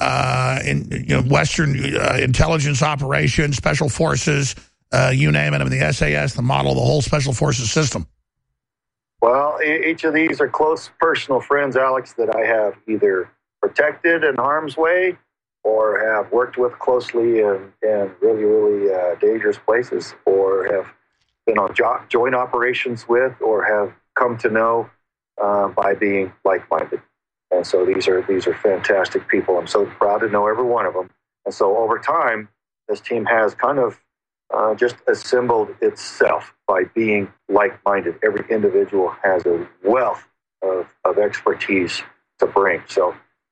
uh, in, you know, Western uh, intelligence operation, special forces, uh, you name it? I mean, the S A S, the model, the whole special forces system. Well, each of these are close personal friends, Alex, that I have either protected in harm's way or have worked with closely in, in really, really uh, dangerous places, or have been on jo- joint operations with, or have come to know uh, by being like-minded. And so these are these are fantastic people. I'm so proud to know every one of them. And so over time, this team has kind of uh, just assembled itself by being like-minded. Every individual has a wealth of, of expertise to bring. So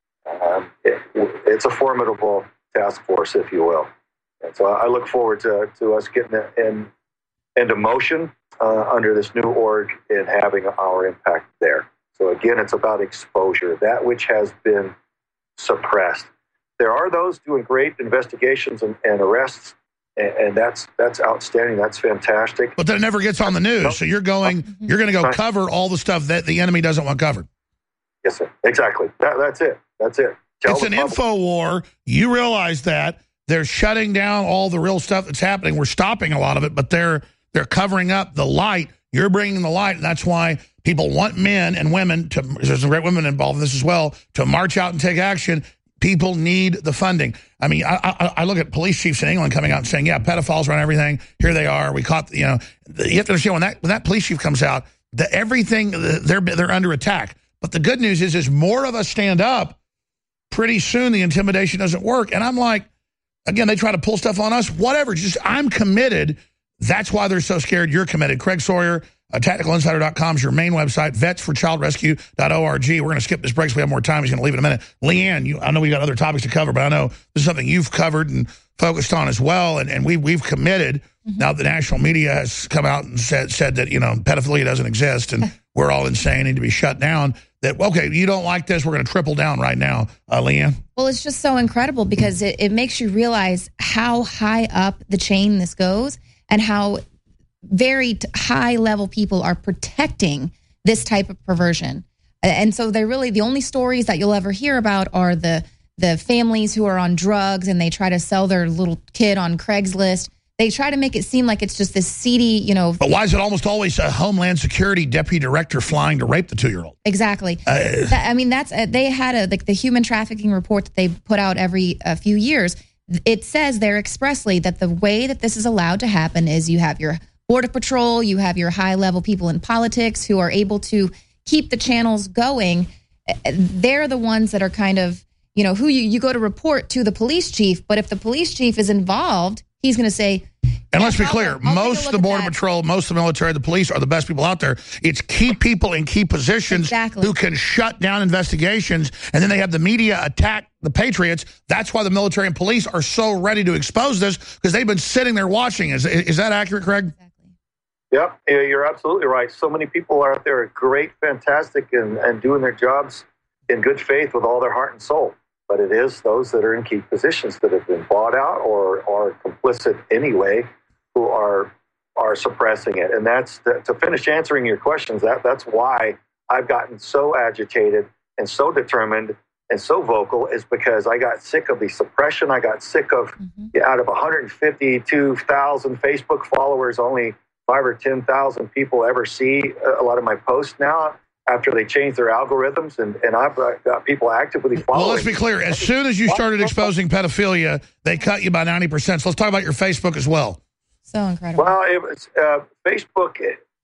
um, it, it's a formidable task force, if you will. And so I look forward to, to us getting in, into motion uh, under this new org and having our impact there. So again, it's about exposure, that which has been suppressed. There are those doing great investigations and, and arrests, and, and that's that's outstanding. That's fantastic. But that never gets on the news. Nope. So you're going, mm-hmm. you're going to go cover all the stuff that the enemy doesn't want covered. Yes, sir. Exactly. That, that's it. That's it. Tell it's an public. Info war. You realize that they're shutting down all the real stuff that's happening. We're stopping a lot of it, but they're they're covering up the light. You're bringing the light, and that's why people want men and women to. There's some great women involved in this as well to march out and take action. People need the funding. I mean, I, I, I look at police chiefs in England coming out and saying, "Yeah, pedophiles run everything. Here they are. We caught." You know, you have to understand when that when that police chief comes out, that everything they're they're under attack. But the good news is, is more of us stand up. Pretty soon, the intimidation doesn't work, and I'm like, again, they try to pull stuff on us. Whatever. Just I'm committed. That's why they're so scared. You're committed. Craig Sawyer, uh, tactical insider dot com is your main website. vets for child rescue dot org. We're going to skip this break so we have more time. He's going to leave in a minute. Leanne, you, I know we got other topics to cover, but I know this is something you've covered and focused on as well, and, and we, we've committed. Mm-hmm. Now the national media has come out and said, said that, you know, pedophilia doesn't exist and we're all insane, need to be shut down. That, okay, you don't like this, we're going to triple down right now. Uh, Leanne? Well, it's just so incredible because it, it makes you realize how high up the chain this goes and how very t- high-level people are protecting this type of perversion. And so they're really, the only stories that you'll ever hear about are the the families who are on drugs and they try to sell their little kid on Craigslist. They try to make it seem like it's just this seedy, you know. But why is it almost always a Homeland Security deputy director flying to rape the two-year-old? Exactly. Uh, that, I mean, that's uh, they had a like the human trafficking report that they put out every uh, few years. It says there expressly that the way that this is allowed to happen is you have your Border Patrol, you have your high-level people in politics who are able to keep the channels going. They're the ones that are kind of, you know, who you, you go to report to the police chief. But if the police chief is involved, he's going to say, and let's be clear, I'll, I'll most of the Border Patrol, most of the military, the police are the best people out there. It's key people in key positions exactly. who can shut down investigations, and then they have the media attack the patriots. That's why the military and police are so ready to expose this, because they've been sitting there watching. Is, is that accurate, Craig? Exactly. Yep, you're absolutely right. So many people out there are great, fantastic, and, and doing their jobs in good faith with all their heart and soul. But it is those that are in key positions that have been bought out or are complicit anyway who are are suppressing it. And that's the, to finish answering your questions. That that's why I've gotten so agitated and so determined and so vocal, is because I got sick of the suppression. I got sick of mm-hmm. yeah, out of one hundred fifty-two thousand Facebook followers, only five or ten thousand people ever see a lot of my posts now. After they changed their algorithms, and, and I've got people actively following. Well, let's be clear. As soon as you started exposing pedophilia, they cut you by ninety percent. So let's talk about your Facebook as well. So incredible. Well, it was uh, Facebook.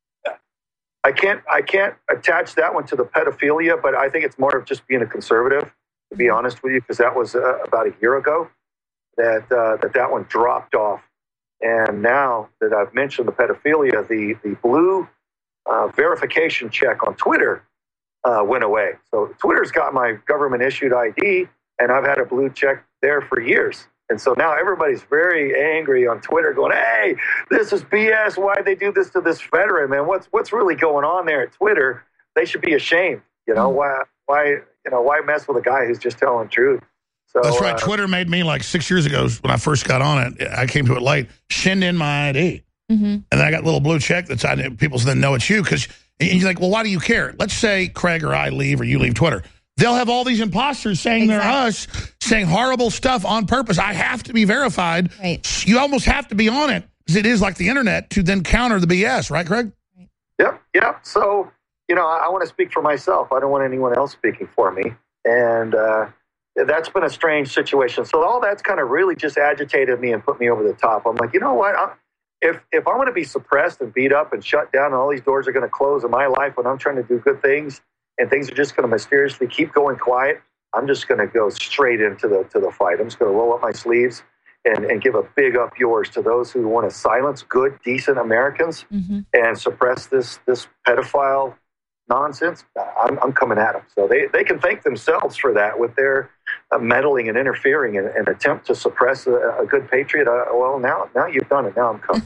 I can't I can't attach that one to the pedophilia, but I think it's more of just being a conservative, to be honest with you, because that was uh, about a year ago that, uh, that that one dropped off. And now that I've mentioned the pedophilia, the, the blue Uh, verification check on Twitter uh, went away. So Twitter's got my government-issued I D, and I've had a blue check there for years. And so now everybody's very angry on Twitter going, hey, this is B S. Why'd they do this to this veteran, man? What's what's really going on there at Twitter? They should be ashamed. You know, why, why, you know, why mess with a guy who's just telling the truth? So, that's right. Uh, Twitter made me, like six years ago when I first got on it, I came to it late, send in my I D. Mm-hmm. And then I got a little blue check that's on people then know it's you, because you're like, well, why do you care? Let's say Craig or I leave or you leave Twitter. They'll have all these imposters saying exactly. they're us, saying horrible stuff on purpose. I have to be verified. Right. You almost have to be on it, because it is like the internet, to then counter the B S, right, Craig? Right. Yep, yep. So, you know, I, I want to speak for myself. I don't want anyone else speaking for me. And uh, that's been a strange situation. So all that's kind of really just agitated me and put me over the top. I'm like, you know what? I'm, If if I'm going to be suppressed and beat up and shut down, and all these doors are going to close in my life when I'm trying to do good things and things are just going to mysteriously keep going quiet, I'm just going to go straight into the to the fight. I'm just going to roll up my sleeves and, and give a big up yours to those who want to silence good, decent Americans mm-hmm. and suppress this this pedophile nonsense. I'm, I'm coming at them. So they, they can thank themselves for that with their uh, meddling and interfering and, and attempt to suppress a, a good patriot. Uh, well, now now you've done it. Now I'm coming.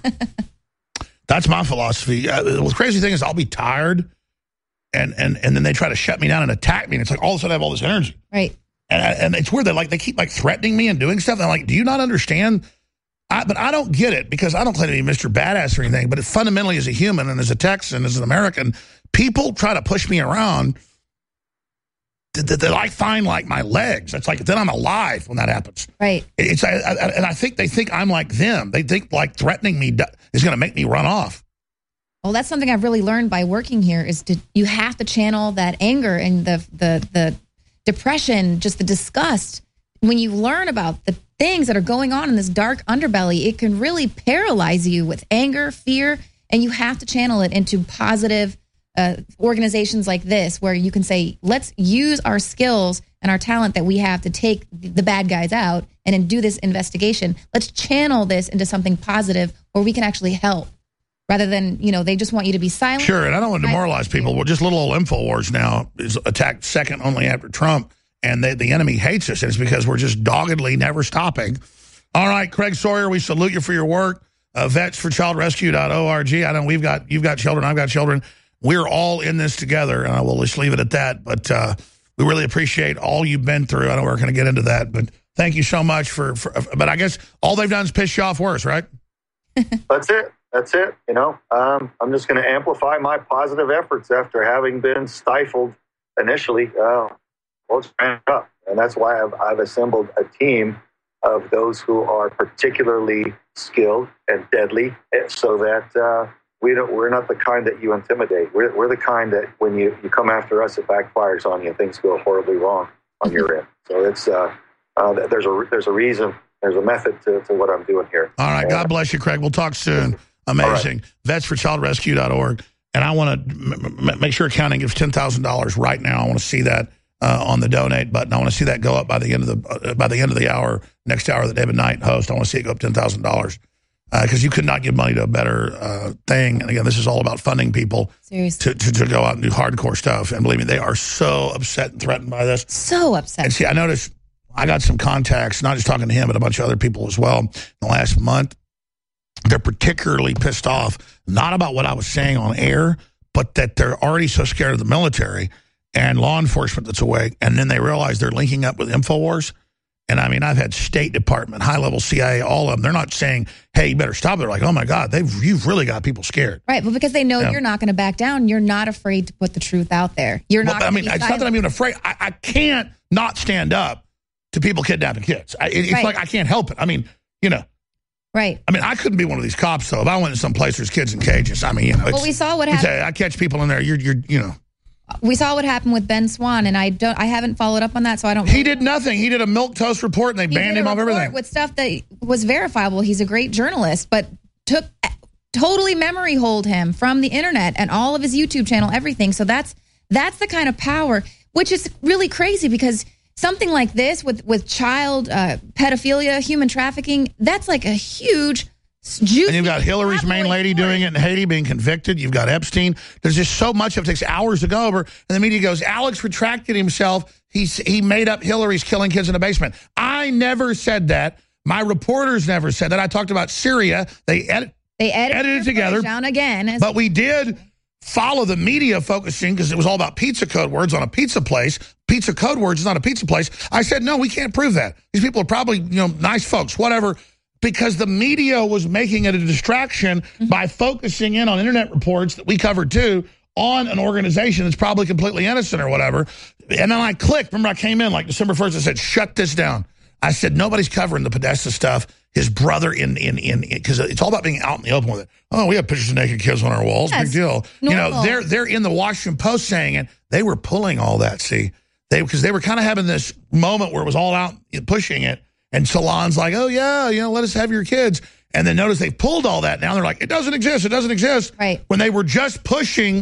That's my philosophy. Uh, the crazy thing is I'll be tired, and, and, and then they try to shut me down and attack me, and it's like all of a sudden I have all this energy. Right. And, I, and it's weird. They like they keep like threatening me and doing stuff. And I'm like, do you not understand? I, but I don't get it because I don't claim to be Mister Badass or anything. But it fundamentally, as a human and as a Texan, as an American, people try to push me around. They, they like find like my legs. It's like then I'm alive when that happens. Right. It's I, I, and I think they think I'm like them. They think like threatening me is going to make me run off. Well, that's something I've really learned by working here is to you have to channel that anger and the the the depression, just the disgust. When you learn about the things that are going on in this dark underbelly, it can really paralyze you with anger, fear, and you have to channel it into positive uh, organizations like this, where you can say, let's use our skills and our talent that we have to take the bad guys out and then do this investigation. Let's channel this into something positive where we can actually help. Rather than, you know, they just want you to be silent. Sure, and I don't want to demoralize people. Well, just little old InfoWars now is attacked second only after Trump, and they, the enemy hates us. And it's because we're just doggedly never stopping. All right, Craig Sawyer, we salute you for your work. Uh, vets for child rescue dot org. I know we've got, you've got children, I've got children. We're all in this together, and I will just leave it at that. But uh, we really appreciate all you've been through. I know we're going to get into that, but thank you so much for, for but I guess all they've done is piss you off worse, right? That's it. That's it. You know, um, I'm just going to amplify my positive efforts after having been stifled initially. Uh, well, it's ramped up. And that's why I've, I've assembled a team of those who are particularly skilled and deadly so that uh, we don't, we're not the kind that you intimidate. We're, we're the kind that when you, you come after us, it backfires on you. Things go horribly wrong on your end. So it's uh, uh, there's a there's a reason. There's a method to, to what I'm doing here. All right. God bless you, Craig. We'll talk soon. Amazing. Right. vets for child rescue dot org. And I want to m- make sure accounting gives ten thousand dollars right now. I want to see that uh, on the donate button. I want to see that go up by the end of the uh, by the end of the hour, next hour that David Knight hosts. I want to see it go up ten thousand dollars because uh, you could not give money to a better uh, thing. And again, this is all about funding people to, to, to go out and do hardcore stuff. And believe me, they are so upset and threatened by this. So upset. And see, I noticed I got some contacts, not just talking to him, but a bunch of other people as well in the last month. They're particularly pissed off, not about what I was saying on air, but that they're already so scared of the military and law enforcement that's awake. And then they realize they're linking up with InfoWars. And I mean, I've had State Department, high-level C I A, all of them. They're not saying, hey, you better stop. They're like, oh, my God, they've you've really got people scared. Right, but because they know yeah. you're not going to back down, you're not afraid to put the truth out there. You're well, not I mean, be it's silent. not that I'm even afraid. I, I can't not stand up to people kidnapping kids. I, it, it's right. like I can't help it. I mean, you know. Right. I mean, I couldn't be one of these cops, though. If I went to some place there's kids in cages, I mean, you know. Well, we saw what happened. I catch people in there. You're, you're, you know. We saw what happened with Ben Swann, and I don't. I haven't followed up on that, so I don't. He did nothing. He did a milquetoast report, and they he banned him off everything with stuff that was verifiable. He's a great journalist, but took totally memory hold him from the internet and all of his YouTube channel, everything. So that's that's the kind of power, which is really crazy because something like this with with child uh, pedophilia, human trafficking, that's like a huge. Juicy, and you've got Hillary's main lady doing it in Haiti, being convicted. You've got Epstein. There's just so much of it. It takes hours to go over. And the media goes, Alex retracted himself. He's, he made up Hillary's killing kids in the basement. I never said that. My reporters never said that. I talked about Syria. They, edit, they edited, edited it together. Down again. But we did follow the media focusing because it was all about pizza code words on a pizza place. Pizza code words is not a pizza place. I said, no, we can't prove that. These people are probably, you know, nice folks, whatever. Because the media was making it a distraction mm-hmm. by focusing in on internet reports that we covered too on an organization that's probably completely innocent or whatever. And then I clicked. Remember, I came in like December first. I said, shut this down. I said, nobody's covering the Podesta stuff. His brother in, in, in, because it's all about being out in the open with it. Oh, we have pictures of naked kids on our walls. Yes, big deal. Normal. You know, they're, they're in the Washington Post saying it. They were pulling all that, see, they, because they were kind of having this moment where it was all out pushing it. And Salon's like, oh, yeah, you know, let us have your kids. And then notice they pulled all that. Now they're like, it doesn't exist. It doesn't exist. Right. When they were just pushing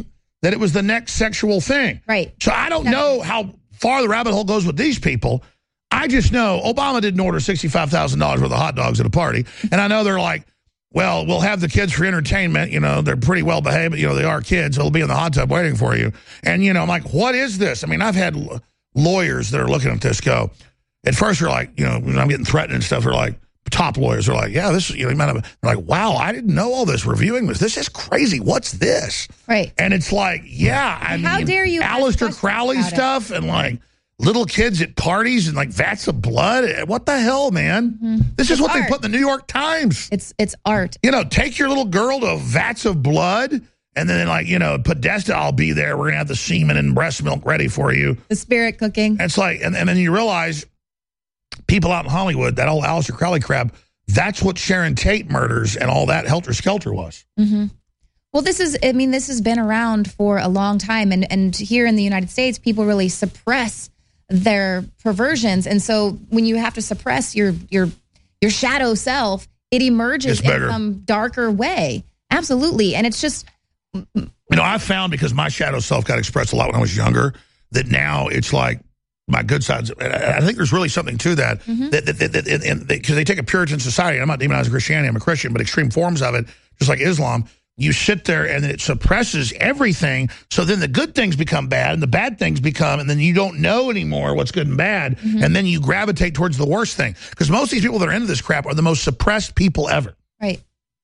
that it was the next sexual thing. Right. So I don't know how far the rabbit hole goes with these people. I just know Obama didn't order sixty-five thousand dollars worth of hot dogs at a party. And I know they're like, well, we'll have the kids for entertainment. You know, they're pretty well behaved, but, you know, they are kids. They'll be in the hot tub waiting for you. And, you know, I'm like, what is this? I mean, I've had lawyers that are looking at this go, at first they're like, you know, when I'm getting threatened and stuff, they're like, top lawyers are like, yeah, this is, you know, you might have, they're like, wow, I didn't know all this reviewing this. This is crazy. What's this? Right. And it's like, yeah, I How mean, dare you ask Aleister questions Crowley about it? stuff and like little kids at parties and like vats of blood. What the hell, man? Mm-hmm. This is It's what art. they put in the New York Times. It's it's art. You know, take your little girl to vats of blood and then like, you know, Podesta, I'll be there. We're going to have the semen and breast milk ready for you. The spirit cooking. And it's like, and, and then you realize people out in Hollywood, that old Aleister Crowley crap, that's what Sharon Tate murders and all that helter-skelter was. Mm-hmm. Well, this is, I mean, this has been around for a long time. And, and here in the United States, people really suppress their perversions. And so when you have to suppress your your your shadow self, it emerges It's better. in some darker way. Absolutely. And it's just... You know, I found, because my shadow self got expressed a lot when I was younger, that now it's like my good sides. And I I think there's really something to that, Mm-hmm. that that, that, that, that, and because they take a Puritan society. I'm not demonizing Christianity, I'm a Christian, but extreme forms of it, just like Islam, you sit there and it suppresses everything. So then the good things become bad and the bad things become, and then you don't know anymore what's good and bad. Mm-hmm. And then you gravitate towards the worst thing. Because most of these people that are into this crap are the most suppressed people ever. Right.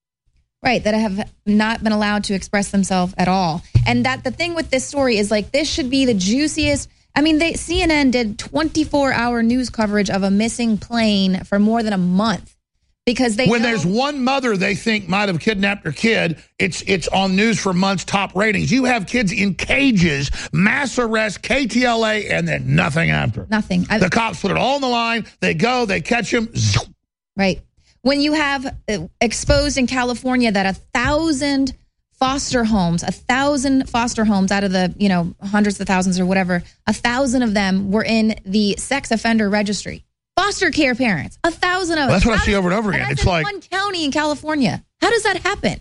Right, that have not been allowed to express themselves at all. And that the thing with this story is like, this should be the juiciest. I mean, they, C N N did twenty-four hour news coverage of a missing plane for more than a month. Because they when know, there's one mother they think might have kidnapped her kid, it's it's on news for months, top ratings. You have kids in cages, mass arrest, K T L A, and then nothing after. Nothing. I, The cops put it all on the line. They go, they catch him. Right. When you have uh, exposed in California that a thousand foster homes, a thousand foster homes out of the, you know, hundreds of thousands or whatever, a thousand of them were in the sex offender registry. Foster care parents, a thousand of them. Well, that's what I How see does- over and over again. and that's It's in like- one county in California. How does that happen?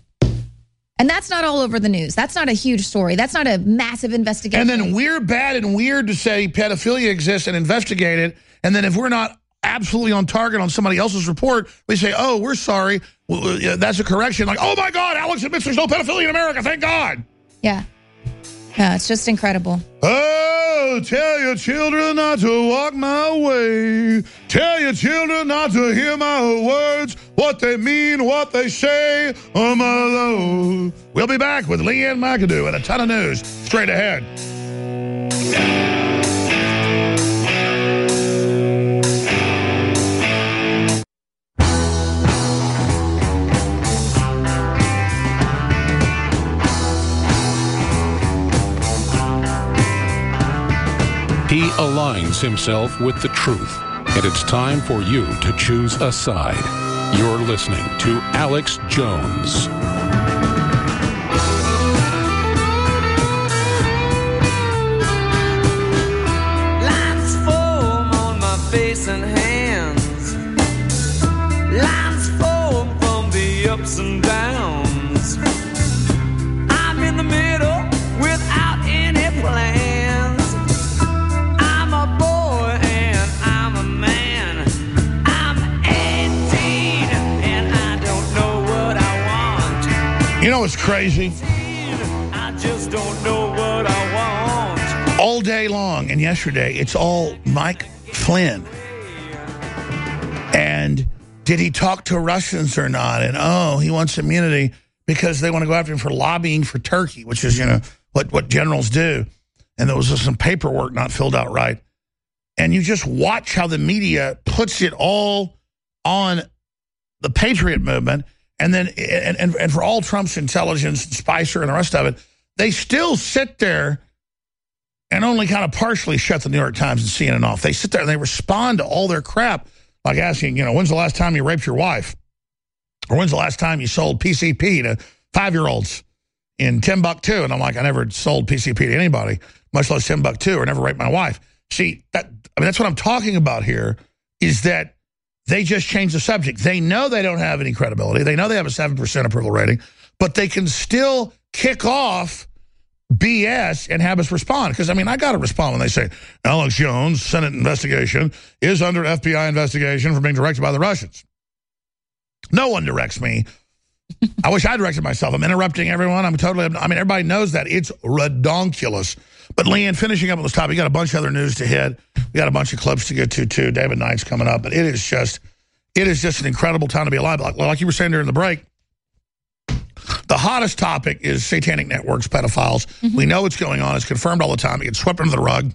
And that's not all over the news. That's not a huge story. That's not a massive investigation. And then we're bad and weird to say pedophilia exists and investigate it. And then if we're not absolutely on target on somebody else's report, we say, oh, we're sorry. Well, yeah, that's a correction. Like, oh, my God, Alex admits there's no pedophilia in America. Thank God. Yeah. Yeah, it's just incredible. Oh, tell your children not to walk my way. Tell your children not to hear my words, what they mean, what they say. Oh, my Lord. We'll be back with Leanne McAdoo and a ton of news straight ahead. He aligns himself with the truth, and it's time for you to choose a side. You're listening to Alex Jones. Lines form on my face and hands. Lines form from the ups and downs. I'm in the middle without any plans. I'm a boy and I'm a man. I'm eighteen and I don't know what I want. You know what's crazy? I just don't know what I want. All day long and yesterday, it's all Mike Flynn. And did he talk to Russians or not? And, oh, he wants immunity because they want to go after him for lobbying for Turkey, which is, you know, what, what generals do. And there was some paperwork not filled out right. And you just watch how the media puts it all on the Patriot movement. And then, and, and, and for all Trump's intelligence, Spicer and the rest of it, they still sit there and only kind of partially shut the New York Times and C N N off. They sit there and they respond to all their crap, like asking, you know, when's the last time you raped your wife? Or when's the last time you sold P C P to five-year-olds in Timbuktu? And I'm like, I never sold P C P to anybody, much less Timbuktu, or never raped my wife. See, that, I mean, that's what I'm talking about here, is that they just changed the subject. They know they don't have any credibility. They know they have a seven percent approval rating, but they can still kick off B S and have us respond. Because, I mean, I got to respond when they say, Alex Jones, Senate investigation, is under F B I investigation for being directed by the Russians. No one directs me. I wish I directed myself. I'm interrupting everyone. I'm totally, I mean, everybody knows that. It's redonkulous. But, Leanne, finishing up on this topic, we got a bunch of other news to hit. We got a bunch of clips to get to, too. David Knight's coming up. But it is just, it is just an incredible time to be alive. Like, like you were saying during the break, the hottest topic is satanic networks, pedophiles. Mm-hmm. We know what's going on. It's confirmed all the time. It gets swept under the rug.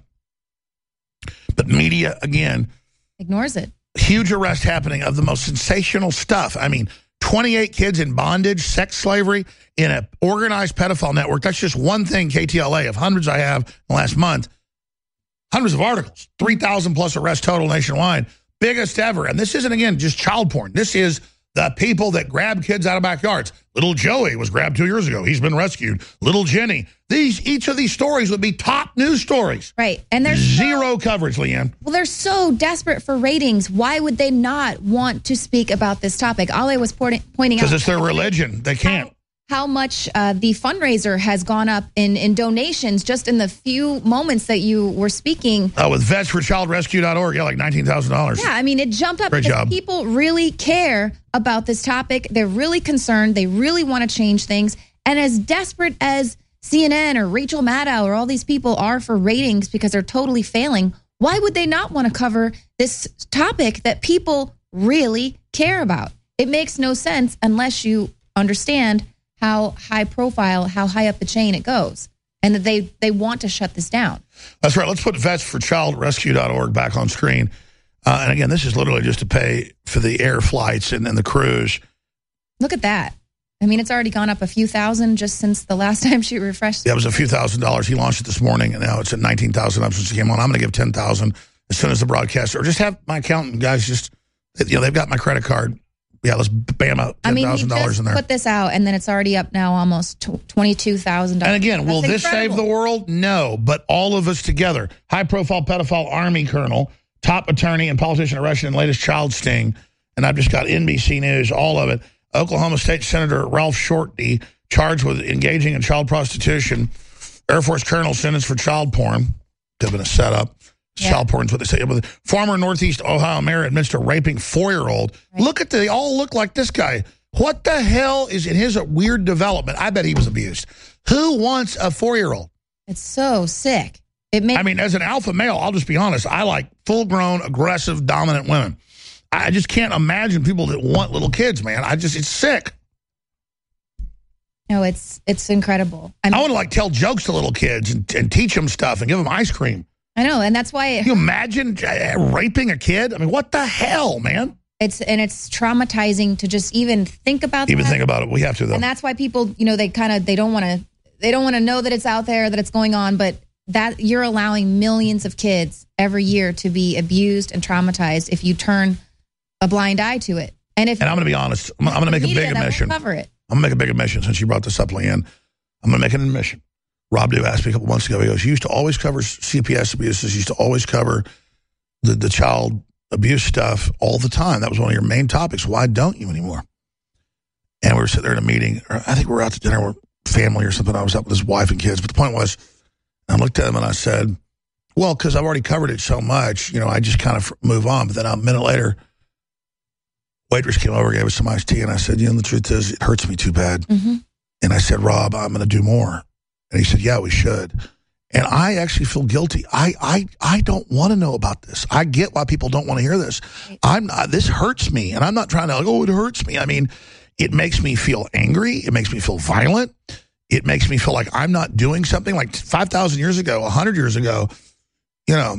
But media, again, ignores it. Huge arrest happening of the most sensational stuff. I mean, twenty-eight kids in bondage, sex slavery, in an organized pedophile network. That's just one thing, K T L A, of hundreds I have in the last month. Hundreds of articles. three thousand plus arrests total nationwide. Biggest ever. And this isn't, again, just child porn. This is the people that grab kids out of backyards. Little Joey was grabbed two years ago. He's been rescued. Little Jenny. These Each of these stories would be top news stories. Right. And there's zero so, coverage, Leanne. Well, they're so desperate for ratings. Why would they not want to speak about this topic? All I was pointing, pointing out. Because it's their religion. They can't. How, how much uh, the fundraiser has gone up in, in donations just in the few moments that you were speaking. Oh, with vets for child rescue dot org, yeah, like nineteen thousand dollars. Yeah, I mean, it jumped up. Great because job. People really care about this topic. They're really concerned. They really want to change things. And as desperate as C N N or Rachel Maddow or all these people are for ratings because they're totally failing, why would they not want to cover this topic that people really care about? It makes no sense unless you understand how high profile, how high up the chain it goes, and that they, they want to shut this down. That's right. Let's put vets for child rescue dot org back on screen. Uh, and again, this is literally just to pay for the air flights and, and the cruise. Look at that. I mean, it's already gone up a few thousand just since the last time she refreshed. Yeah, it was a few thousand dollars. He launched it this morning, and now it's at nineteen thousand dollars up since he came on. I'm going to give ten thousand dollars as soon as the broadcast, or just have my accountant guys just, you know, they've got my credit card. Yeah, let's bam out ten thousand dollars I mean, he just in there. Put this out, and then it's already up now almost twenty-two thousand dollars. And again, That's will this incredible. save the world? No, but all of us together. High-profile pedophile Army colonel, top attorney and politician arrested in latest child sting. And I've just got N B C News, all of it. Oklahoma State Senator Ralph Shorty charged with engaging in child prostitution. Air Force colonel sentenced for child porn. Could have been a setup. Yeah. Child porn is what they say. Former Northeast Ohio mayor admits to raping four-year-old. Right. Look at the, they all look like this guy. What the hell is in his weird development? I bet he was abused. Who wants a four-year-old? It's so sick. It makes. I mean, as an alpha male, I'll just be honest. I like full-grown, aggressive, dominant women. I just can't imagine people that want little kids, man. I just, it's sick. No, it's it's incredible. I, mean, I want to like tell jokes to little kids and, and teach them stuff and give them ice cream. I know, and that's why. It, Can you imagine raping a kid? I mean, what the hell, man? It's and it's traumatizing to just even think about. Even that. think about it. We have to, though. And that's why people, you know, they kind of they don't want to they don't want to know that it's out there, that it's going on, but that you're allowing millions of kids every year to be abused and traumatized if you turn a blind eye to it. And if and I'm going to be honest, I'm, I'm going to make a big admission. Cover it. I'm going to make a big admission since you brought this up, Leanne. I'm going to make an admission. Rob Dew asked me a couple months ago, he goes, you used to always cover C P S abuses, you used to always cover the, the child abuse stuff all the time. That was one of your main topics. Why don't you anymore? And we were sitting there in a meeting, or I think we were out to dinner with family or something. I was out with his wife and kids. But the point was, I looked at him and I said, well, because I've already covered it so much, you know, I just kind of move on. But then a minute later, waitress came over, gave us some iced tea, and I said, you know, the truth is, it hurts me too bad. Mm-hmm. And I said, Rob, I'm going to do more. And he said, yeah, we should. And I actually feel guilty. I I I don't want to know about this. I get why people don't want to hear this. I'm not, this hurts me, and I'm not trying to like, oh, it hurts me. I mean, it makes me feel angry. It makes me feel violent. It makes me feel like I'm not doing something. Like five thousand years ago, one hundred years ago, you know,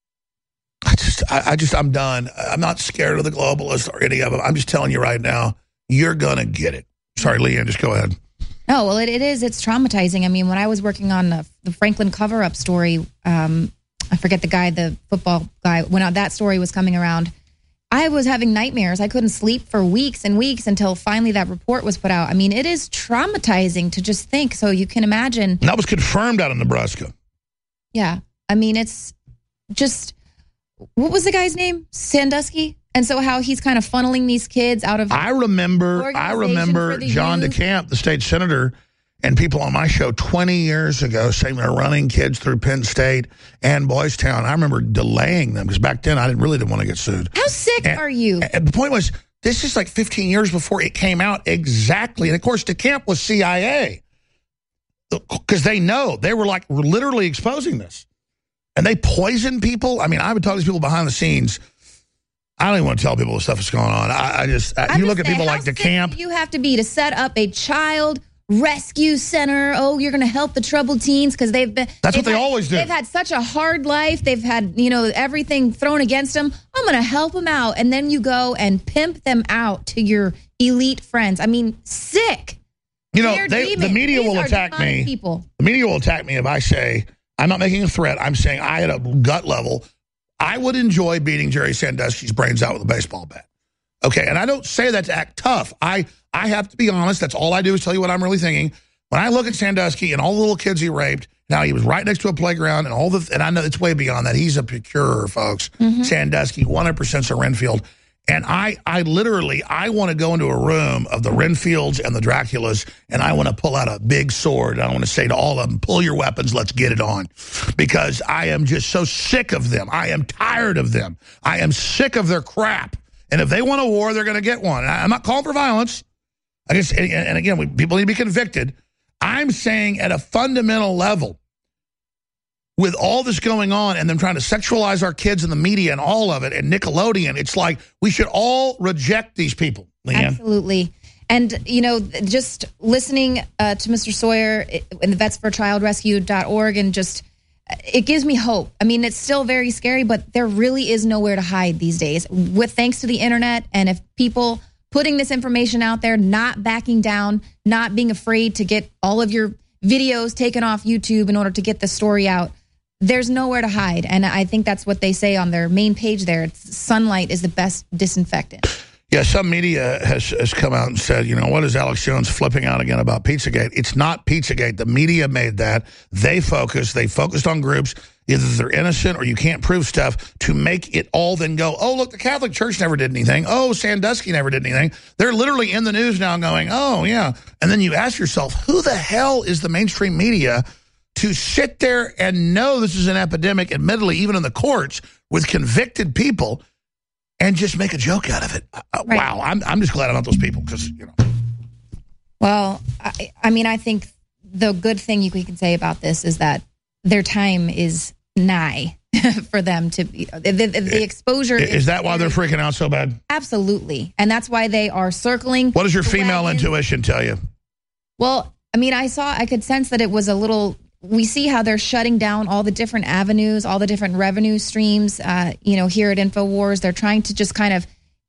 I just, I, I just, I'm done. I'm not scared of the globalists or any of them. I'm just telling you right now, you're going to get it. Sorry, Leanne, just go ahead. No, well, it, it is. It's traumatizing. I mean, when I was working on the, the Franklin cover-up story, um, I forget the guy, the football guy, when that story was coming around, I was having nightmares. I couldn't sleep for weeks and weeks until finally that report was put out. I mean, it is traumatizing to just think. So you can imagine. And that was confirmed out in Nebraska. Yeah. I mean, it's just, what was the guy's name? Sandusky? And so how he's kind of funneling these kids out of. I remember, I remember John youth. DeCamp, the state senator, and people on my show twenty years ago saying they're running kids through Penn State and Boys Town. I remember delaying them because back then I didn't really didn't want to get sued. How sick and, are you? And the point was, this is like fifteen years before it came out exactly. And of course, DeCamp was C I A because they know they were like were literally exposing this, and they poisoned people. I mean, I would talk to these people behind the scenes. I don't even want to tell people the stuff that's going on. I, I just I, you just look at saying, people how like sick DeCamp. You have to be to set up a child rescue center. Oh, you're going to help the troubled teens because they've been. That's what they had, always do. They've had such a hard life. They've had, you know, everything thrown against them. I'm going to help them out. And then you go and pimp them out to your elite friends. I mean, sick. You know, They're they, the demons. media These will are attack demonic me. People. The media will attack me if I say, I'm not making a threat. I'm saying I, at a gut level, I would enjoy beating Jerry Sandusky's brains out with a baseball bat. Okay, and I don't say that to act tough. I, I have to be honest. That's all I do is tell you what I'm really thinking. When I look at Sandusky and all the little kids he raped, now he was right next to a playground and all the, and I know it's way beyond that. He's a procurer, folks. Mm-hmm. Sandusky, one hundred percent of Renfield. And I, I literally, I want to go into a room of the Renfields and the Draculas, and I want to pull out a big sword. And I want to say to all of them, pull your weapons, let's get it on. Because I am just so sick of them. I am tired of them. I am sick of their crap. And if they want a war, they're going to get one. I'm not calling for violence. I guess, and again, we, people need to be convicted. I'm saying at a fundamental level, with all this going on and them trying to sexualize our kids in the media and all of it, and Nickelodeon, it's like we should all reject these people, Leanne. Absolutely. And, you know, just listening uh, to Mister Sawyer in the vets for child rescue dot org, and just, it gives me hope. I mean, it's still very scary, but there really is nowhere to hide these days. With thanks to the internet, and if people putting this information out there, not backing down, not being afraid to get all of your videos taken off YouTube in order to get the story out, there's nowhere to hide. And I think that's what they say on their main page there. It's, sunlight is the best disinfectant. Yeah, some media has, has come out and said, you know, what is Alex Jones flipping out again about Pizzagate? It's not Pizzagate. The media made that. They focused. They focused on groups. Either they're innocent or you can't prove stuff to make it all then go, oh, look, the Catholic Church never did anything. Oh, Sandusky never did anything. They're literally in the news now going, oh, yeah. And then you ask yourself, who the hell is the mainstream media to sit there and know this is an epidemic, admittedly, even in the courts, with convicted people, and just make a joke out of it? Uh, right. Wow, I'm I'm just glad I'm not those people, because, you know. Well, I, I mean, I think the good thing you can say about this is that their time is nigh for them to be, the, the, the exposure. Is, is that why they're freaking out so bad? Absolutely. And that's why they are circling. What does your female wagon. intuition tell you? Well, I mean, I saw, I could sense that it was a little, we see how they're shutting down all the different avenues, all the different revenue streams, uh, you know, here at InfoWars. They're trying to just kind of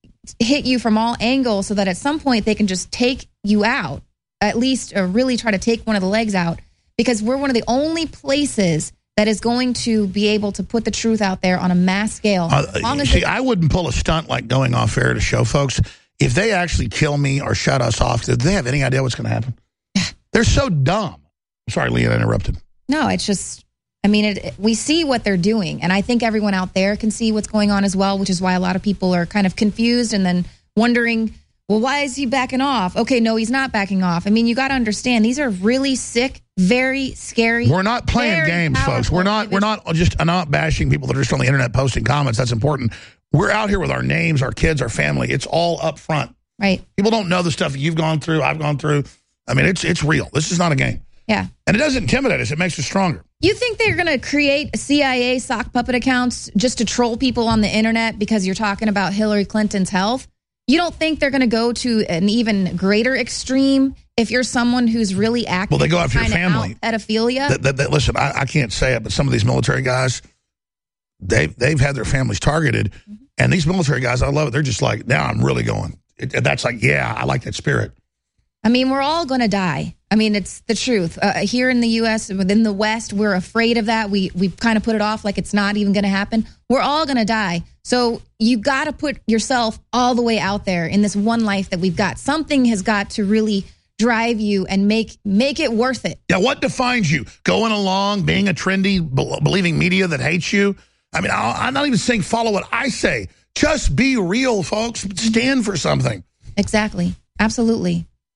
hit you from all angles so that at some point they can just take you out, at least, or really try to take one of the legs out, because we're one of the only places that is going to be able to put the truth out there on a mass scale. Uh, long as see, I wouldn't pull a stunt like going off air to show folks. If they actually kill me or shut us off, do they have any idea what's going to happen? They're so dumb. Sorry, Leanne, I interrupted. No, it's just, I mean, it, we see what they're doing. And I think everyone out there can see what's going on as well, which is why a lot of people are kind of confused and then wondering, well, why is he backing off? Okay, no, he's not backing off. I mean, you got to understand, these are really sick, very scary. We're not playing games, folks. We're not, we're not just I'm not bashing people that are just on the internet posting comments. That's important. We're out here with our names, our kids, our family. It's all up front. Right. People don't know the stuff you've gone through, I've gone through. I mean, it's it's real. This is not a game. Yeah. And it doesn't intimidate us. It makes us stronger. You think they're going to create C I A sock puppet accounts just to troll people on the internet because you're talking about Hillary Clinton's health? You don't think they're going to go to an even greater extreme if you're someone who's really active? Well, they go after your family. Pedophilia. That, that, that, listen, I, I can't say it, but some of these military guys, they've, they've had their families targeted. Mm-hmm. And these military guys, I love it. They're just like, now I'm really going. It, that's like, yeah, I like that spirit. I mean, we're all going to die. I mean, it's the truth. Uh, here in the U S, within the West, we're afraid of that. We, we've kind of put it off like it's not even going to happen. We're all going to die. So you got to put yourself all the way out there in this one life that we've got. Something has got to really drive you and make make it worth it. Yeah, what defines you? Going along, being a trendy, believing media that hates you? I mean, I'm not even saying follow what I say. Just be real, folks. Stand for something. Exactly. Absolutely.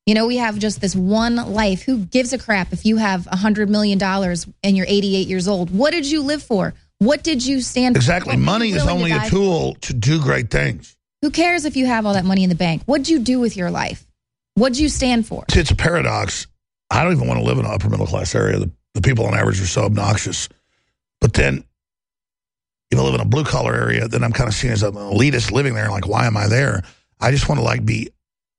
You know, we have just this one life. Who gives a crap if you have one hundred million dollars and you're eighty-eight years old? What did you live for? What did you stand for? Exactly. Money is only a tool to do great things. Who cares if you have all that money in the bank? What'd you do with your life? What'd you stand for? It's a paradox. I don't even want to live in an upper middle class area. The, the people on average are so obnoxious. But then if I live in a blue collar area, then I'm kind of seen as an elitist living there. Like, why am I there? I just want to like be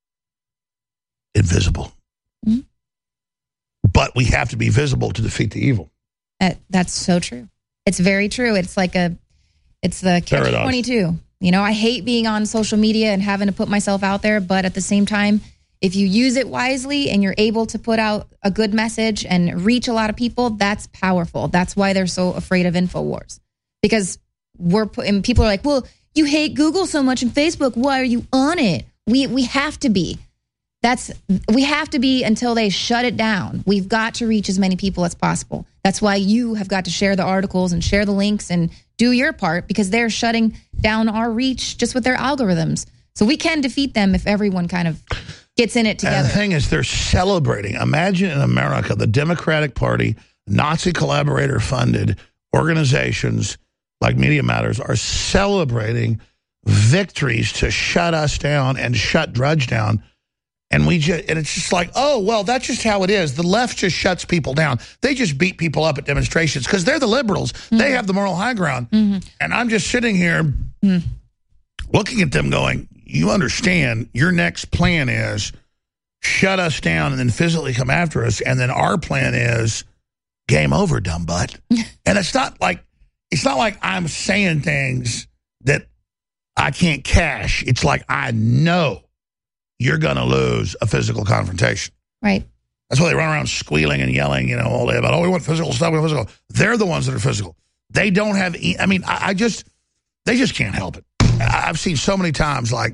invisible. Mm-hmm. But we have to be visible to defeat the evil. Uh, that's so true. It's very true. It's like a, it's the catch twenty-two. You know, I hate being on social media and having to put myself out there, but at the same time, if you use it wisely and you're able to put out a good message and reach a lot of people, that's powerful. That's why they're so afraid of InfoWars. Because we're put, and people are like, well, you hate Google so much and Facebook. Why are you on it? We we have to be. That's we have to be until they shut it down. We've got to reach as many people as possible. That's why you have got to share the articles and share the links and do your part, because they're shutting down our reach just with their algorithms. So we can defeat them if everyone kind of gets in it together. And the thing is, they're celebrating. Imagine in America, the Democratic Party, Nazi collaborator-funded organizations like Media Matters are celebrating victories to shut us down and shut Drudge down. And we just, and it's just like, oh, well, that's just how it is. The left just shuts people down. They just beat people up at demonstrations because they're the liberals. Mm-hmm. They have the moral high ground. Mm-hmm. And I'm just sitting here mm-hmm. looking at them going, you understand your next plan is shut us down and then physically come after us. And then our plan is game over, dumb butt. And it's not like, it's not like I'm saying things that I can't cash. It's like I know you're going to lose a physical confrontation. Right. That's why they run around squealing and yelling, you know, all day about, oh, we want physical stuff, we want physical. They're the ones that are physical. They don't have, e I mean, I, I just, they just can't help it. I've seen so many times, like,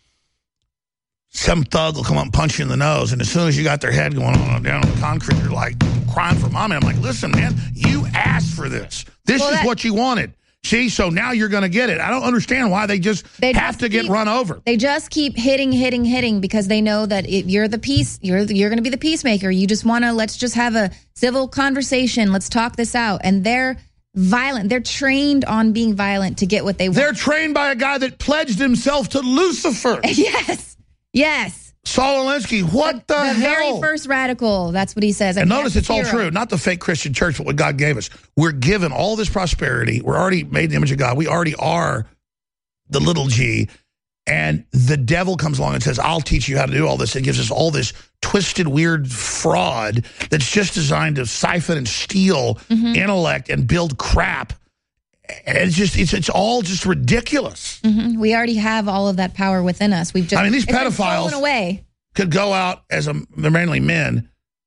some thug will come up and punch you in the nose, and as soon as you got their head going on down on the concrete, you're like crying for mommy. I'm like, listen, man, you asked for this. This well, is that, what you wanted. See, so now you're going to get it. I don't understand why they just they have just to keep, get run over. They just keep hitting, hitting, hitting because they know that if you're the peace, you're you're going to be the peacemaker. You just want to, let's just have a civil conversation. Let's talk this out. And they're violent. They're trained on being violent to get what they want. They're trained by a guy that pledged himself to Lucifer. Yes. Yes. Saul Alinsky, what the, the hell? The very first radical, that's what he says. And notice it's all true, not the fake Christian church, but what God gave us. We're given all this prosperity. We're already made in the image of God. We already are the little G. And the devil comes along and says, I'll teach you how to do all this. It gives us all this twisted, weird fraud that's just designed to siphon and steal mm-hmm. intellect and build crap. And it's just, it's, it's all just ridiculous. Mm-hmm. We already have all of that power within us. We've just, I mean, these pedophiles away. could go out as a, they're mainly men.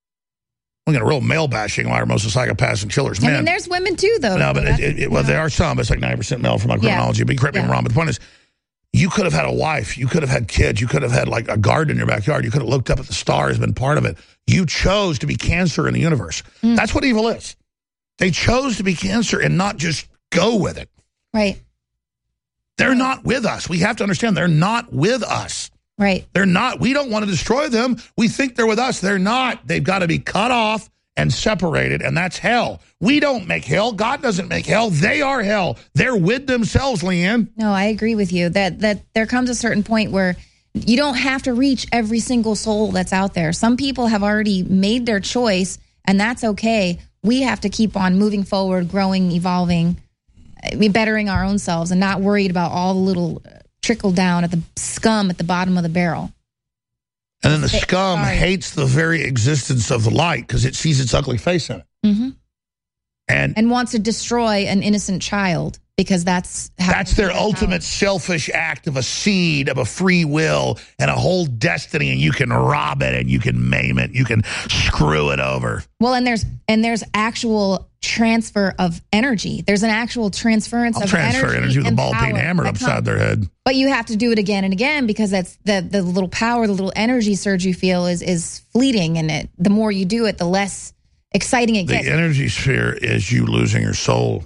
We got a real male bashing why are most of psychopaths and killers men. I mean, there's women too, though. No, but it, it, it, well, there are some. It's like ninety percent male from my criminology. Yeah. But correct me if I'm wrong. But the point is, you could have had a wife. You could have had kids. You could have had like a garden in your backyard. You could have looked up at the stars, been part of it. You chose to be cancer in the universe. Mm. That's what evil is. They chose to be cancer and not just go with it. Right. They're right. not with us. We have to understand they're not with us. Right. They're not. We don't want to destroy them. We think they're with us. They're not. They've got to be cut off and separated, and that's hell. We don't make hell. God doesn't make hell. They are hell. They're with themselves, Leanne. No, I agree with you that that there comes a certain point where you don't have to reach every single soul that's out there. Some people have already made their choice, and that's okay. We have to keep on moving forward, growing, evolving, bettering our own selves, and not worried about all the little trickle down at the scum at the bottom of the barrel. And then the scum Sorry. hates the very existence of the light because it sees its ugly face in it. Mm-hmm. And, and wants to destroy an innocent child because that's how that's their ultimate selfish act of a seed, of a free will, and a whole destiny, and you can rob it and you can maim it, you can screw it over. Well, and there's and there's actual transfer of energy. There's an actual transference I'll of transfer energy, energy with a ball power. peen hammered That's upside not, their head. But you have to do it again and again because that's the the little power, the little energy surge you feel is is fleeting, and it the more you do it, the less exciting it the gets. The energy sphere is you losing your soul.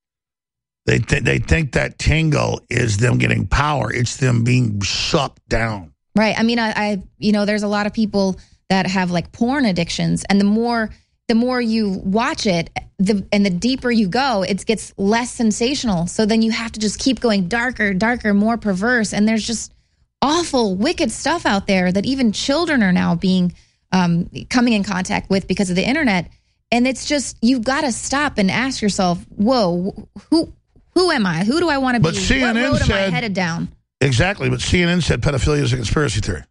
They th they think that tingle is them getting power. It's them being sucked down. Right. I mean, I, I you know, there's a lot of people that have like porn addictions, and the more the more you watch it, the and the deeper you go, it gets less sensational. So then you have to just keep going darker, darker, more perverse, and there's just awful, wicked stuff out there that even children are now being um, coming in contact with because of the internet. And it's just, you've got to stop and ask yourself, whoa, who who am I? Who do I want to be? But C N N what road said, am I headed down? Exactly, but C N N said pedophilia is a conspiracy theory.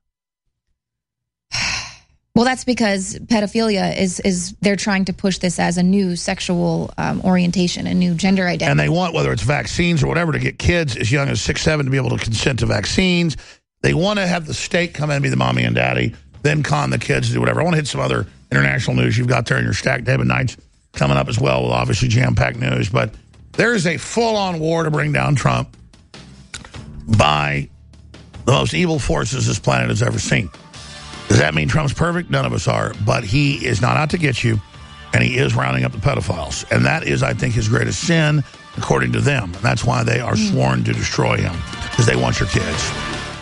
Well, that's because pedophilia is, is they're trying to push this as a new sexual um, orientation, a new gender identity. And they want, whether it's vaccines or whatever, to get kids as young as six, seven to be able to consent to vaccines. They want to have the state come in and be the mommy and daddy, then con the kids to do whatever. I want to hit some other international news you've got there in your stack. David Knight's coming up as well with obviously jam-packed news. But there is a full-on war to bring down Trump by the most evil forces this planet has ever seen. Does that mean Trump's perfect? None of us are. But he is not out to get you, and he is rounding up the pedophiles. And that is, I think, his greatest sin, according to them. And that's why they are mm. sworn to destroy him, because they want your kids.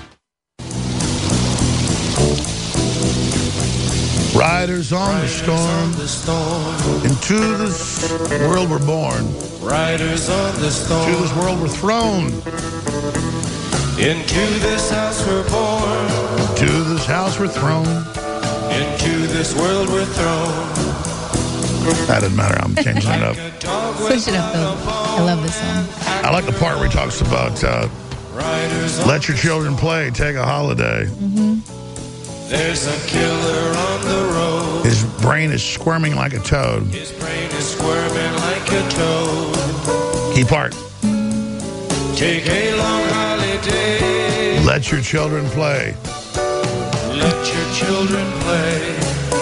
Riders on, Riders the, storm. on the storm, into this world we're born. Riders on the storm, into this world we're thrown. Into this house we're born. Into this house we're thrown. Into this world we're thrown. That doesn't matter. I'm changing it up. Switch it up, though. I love this song. I like the part where he talks about uh, let your children play, take a holiday. Mm-hmm. There's a killer on the road. His brain is squirming like a toad. His brain is squirming like a toad. Key part. Take a long holiday. Let your children play. Let your children play.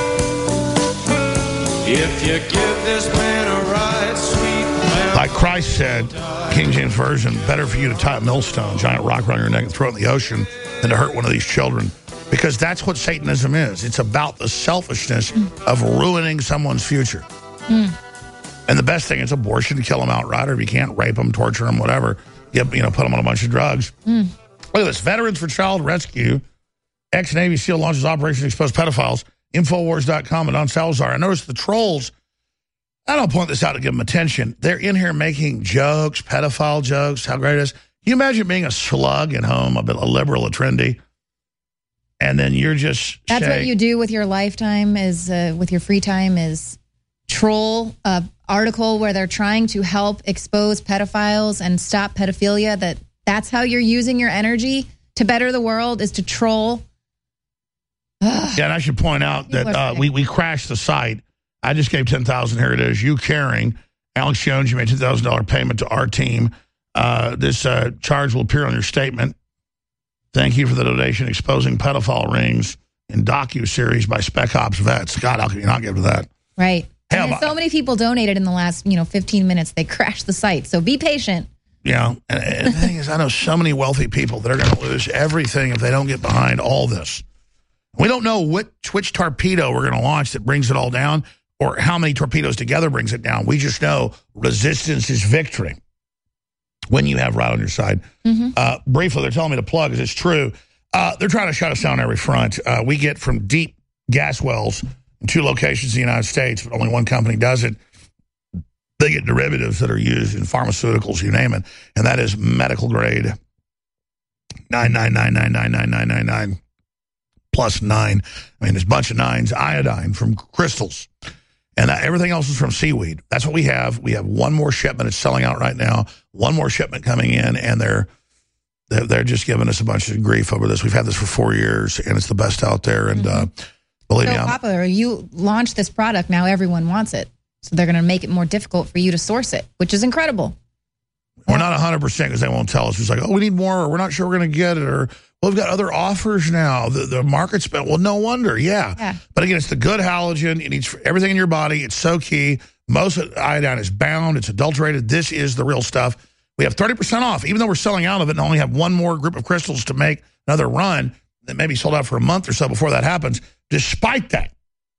If you give this man a ride, sweet man. Like Christ said, King James Version, better for you to tie a millstone, giant rock around your neck and throw it in the ocean than to hurt one of these children. Because that's what Satanism is. It's about the selfishness mm. of ruining someone's future. Mm. And the best thing is abortion, kill them outright, or if you can't, rape them, torture them, whatever. Get, you know, put them on a bunch of drugs. Mm. Look at this. Veterans for Child Rescue. Ex-Navy SEAL launches Operation Expose Pedophiles. Infowars dot com and Don Salazar. I noticed the trolls, I don't point this out to give them attention. They're in here making jokes, pedophile jokes, how great it is. Can you imagine being a slug at home, a, bit, a liberal, a trendy? And then you're just That's saying, what you do with your lifetime, is uh, with your free time, is troll a article where they're trying to help expose pedophiles and stop pedophilia. That that's how you're using your energy to better the world, is to troll. Yeah, and I should point out that uh, we, we crashed the site. I just gave ten thousand dollars. Here it is. You caring. Alex Jones, you made ten thousand dollars payment to our team. Uh, this uh, charge will appear on your statement. Thank you for the donation. Exposing pedophile rings in docu-series by Spec Ops vets. God, how can you not give to that? Right. Hell, and so many people donated in the last, you know, fifteen minutes. They crashed the site. So be patient. Yeah. And, and the thing is, I know so many wealthy people that are going to lose everything if they don't get behind all this. We don't know which, which torpedo we're going to launch that brings it all down, or how many torpedoes together brings it down. We just know resistance is victory when you have right on your side. Mm-hmm. Uh, briefly, they're telling me to plug, because it's true. Uh, they're trying to shut us down on every front. Uh, we get from deep gas wells in two locations in the United States, but only one company does it. They get derivatives that are used in pharmaceuticals, you name it, and that is medical grade. nine nine nine nine nine nine nine nine nine plus nine. I mean, there's a bunch of nines. Iodine from crystals. And that, everything else is from seaweed. That's what we have. We have one more shipment. It's selling out right now. One more shipment coming in, and they're, they're they're just giving us a bunch of grief over this. We've had this for four years, and it's the best out there. And mm-hmm. uh, believe so me, I'm popular. You launched this product, now everyone wants it. So they're going to make it more difficult for you to source it, which is incredible. We're not one hundred percent because they won't tell us. It's like, oh, we need more, or we're not sure we're going to get it, or, well, we've got other offers now. The, the market's been, well, no wonder, yeah. yeah. But again, it's the good halogen. It needs everything in your body. It's so key. Most iodine is bound. It's adulterated. This is the real stuff. We have thirty percent off, even though we're selling out of it and only have one more group of crystals to make another run that may be sold out for a month or so before that happens. Despite that,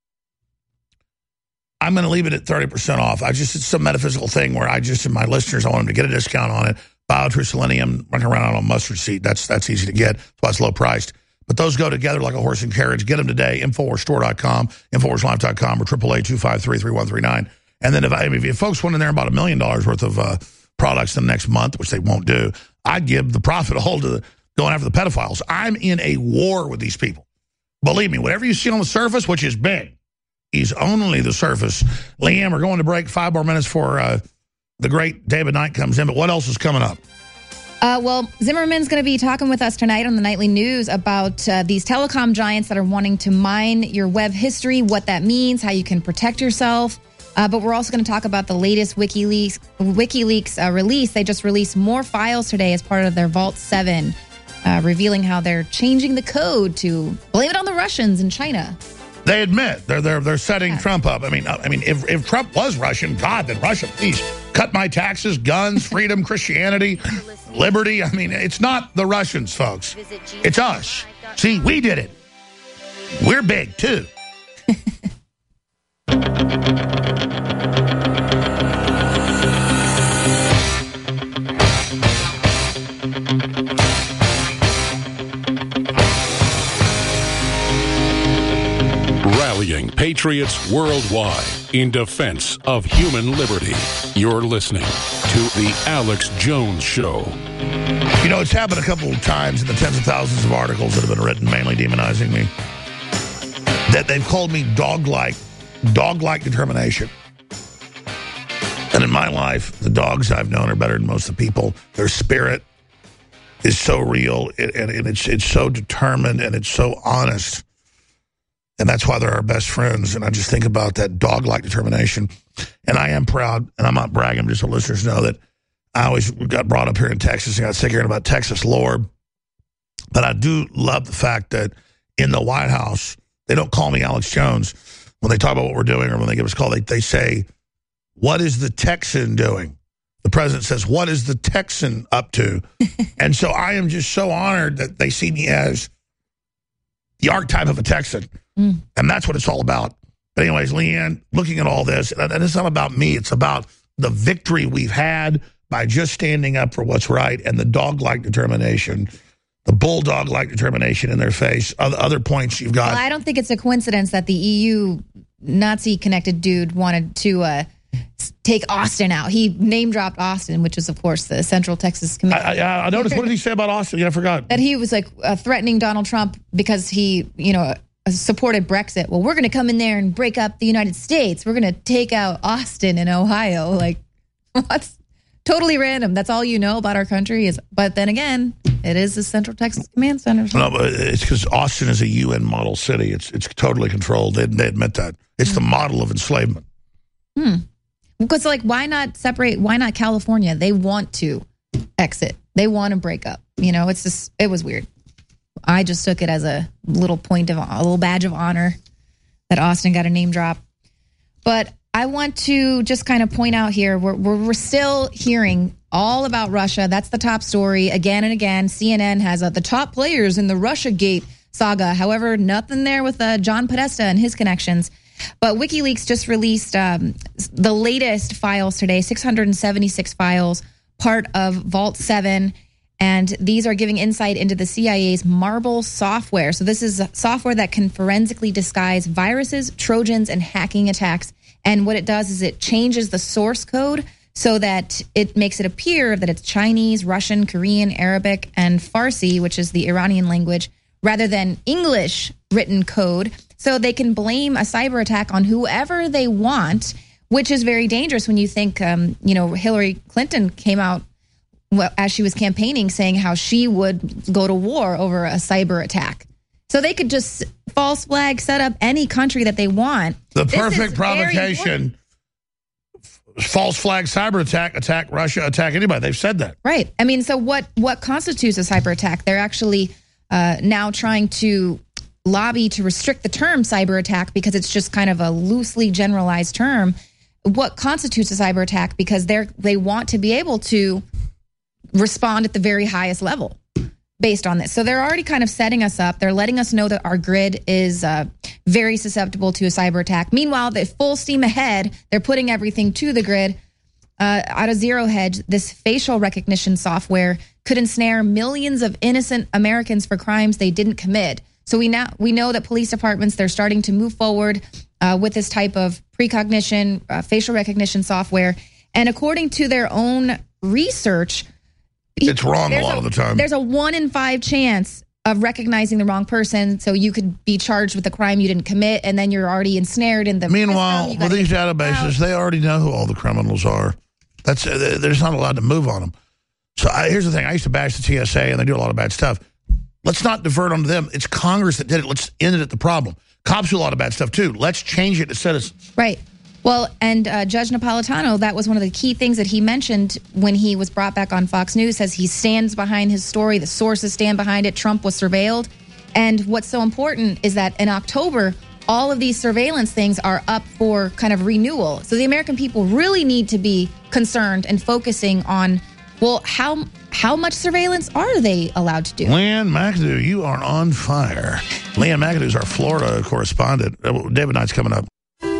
I'm going to leave it at thirty percent off. I just, it's some metaphysical thing where I just, and my listeners, I want them to get a discount on it. BioTrue Selenium, running around on a mustard seed. That's that's easy to get. That's why it's low priced. But those go together like a horse and carriage. Get them today, Infowars Store dot com, Infowars Life dot com, or triple A two five three, three one three nine. And then if, I, if folks went in there and bought a million dollars worth of uh, products in the next month, which they won't do, I'd give the profit all to the, going after the pedophiles. I'm in a war with these people. Believe me, whatever you see on the surface, which is big, is only the surface. Leanne, we're going to break five more minutes for uh, the great David Knight comes in. But what else is coming up? Uh, well, Zimmerman's going to be talking with us tonight on the Nightly News about uh, these telecom giants that are wanting to mine your web history, what that means, how you can protect yourself. Uh, but we're also going to talk about the latest WikiLeaks, WikiLeaks uh, release. They just released more files today as part of their Vault seven, uh, revealing how they're changing the code to blame it on the Russians in China. They admit they're they're they're setting yeah. Trump up. I mean, I mean, if if Trump was Russian, God, then Russia, please cut my taxes, guns, freedom, Christianity, liberty. I mean, it's not the Russians, folks. It's us. See, we did it. We're big too. Rallying patriots worldwide in defense of human liberty. You're listening to The Alex Jones Show. You know, it's happened a couple of times in the tens of thousands of articles that have been written, mainly demonizing me, that they've called me dog-like, dog-like determination. And in my life, the dogs I've known are better than most of the people. Their spirit is so real, and, and it's it's so determined, and it's so honest. And that's why they're our best friends. And I just think about that dog-like determination. And I am proud, and I'm not bragging, just so listeners know that I always got brought up here in Texas and got sick hearing about Texas lore. But I do love the fact that in the White House, they don't call me Alex Jones when they talk about what we're doing or when they give us a call. They, they say, what is the Texan doing? The president says, what is the Texan up to? And so I am just so honored that they see me as the archetype of a Texan. Mm. And that's what it's all about. But anyways, Leanne, looking at all this, and it's not about me. It's about the victory we've had by just standing up for what's right and the dog-like determination, the bulldog-like determination in their face. Other, other points you've got. Well, I don't think it's a coincidence that the E U Nazi-connected dude wanted to uh, take Austin out. He name-dropped Austin, which is, of course, the Central Texas Committee. I, I, I noticed. What did he say about Austin? Yeah, I forgot. That he was like uh, threatening Donald Trump because he, you know, supported Brexit. Well, we're going to come in there and break up the United States. We're going to take out Austin and Ohio. Like, what's totally random. That's all you know about our country. Is, but then again, it is the Central Texas Command Center. So. No, but it's because Austin is a U N model city. It's it's totally controlled. They, they admit that. It's mm. the model of enslavement. Hmm. Because, like, why not separate? Why not California? They want to exit. They want to break up. You know, it's just, it was weird. I just took it as a little point of, a little badge of honor that Austin got a name drop. But I want to just kind of point out here, we're, we're, we're still hearing all about Russia. That's the top story again and again. C N N has uh, the top players in the Russiagate saga. However, nothing there with uh, John Podesta and his connections. But WikiLeaks just released um, the latest files today, six hundred seventy-six files, part of Vault seven. And these are giving insight into the C I A's Marble software. So this is software that can forensically disguise viruses, Trojans, and hacking attacks. And what it does is it changes the source code so that it makes it appear that it's Chinese, Russian, Korean, Arabic, and Farsi, which is the Iranian language, rather than English written code. So they can blame a cyber attack on whoever they want, which is very dangerous when you think, um, you know, Hillary Clinton came out well, as she was campaigning, saying how she would go to war over a cyber attack. So they could just false flag set up any country that they want. The perfect provocation, false flag cyber attack, attack Russia, attack anybody. They've said that. Right. I mean, so what, what constitutes a cyber attack? They're actually uh, now trying to lobby to restrict the term cyber attack because it's just kind of a loosely generalized term. What constitutes a cyber attack? Because they're they want to be able to respond at the very highest level based on this. So they're already kind of setting us up. They're letting us know that our grid is uh, very susceptible to a cyber attack. Meanwhile, they're full steam ahead. They're putting everything to the grid. uh, out of Zero Hedge, this facial recognition software could ensnare millions of innocent Americans for crimes they didn't commit. So we now we know that police departments, they're starting to move forward uh, with this type of precognition, uh, facial recognition software. And according to their own research, it's wrong a lot a, of the time. There's a one in five chance of recognizing the wrong person, so you could be charged with a crime you didn't commit, and then you're already ensnared in the Meanwhile, with these databases, they already know who all the criminals are. That's uh, they're just not allowed to move on them. So I, here's the thing. I used to bash the T S A, and they do a lot of bad stuff. Let's not divert onto them. It's Congress that did it. Let's end it at the problem. Cops do a lot of bad stuff, too. Let's change it to citizens. Right. Well, and uh, Judge Napolitano, that was one of the key things that he mentioned when he was brought back on Fox News, says he stands behind his story. The sources stand behind it. Trump was surveilled. And what's so important is that in October, all of these surveillance things are up for kind of renewal. So the American people really need to be concerned and focusing on, well, how how much surveillance are they allowed to do? Leanne McAdoo, you are on fire. Leanne McAdoo is our Florida correspondent. David Knight's coming up.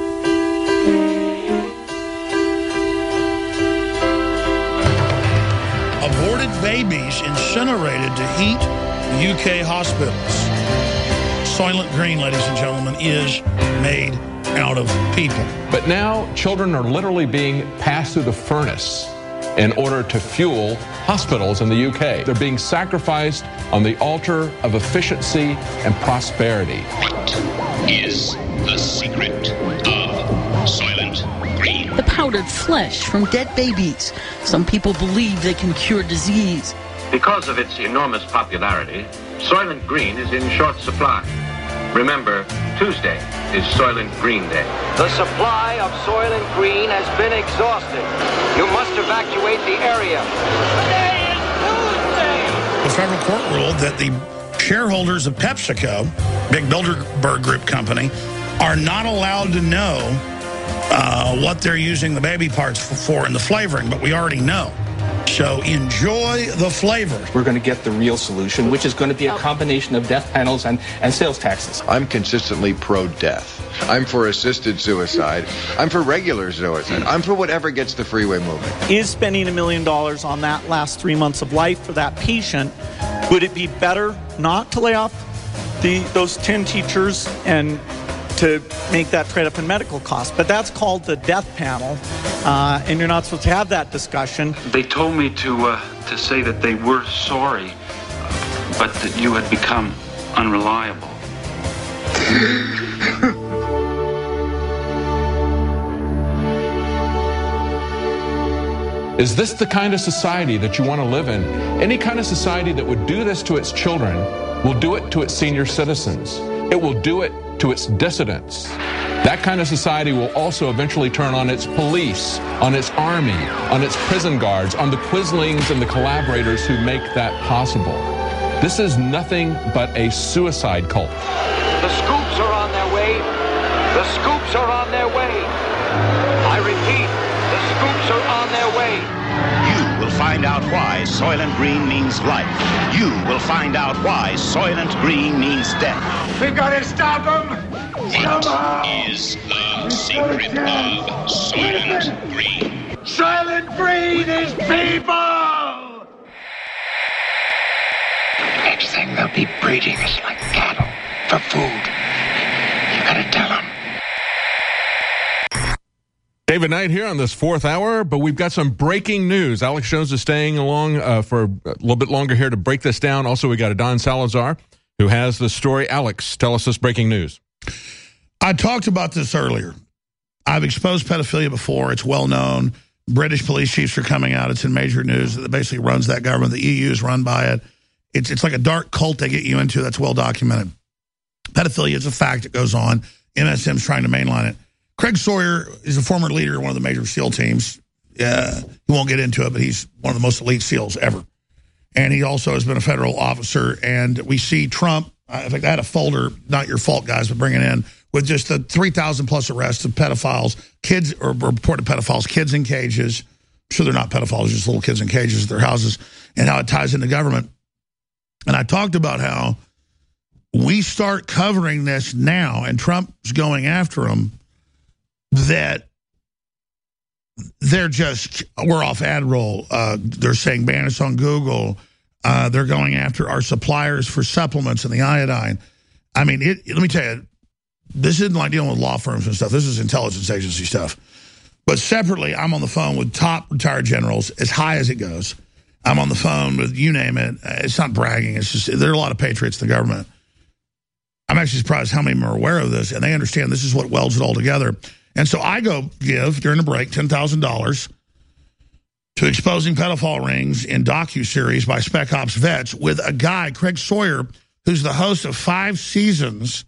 Aborted babies incinerated to heat U K hospitals. Soylent Green, ladies and gentlemen, is made out of people. But now children are literally being passed through the furnace in order to fuel hospitals in the U K. They're being sacrificed on the altar of efficiency and prosperity. What is the secret of Soylent Green? The powdered flesh from dead babies. Some people believe they can cure disease. Because of its enormous popularity, Soylent Green is in short supply. Remember, Tuesday is Soylent Green Day. The supply of Soylent Green has been exhausted. You must evacuate the area. Today is Tuesday! The federal court ruled that the shareholders of PepsiCo, big Bilderberg Group company, are not allowed to know uh, what they're using the baby parts for in the flavoring, but we already know. So enjoy the flavor. We're going to get the real solution, which is going to be a combination of death panels and, and sales taxes. I'm consistently pro-death. I'm for assisted suicide. I'm for regular suicide. I'm for whatever gets the freeway moving. Is spending a million dollars on that last three months of life for that patient, would it be better not to lay off the those ten teachers and to make that trade-up in medical costs? But that's called the death panel, uh, and you're not supposed to have that discussion. They told me to uh, to say that they were sorry, but that you had become unreliable. Is this the kind of society that you want to live in? Any kind of society that would do this to its children will do it to its senior citizens. It will do it to its dissidents. That kind of society will also eventually turn on its police, on its army, on its prison guards, on the quislings and the collaborators who make that possible. This is nothing but a suicide cult. The scoops are on their way. The scoops are on their way. I repeat, the scoops are on their way. You will find out why Soylent Green means life. You will find out why Soylent Green means death. We gotta stop him! What is the secret of Soylent Green? Soylent Green is people! Next thing they'll be breeding us like cattle for food. You gotta tell them. David Knight here on this fourth hour, but we've got some breaking news. Alex Jones is staying along uh, for a little bit longer here to break this down. Also, we got Adon Salazar, who has the story. Alex, tell us this breaking news. I talked about this earlier. I've exposed pedophilia before. It's well known. British police chiefs are coming out. It's in major news that basically runs that government. The E U is run by it. It's, it's like a dark cult they get you into that's well documented. Pedophilia is a fact. It goes on. M S M's trying to mainline it. Craig Sawyer is a former leader of one of the major SEAL teams. Uh, he won't get into it, but he's one of the most elite SEALs ever. And he also has been a federal officer. And we see Trump, uh, in fact, I had a folder, not your fault, guys, but bring it in, with just the three thousand plus arrests of pedophiles, kids, or reported pedophiles, kids in cages. I'm sure they're not pedophiles, just little kids in cages at their houses, and how it ties into government. And I talked about how we start covering this now, and Trump's going after them, that they're just, we're off ad roll. Uh, they're saying ban us on Google. Uh, they're going after our suppliers for supplements and the iodine. I mean, it, let me tell you, this isn't like dealing with law firms and stuff. This is intelligence agency stuff. But separately, I'm on the phone with top retired generals, as high as it goes. I'm on the phone with, you name it. It's not bragging. It's just, there are a lot of patriots in the government. I'm actually surprised how many of them are aware of this, and they understand this is what welds it all together. And so I go give, during the break, ten thousand dollars to Exposing Pedophile Rings in docuseries by Spec Ops vets with a guy, Craig Sawyer, who's the host of five seasons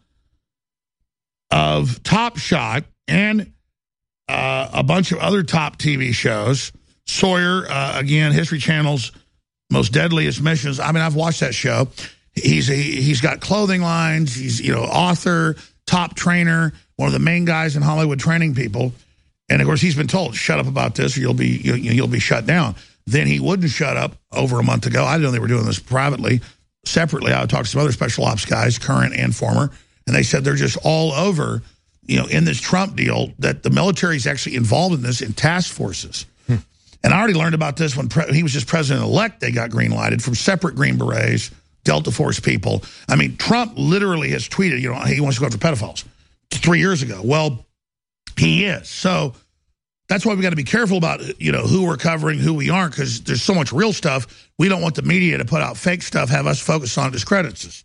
of Top Shot and uh, a bunch of other top T V shows. Sawyer, uh, again, History Channel's Most Deadliest Missions. I mean, I've watched that show. He's a, he's got clothing lines. He's, you know, author, top trainer, one of the main guys in Hollywood training people. And of course, he's been told, shut up about this or you'll be you, you'll be shut down. Then he wouldn't shut up over a month ago. I didn't know they were doing this privately. Separately, I would talk to some other special ops guys, current and former, and they said they're just all over, you know, in this Trump deal, that the military is actually involved in this in task forces. Hmm. And I already learned about this when pre he was just president-elect. They got green-lighted from separate Green Berets, Delta Force people. I mean, Trump literally has tweeted, you know, he wants to go after pedophiles three years ago. Well, he is. So that's why we got to be careful about, you know, who we're covering, who we aren't, because there's so much real stuff. We don't want the media to put out fake stuff, have us focus on discredits us.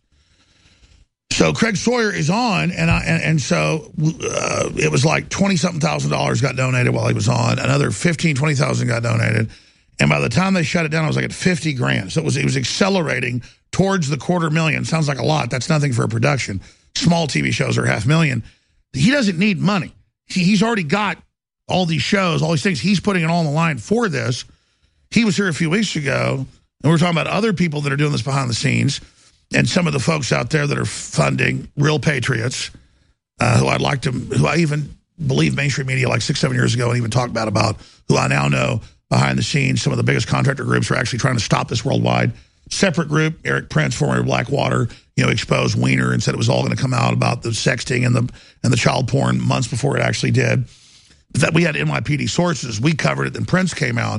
So Craig Sawyer is on, and I and, and so uh, it was like twenty-something thousand dollars got donated while he was on. Another fifteen, twenty thousand got donated. And by the time they shut it down, I was like at fifty grand. So it was, it was accelerating towards the quarter million. Sounds like a lot. That's nothing for a production. Small T V shows are half million. He doesn't need money. He, he's already got all these shows, all these things. He's putting it all on the line for this. He was here a few weeks ago, and we were talking about other people that are doing this behind the scenes, and some of the folks out there that are funding real patriots, uh, who I'd like to, who I even believe mainstream media like six, seven years ago and even talked about, about who I now know behind the scenes. Some of the biggest contractor groups are actually trying to stop this worldwide. Separate group, Eric Prince, former Blackwater, you know, exposed Wiener and said it was all going to come out about the sexting and the and the child porn months before it actually did. That we had N Y P D sources. We covered it, then Prince came out.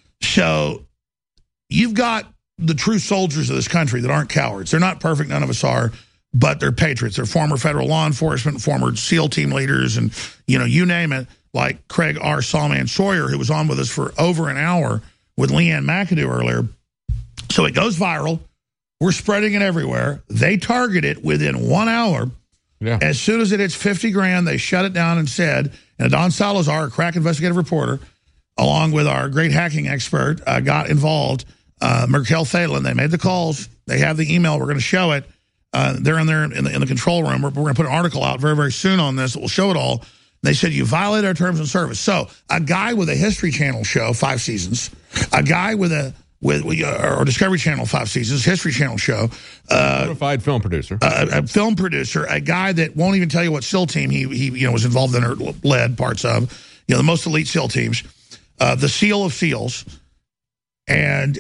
So you've got the true soldiers of this country that aren't cowards. They're not perfect, none of us are, but they're patriots. They're former federal law enforcement, former SEAL team leaders, and, you know, you name it, like Craig R. Sawman Sawyer, who was on with us for over an hour with Leanne McAdoo earlier. So it goes viral. We're spreading it everywhere. They target it within one hour. Yeah. As soon as it hits fifty grand, they shut it down and said, and Don Salazar, a crack investigative reporter, along with our great hacking expert, uh, got involved. Uh, Merkel Thalen, they made the calls. They have the email. We're going to show it. Uh, they're in there in the, in the control room. We're, we're going to put an article out very, very soon on this that will show it all. They said, you violated our terms of service. So a guy with a History Channel show, five seasons, a guy with a with or Discovery Channel, five seasons, History Channel show, uh, certified film producer, a, a film producer, a guy that won't even tell you what SEAL team he he you know was involved in or led parts of, you know, the most elite SEAL teams, uh, the SEAL of SEALs, and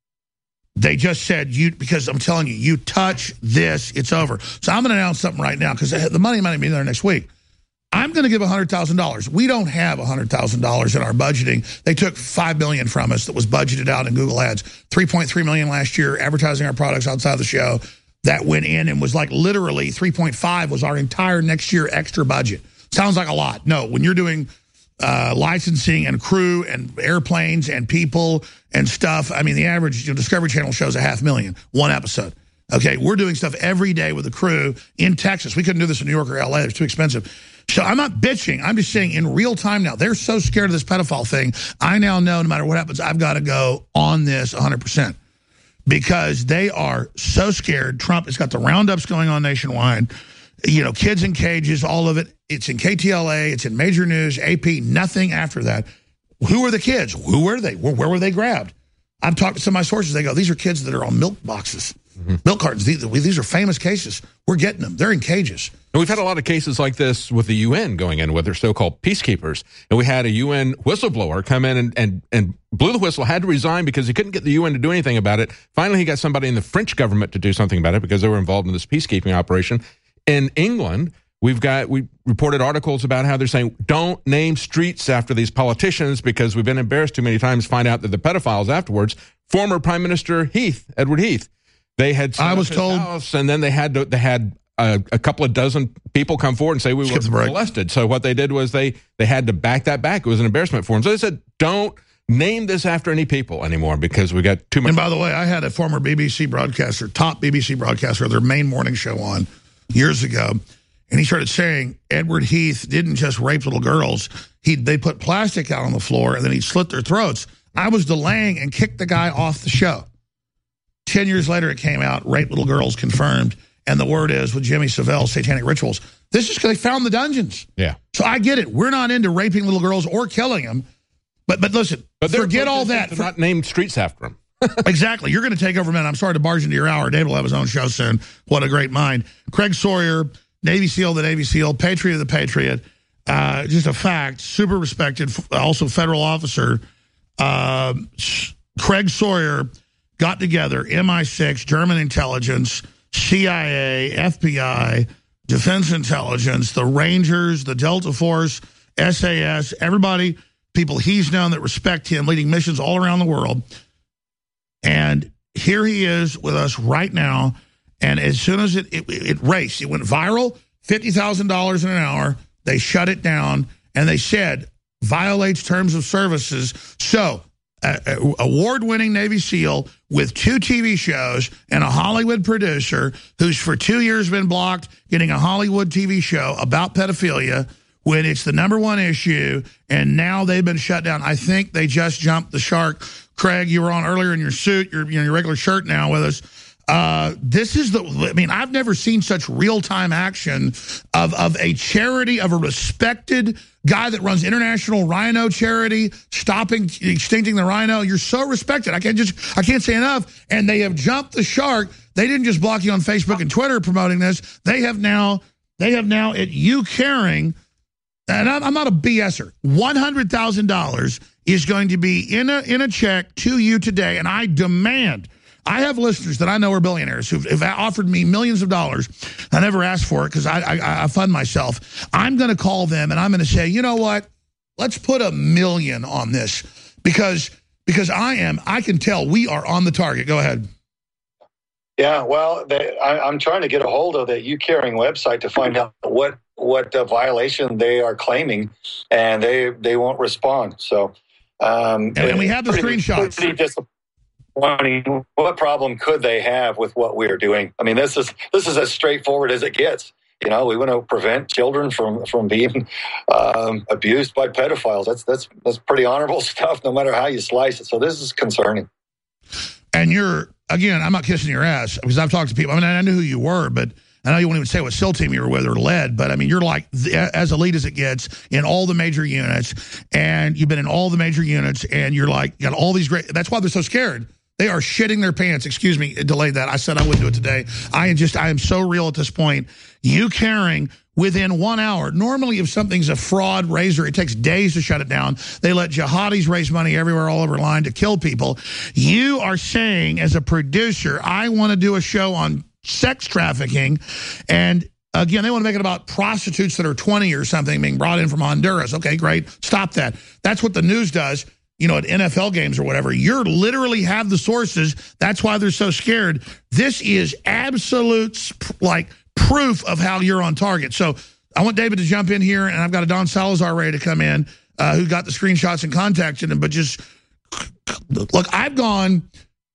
they just said, you, because I'm telling you, you touch this, it's over. So I'm going to announce something right now, because the money might be there next week. I'm going to give one hundred thousand dollars. We don't have one hundred thousand dollars in our budgeting. They took five million dollars from us that was budgeted out in Google Ads. three point three million dollars last year, advertising our products outside the show. That went in and was like literally three point five was our entire next year extra budget. Sounds like a lot. No, when you're doing uh, licensing and crew and airplanes and people and stuff, I mean, the average, you know, Discovery Channel shows a half million, one episode. Okay, we're doing stuff every day with the crew in Texas. We couldn't do this in New York or L A. It's too expensive. So I'm not bitching. I'm just saying in real time now, they're so scared of this pedophile thing. I now know no matter what happens, I've got to go on this one hundred percent because they are so scared. Trump has got the roundups going on nationwide. You know, kids in cages, all of it. It's in K T L A. It's in major news, A P, nothing after that. Who are the kids? Who were they? Where, where were they grabbed? I've talked to some of my sources. They go, these are kids that are on milk boxes. Mm-hmm. Milk cartons. These, these are famous cases. We're getting them. They're in cages. And we've had a lot of cases like this with the U N going in with their so-called peacekeepers. And we had a U N whistleblower come in and, and, and blew the whistle, had to resign because he couldn't get the U N to do anything about it. Finally, he got somebody in the French government to do something about it because they were involved in this peacekeeping operation. In England, We've got, we reported articles about how they're saying, don't name streets after these politicians because we've been embarrassed too many times to find out that the pedophiles afterwards, former Prime Minister Heath, Edward Heath, they had I was told, house, and then they had to, they had a, a couple of dozen people come forward and say we were molested. So what they did was they they had to back that back. It was an embarrassment for them. So they said, don't name this after any people anymore because we got too much. And by the way, I had a former B B C broadcaster, top B B C broadcaster, their main morning show on years ago, and he started saying Edward Heath didn't just rape little girls. He they put plastic out on the floor and then he slit their throats. I was delaying and kicked the guy off the show. Ten years later, it came out, rape little girls confirmed. And the word is, with Jimmy Savile, satanic rituals, this is because they found the dungeons. Yeah. So I get it. We're not into raping little girls or killing them. But but listen, but forget all that. For, not named streets after them. Exactly. You're going to take over, man. I'm sorry to barge into your hour. Dave will have his own show soon. What a great mind. Craig Sawyer, Navy SEAL, the Navy SEAL, Patriot of the Patriot. Uh, just a fact. Super respected. Also federal officer. Uh, Craig Sawyer got together M I six, German intelligence, C I A, F B I, Defense Intelligence, the Rangers, the Delta Force, S A S, everybody, people he's known that respect him, leading missions all around the world. And here he is with us right now. And as soon as it, it, it raced, it went viral, fifty thousand dollars in an hour. They shut it down, and they said, violates terms of services. So, uh, award-winning Navy SEAL with two T V shows and a Hollywood producer who's for two years been blocked getting a Hollywood T V show about pedophilia when it's the number one issue, and now they've been shut down. I think they just jumped the shark. Craig, you were on earlier in your suit, your, you know, your regular shirt now with us. Uh, this is the, I mean, I've never seen such real-time action of, of a charity, of a respected guy that runs International Rhino Charity, stopping, extincting the rhino. You're so respected. I can't just, I can't say enough. And they have jumped the shark. They didn't just block you on Facebook and Twitter promoting this. They have now, they have now at You Caring, and I'm, I'm not a BSer, one hundred thousand dollars is going to be in a, in a check to you today. And I demand, I have listeners that I know are billionaires who've, who've offered me millions of dollars. I never asked for it because I, I, I fund myself. I'm going to call them and I'm going to say, you know what? Let's put a million on this because because I am, I can tell we are on the target. Go ahead. Yeah, well, they, I, I'm trying to get a hold of the You Caring website to find out what what uh, violation they are claiming, and they they won't respond. So, um, and, and we have the pretty, screenshots. Pretty disappointing. What problem could they have with what we are doing? I mean, this is this is as straightforward as it gets. You know, we want to prevent children from from being um, abused by pedophiles. That's that's that's pretty honorable stuff, no matter how you slice it. So this is concerning. And you're, again, I'm not kissing your ass because I've talked to people. I mean, I knew who you were, but I know you won't even say what SEAL team you were with or led, but I mean, you're like as elite as it gets in all the major units, and you've been in all the major units, and you're like, you got all these great, that's why they're so scared. They are shitting their pants. Excuse me, delayed that. I said I wouldn't do it today. I am just, I am so real at this point. You Caring within one hour. Normally, if something's a fraud razor, it takes days to shut it down. They let jihadis raise money everywhere, all over line to kill people. You are saying, as a producer, I want to do a show on sex trafficking, and again, they want to make it about prostitutes that are twenty or something being brought in from Honduras. Okay, great. Stop that. That's what the news does. You know, at N F L games or whatever, you're literally have the sources. That's why they're so scared. This is absolute, like, proof of how you're on target. So I want David to jump in here, and I've got a Don Salazar ready to come in uh, who got the screenshots and contacted him. But just, look, I've gone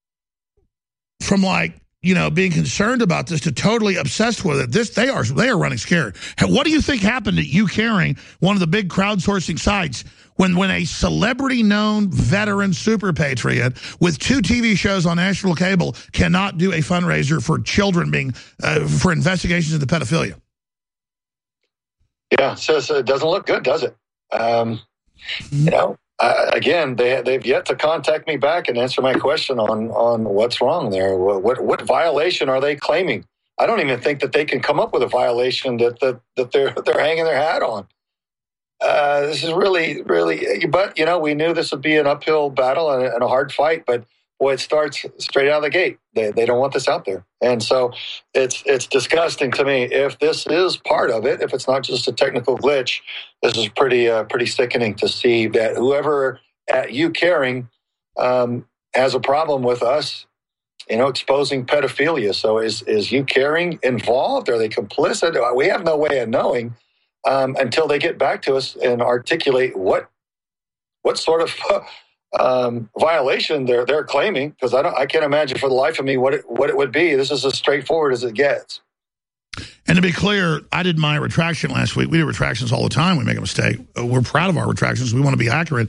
from, like, you know, being concerned about this to totally obsessed with it. This, they are, they are running scared. What do you think happened at You Caring, one of the big crowdsourcing sites, when when a celebrity-known veteran super patriot with two T V shows on national cable cannot do a fundraiser for children being uh, for investigations into pedophilia? Yeah, so, so it doesn't look good, does it? Um, you know, uh, again, they they've yet to contact me back and answer my question on on what's wrong there. What what, what violation are they claiming? I don't even think that they can come up with a violation that that, that they're they're hanging their hat on. Uh, this is really, really, but, you know, we knew this would be an uphill battle and a, and a hard fight. But Well, it starts straight out of the gate. They they don't want this out there. And so it's it's disgusting to me. If this is part of it, if it's not just a technical glitch, this is pretty uh, pretty sickening to see that whoever at You Caring um, has a problem with us, you know, exposing pedophilia. So is, is You Caring involved? Are they complicit? We have no way of knowing um, until they get back to us and articulate what what sort of um, violation they're they're claiming. Because I don't, I can't imagine for the life of me what it, what it would be. This is as straightforward as it gets. And to be clear, I did my retraction last week. We do retractions all the time. We make a mistake. We're proud of our retractions. We want to be accurate.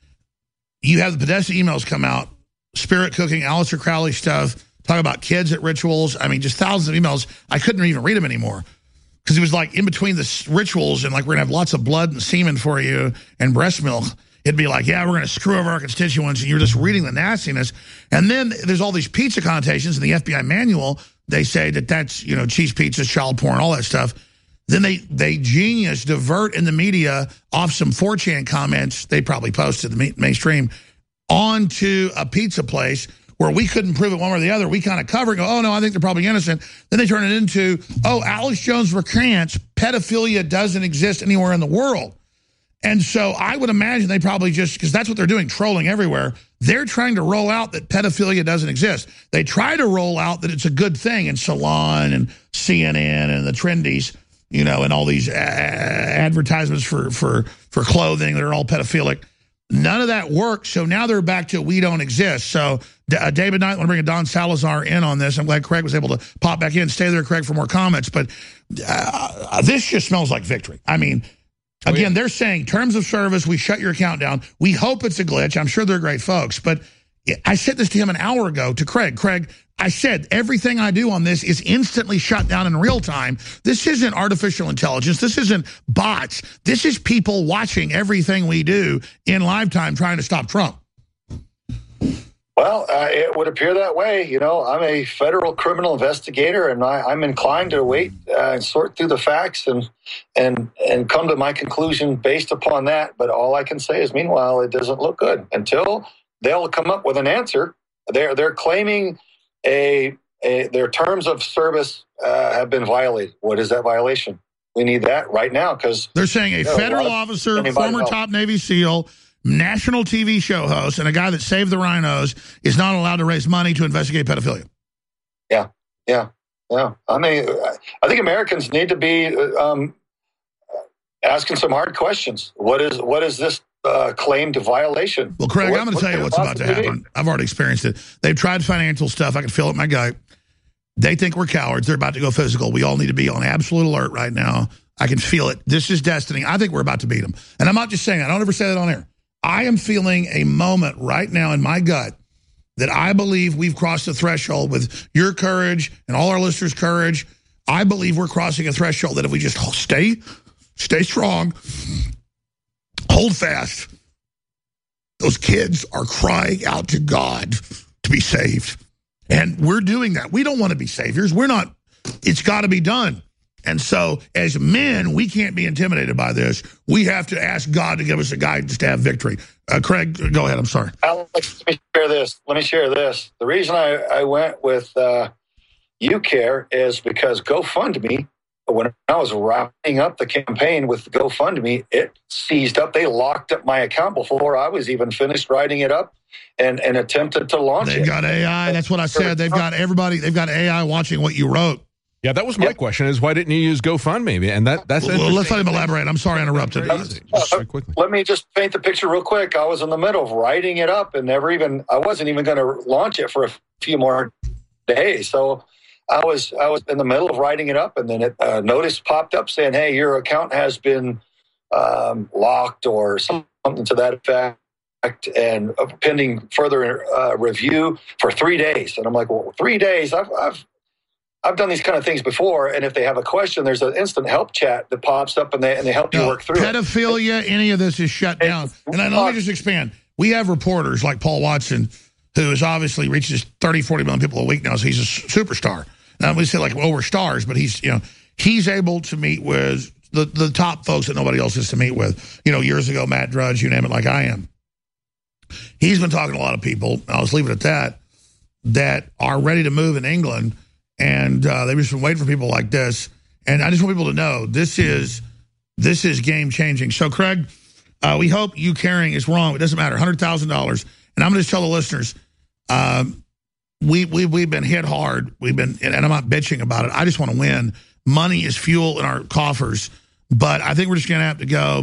You have the Podesta emails come out, Spirit Cooking, Aleister Crowley stuff, talk about kids at rituals. I mean, just thousands of emails. I couldn't even read them anymore because it was like in between the rituals and like we're going to have lots of blood and semen for you and breast milk. It'd be like, yeah, we're going to screw over our constituents, and you're just reading the nastiness. And then there's all these pizza connotations in the F B I manual. They say that that's, you know, cheese pizza, child porn, all that stuff. Then they, they genius divert in the media off some four chan comments they probably posted the mainstream onto a pizza place where we couldn't prove it one way or the other. We kind of cover and go, oh, no, I think they're probably innocent. Then they turn it into, oh, Alex Jones recants pedophilia doesn't exist anywhere in the world. And so I would imagine they probably just, because that's what they're doing, trolling everywhere. They're trying to roll out that pedophilia doesn't exist. They try to roll out that it's a good thing in Salon and C N N and the Trendies, you know, and all these uh, advertisements for, for, for clothing that are all pedophilic. None of that works. So now they're back to we don't exist. So uh, David Knight, I want to bring Don Salazar in on this. I'm glad Craig was able to pop back in. Stay there, Craig, for more comments. But uh, this just smells like victory. I mean, again, oh, yeah. They're saying terms of service, we shut your account down. We hope it's a glitch. I'm sure they're great folks. But I said this to him an hour ago, to Craig. Craig, I said everything I do on this is instantly shut down in real time. This isn't artificial intelligence. This isn't bots. This is people watching everything we do in live time trying to stop Trump. Well, uh, it would appear that way. You know, I'm a federal criminal investigator, and I, I'm inclined to wait uh, and sort through the facts and and and come to my conclusion based upon that. But all I can say is, meanwhile, it doesn't look good until they'll come up with an answer. They're they're claiming a, a their terms of service uh, have been violated. What is that violation? We need that right now because they're saying a you know, federal a officer, former else. top Navy SEAL, national T V show host, and a guy that saved the rhinos is not allowed to raise money to investigate pedophilia. Yeah, yeah, yeah. I mean, I think Americans need to be um, asking some hard questions. What is what is this uh, claimed violation? Well, Craig, what, I'm going to tell you what's about to happen. I've already experienced it. They've tried financial stuff. I can feel it in my gut. They think we're cowards. They're about to go physical. We all need to be on absolute alert right now. I can feel it. This is destiny. I think we're about to beat them. And I'm not just saying that. I don't ever say that on air. I am feeling a moment right now in my gut that I believe we've crossed the threshold with your courage and all our listeners' courage. I believe we're crossing a threshold that if we just stay, stay strong, hold fast, those kids are crying out to God to be saved. And we're doing that. We don't want to be saviors. We're not. It's got to be done. And so as men, we can't be intimidated by this. We have to ask God to give us a guidance to have victory. Uh, Craig, go ahead. I'm sorry. Alex, let me share this. Let me share this. The reason I, I went with uh, You Care is because GoFundMe, when I was wrapping up the campaign with GoFundMe, it seized up. They locked up my account before I was even finished writing it up and, and attempted to launch They've it. They've got A I. That's what I said. They've got everybody. They've got A I watching what you wrote. Yeah, that was my yep. question, is why didn't you use GoFundMe? And that that's well, let's let him elaborate. I'm sorry I interrupted. Uh, uh, let me just paint the picture real quick. I was in the middle of writing it up and never even, I wasn't even going to launch it for a few more days. So I was I was in the middle of writing it up, and then a uh, notice popped up saying, hey, your account has been um, locked or something to that effect, and uh, pending further uh, review for three days. And I'm like, well, three days? I've, I've I've done these kind of things before, and if they have a question, there's an instant help chat that pops up, and they and they help you no, work through pedophilia, it. Any of this is shut down. And then, let me just expand. We have reporters like Paul Watson, who has obviously reaches thirty, forty million people a week now, so he's a superstar. Now, we say like, well, we're stars, but he's, you know, he's able to meet with the, the top folks that nobody else is to meet with. You know, years ago, Matt Drudge, you name it, like I am. he's been talking to a lot of people, I'll just leave it at that, that are ready to move in England, and uh, they've just been waiting for people like this. And I just want people to know this is this is game-changing. So, Craig, uh, we hope you carrying is wrong. It doesn't matter, one hundred thousand dollars. And I'm going to just tell the listeners, um, we, we, we've been hit hard. We've been, and I'm not bitching about it. I just want to win. Money is fuel in our coffers. But I think we're just going to have to go.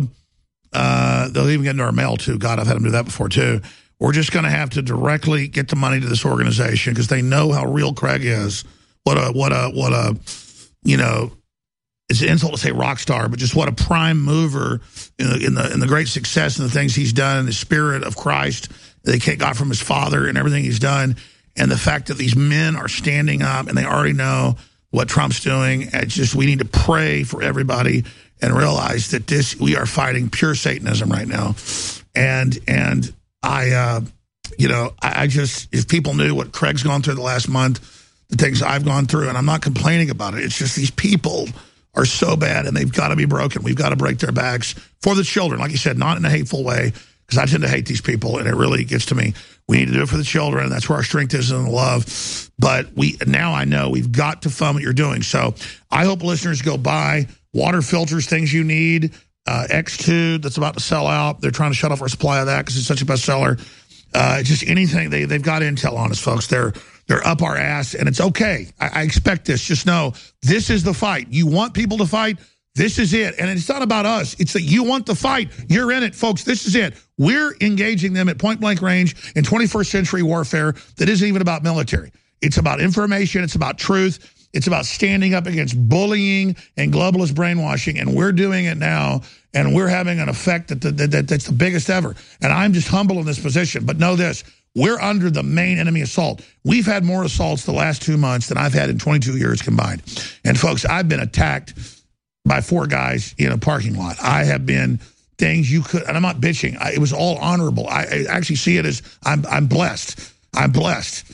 Uh, they'll even get into our mail, too. God, I've had them do that before, too. We're just going to have to directly get the money to this organization because they know how real Craig is. What a, what a, what a, you know, it's an insult to say rock star, but just what a prime mover in the, in the, in the great success and the things he's done, and the spirit of Christ that he got from his father and everything he's done. And the fact that these men are standing up and they already know what Trump's doing. It's just, we need to pray for everybody and realize that this, we are fighting pure Satanism right now. And, and I, uh, you know, I, I just, if people knew what Craig's gone through the last month, the things I've gone through, and I'm not complaining about it. It's just these people are so bad and they've got to be broken. We've got to break their backs for the children. Like you said, not in a hateful way, because I tend to hate these people and it really gets to me. We need to do it for the children. That's where our strength is in the love. But we now I know we've got to fund what you're doing. So I hope listeners go buy water filters, things you need, uh, X two that's about to sell out. They're trying to shut off our supply of that because it's such a bestseller. Uh, just anything. They, they've got intel on us, folks. They're they're up our ass, and it's okay. I, I expect this. Just know this is the fight. You want people to fight? This is it. And it's not about us. It's that you want the fight. You're in it, folks. This is it. We're engaging them at point-blank range in twenty-first century warfare that isn't even about military. It's about information. It's about truth. It's about standing up against bullying and globalist brainwashing, and we're doing it now, and we're having an effect that, that, that that's the biggest ever. And I'm just humble in this position. But know this. We're under the main enemy assault. We've had more assaults the last two months than I've had in twenty-two years combined. And, folks, I've been attacked by four guys in a parking lot. I have been things you could, and I'm not bitching. I, it was all honorable. I, I actually see it as I'm, I'm blessed. I'm blessed.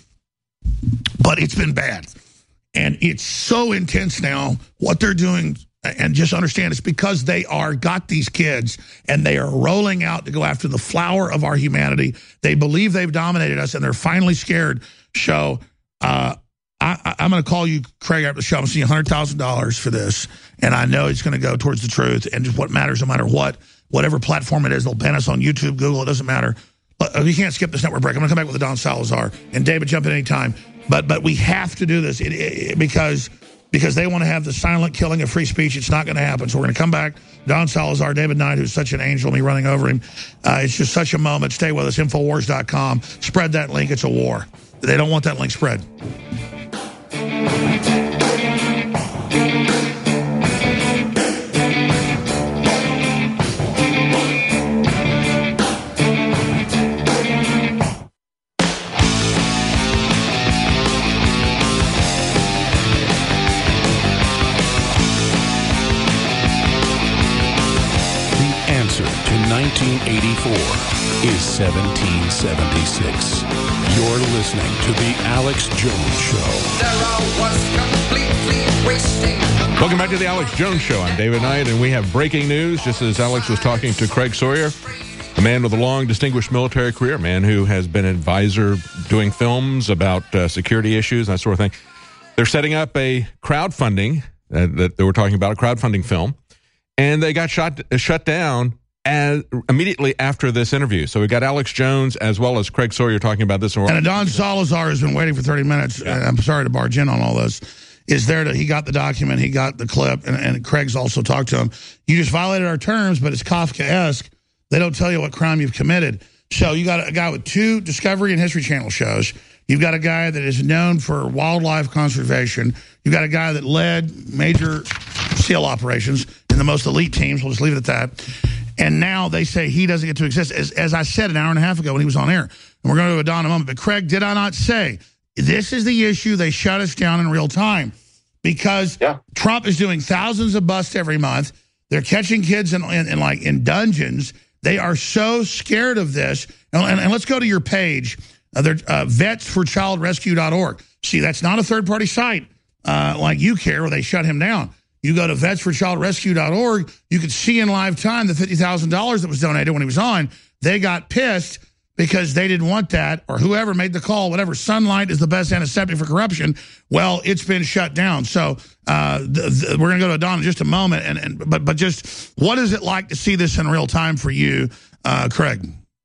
But it's been bad. And it's so intense now, what they're doing, and just understand it's because they are got these kids and they are rolling out to go after the flower of our humanity. They believe they've dominated us and they're finally scared. So uh, I, I'm going to call you, Craig, after the show. I'm seeing one hundred thousand dollars for this. And I know it's going to go towards the truth and just what matters no matter what, whatever platform it is. They'll ban us on YouTube, Google, it doesn't matter. But we can't skip this network break. I'm going to come back with the Don Salazar. And David, jump in any time. But but we have to do this it, it, because because they want to have the silent killing of free speech. It's not going to happen. So we're going to come back. Don Salazar, David Knight, who's such an angel, me running over him. Uh, it's just such a moment. Stay with us, Infowars dot com. Spread that link. It's a war. They don't want that link spread. nineteen eighty-four is seventeen seventy-six. You're listening to The Alex Jones Show. Welcome back to The Alex Jones Show. I'm David Knight, and we have breaking news. Just as Alex was talking to Craig Sawyer, a man with a long, distinguished military career, a man who has been an advisor doing films about uh, security issues, that sort of thing. They're setting up a crowdfunding, uh, that they were talking about, a crowdfunding film, and they got shot, uh, shut down As, immediately after this interview. So we got Alex Jones as well as Craig Sawyer talking about this. And Don Salazar has been waiting for thirty minutes. Yeah. I'm sorry to barge in on all this. Is there to, he got the document, he got the clip, and, and Craig's also talked to him. You just violated our terms, but it's Kafkaesque. They don't tell you what crime you've committed. So you got a guy with two Discovery and History Channel shows. You've got a guy that is known for wildlife conservation. You've got a guy that led major SEAL operations in the most elite teams. We'll just leave it at that. And now they say he doesn't get to exist. As, as I said an hour and a half ago when he was on air. And we're going to do a Don in a moment. But Craig, did I not say this is the issue? They shut us down in real time because yeah. Trump is doing thousands of busts every month. They're catching kids in, in, in like in dungeons. They are so scared of this. And, and, and let's go to your page. Uh, they're uh, vets for child rescue dot org. See, that's not a third-party site uh, like you care where they shut him down. You go to vets for child rescue dot org, you could see in live time the fifty thousand dollars that was donated when he was on. They got pissed because they didn't want that, or whoever made the call, whatever, sunlight is the best antiseptic for corruption, well, it's been shut down. So uh, the, the, we're going to go to Don in just a moment. And, and but but just what is it like to see this in real time for you, uh, Craig?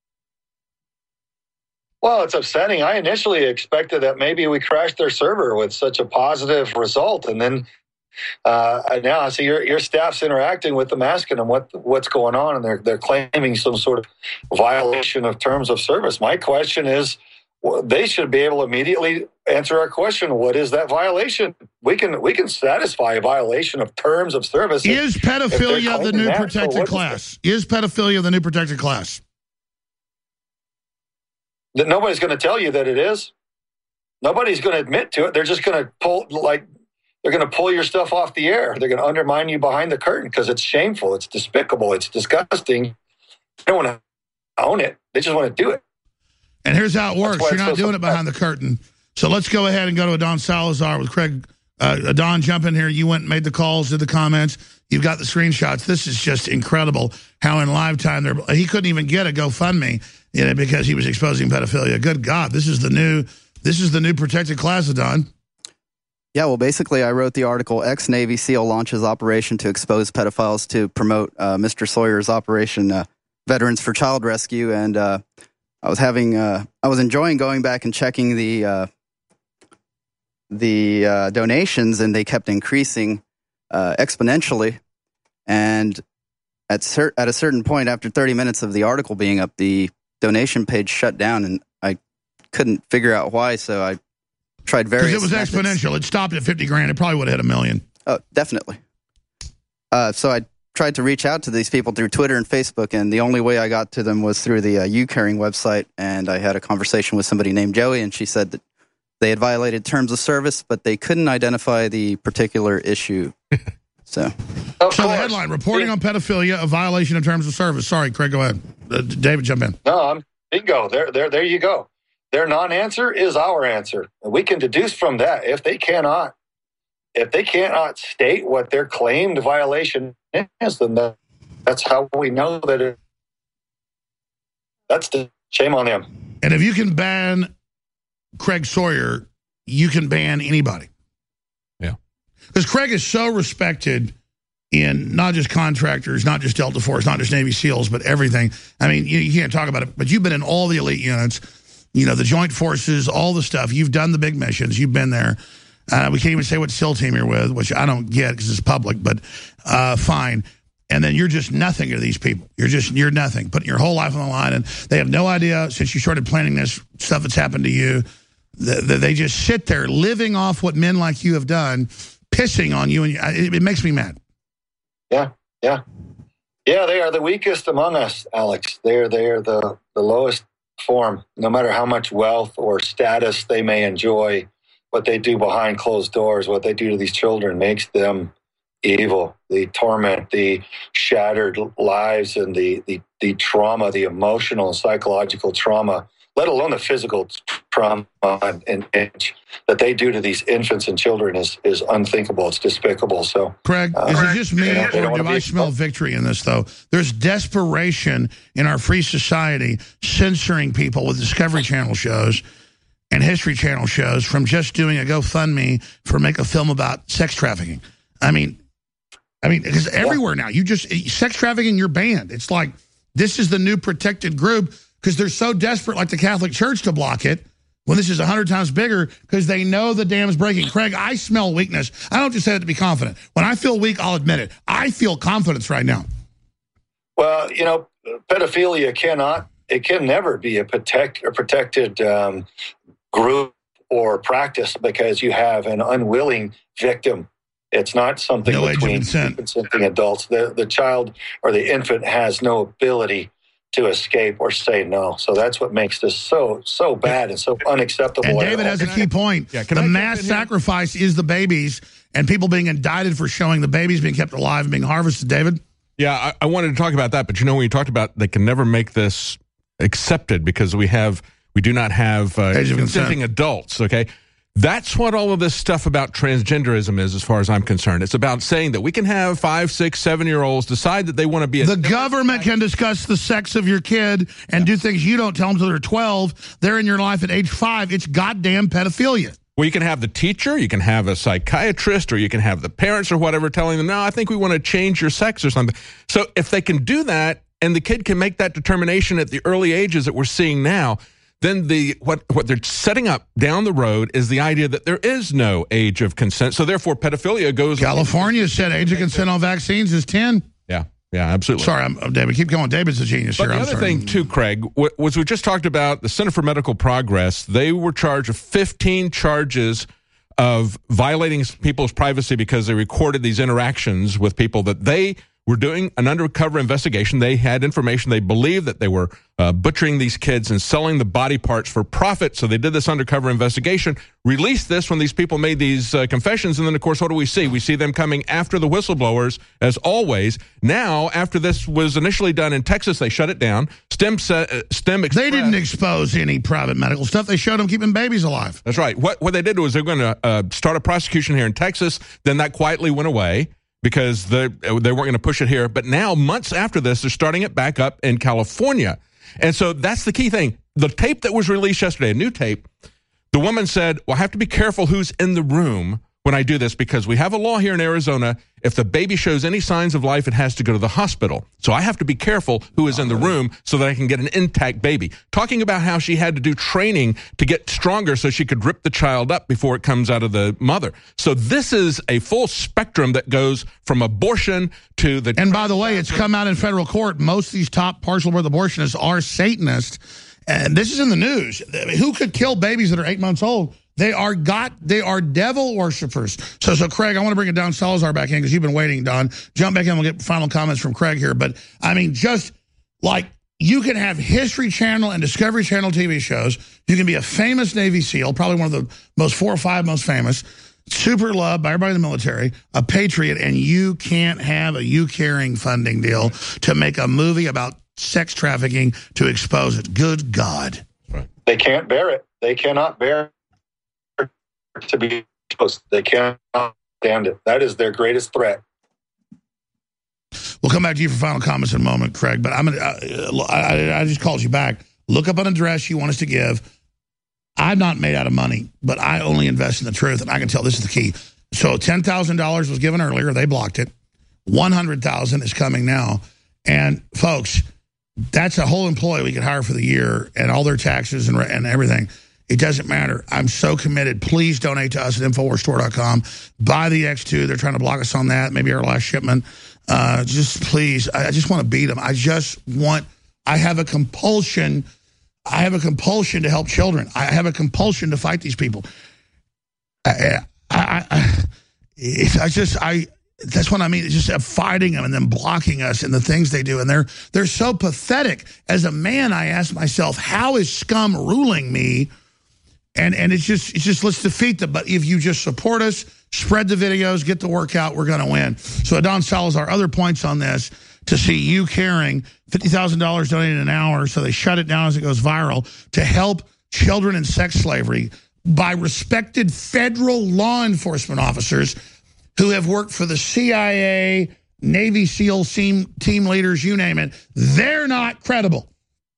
Well, it's upsetting. I initially expected that maybe we crashed their server with such a positive result, and then uh, now I see your your staff's interacting with them, asking them what what's going on, and they're they're claiming some sort of violation of terms of service. My question is, well, they should be able to immediately answer our question: what is that violation? We can we can satisfy a violation of terms of service. Is if, pedophilia if the new that, protected so class? Is pedophilia the new protected class? That nobody's going to tell you that it is. Nobody's going to admit to it. They're just going to pull, like, they're going to pull your stuff off the air. They're going to undermine you behind the curtain because it's shameful. It's despicable. It's disgusting. They don't want to own it. They just want to do it. And here's how it works. You're not so doing it behind the curtain. So let's go ahead and go to Adon Salazar with Craig. Uh, Adon, jump in here. You went and made the calls, did the comments. You've got the screenshots. This is just incredible how in live time, they're, he couldn't even get a GoFundMe, you know, because he was exposing pedophilia. Good God, this is the new this is the new protected class, Adon. Yeah, well, basically, I wrote the article, Ex-Navy SEAL Launches Operation to Expose Pedophiles to Promote uh, Mister Sawyer's Operation uh, Veterans for Child Rescue, and uh, I was having, uh, I was enjoying going back and checking the uh, the uh, donations, and they kept increasing uh, exponentially. And at cer- at a certain point, after thirty minutes of the article being up, the donation page shut down, and I couldn't figure out why. So I tried various. Because it was methods. exponential. It stopped at fifty grand. It probably would have hit a million. Oh, definitely. Uh, so I tried to reach out to these people through Twitter and Facebook, and the only way I got to them was through the uh, U-Caring website. And I had a conversation with somebody named Joey, and she said that they had violated terms of service, but they couldn't identify the particular issue. So, so the headline, reporting on pedophilia, a violation of terms of service. Sorry, Craig, go ahead. Uh, David, jump in. No, I'm bingo. There, there, there you go. Their non-answer is our answer. And we can deduce from that if they cannot, if they cannot state what their claimed violation is, then that, that's how we know that it, that's the shame on them. And if you can ban Craig Sawyer, you can ban anybody. Yeah. Because Craig is so respected in not just contractors, not just Delta Force, not just Navy SEALs, but everything. I mean, you, you can't talk about it, but you've been in all the elite units, you know, the joint forces, all the stuff. You've done the big missions. You've been there. Uh, we can't even say what SEAL team you're with, which I don't get because it's public, but uh, fine. And then you're just nothing to these people. You're just, you're nothing, putting your whole life on the line. And they have no idea, since you started planning this stuff that's happened to you, that they just sit there living off what men like you have done, pissing on you. And it, it makes me mad. Yeah, yeah. Yeah, they are the weakest among us, Alex. They are, they are the, the lowest form. No matter how much wealth or status they may enjoy, what they do behind closed doors, what they do to these children makes them evil. The torment, the shattered lives, and the, the, the trauma, the emotional and psychological trauma, let alone the physical trauma and, and, and that they do to these infants and children is, is unthinkable. It's despicable. So, Craig, uh, is it just me, you know, or do I smell victory in this, though? There's desperation in our free society censoring people with Discovery Channel shows and History Channel shows from just doing a GoFundMe for make a film about sex trafficking. I mean, I mean, because everywhere now, you just, sex trafficking, you're banned. It's like, this is the new protected group because they're so desperate, like the Catholic Church, to block it when this is a hundred times bigger because they know the dam's breaking. Craig, I smell weakness. I don't just say it to be confident. When I feel weak, I'll admit it. I feel confidence right now. Well, you know, pedophilia cannot, it can never be a protect a protected um, group or practice because you have an unwilling victim. It's not something no between consenting adults. The the child or the infant has no ability to escape or say no. So that's what makes this so so bad and so unacceptable. And David has a key point. Yeah, the mass sacrifice is the babies and people being indicted for showing the babies being kept alive and being harvested. David? Yeah, I, I wanted to talk about that, but you know, when you talked about they can never make this accepted because we have we do not have uh, consenting adults, okay? That's what all of this stuff about transgenderism is, as far as I'm concerned. It's about saying that we can have five, six, seven-year-olds decide that they want to be a... The government can discuss the sex of your kid and do things you don't tell them until they're twelve. They're in your life at age five. It's goddamn pedophilia. Well, you can have the teacher, you can have a psychiatrist, or you can have the parents or whatever telling them, no, I think we want to change your sex or something. So if they can do that, and the kid can make that determination at the early ages that we're seeing now, then the what what they're setting up down the road is the idea that there is no age of consent. So therefore, pedophilia goes... California said age of consent on vaccines is ten. Yeah, yeah, absolutely. Sorry, I'm, David. Keep going. David's a genius but here. the I'm other sorry. thing, too, Craig, was we just talked about the Center for Medical Progress. They were charged with fifteen charges of violating people's privacy because they recorded these interactions with people that they were doing an undercover investigation. They had information. They believed that they were uh, butchering these kids and selling the body parts for profit. So they did this undercover investigation, released this when these people made these uh, confessions. And then, of course, what do we see? We see them coming after the whistleblowers, as always. Now, after this was initially done in Texas, they shut it down. STEM, uh, STEM Express, They didn't expose any private medical stuff. They showed them keeping babies alive. That's right. What, what they did was they're going to uh, start a prosecution here in Texas. Then that quietly went away, because they, they weren't going to push it here. But now, months after this, they're starting it back up in California. And so that's the key thing. The tape that was released yesterday, a new tape, the woman said, well, I have to be careful who's in the room when I do this, because we have a law here in Arizona. If the baby shows any signs of life, it has to go to the hospital. So I have to be careful who is in the room so that I can get an intact baby. Talking about how she had to do training to get stronger so she could rip the child up before it comes out of the mother. So this is a full spectrum that goes from abortion to the... And by the way, it's come out in federal court. Most of these top partial birth abortionists are Satanists. And this is in the news. Who could kill babies that are eight months old? They are God. They are devil worshipers. So, so Craig, I want to bring Don Salazar back in because you've been waiting, Don. Jump back in. We'll get final comments from Craig here. But, I mean, just like you can have History Channel and Discovery Channel T V shows. You can be a famous Navy SEAL, probably one of the most four or five most famous, super loved by everybody in the military, a patriot, and you can't have a U-Caring funding deal to make a movie about sex trafficking to expose it. Good God. They can't bear it. They cannot bear to be exposed. They cannot stand it. That is their greatest threat. We'll come back to you for final comments in a moment, Craig, but I'm gonna, uh, I, I just called you back. Look up an address you want us to give. I'm not made out of money, but I only invest in the truth, and I can tell this is the key. So ten thousand dollars was given earlier. They blocked it. one hundred thousand dollars is coming now. And, folks, that's a whole employee we could hire for the year and all their taxes and, and everything. It doesn't matter. I'm so committed. Please donate to us at Infowars Store dot com. Buy the X two. They're trying to block us on that. Maybe our last shipment. Uh, just please. I, I just want to beat them. I just want. I have a compulsion. I have a compulsion to help children. I have a compulsion to fight these people. I, I, I, it's, I just. I. That's what I mean. It's just fighting them and then blocking us and the things they do. And they're they're so pathetic. As a man, I ask myself, how is scum ruling me? And and it's just it's just let's defeat them. But if you just support us, spread the videos, get the workout, we're going to win. So Don Salazar, other points on this to see you caring fifty thousand dollars donated an hour. So they shut it down as it goes viral to help children in sex slavery by respected federal law enforcement officers who have worked for the C I A, Navy SEAL team, team leaders, you name it. They're not credible.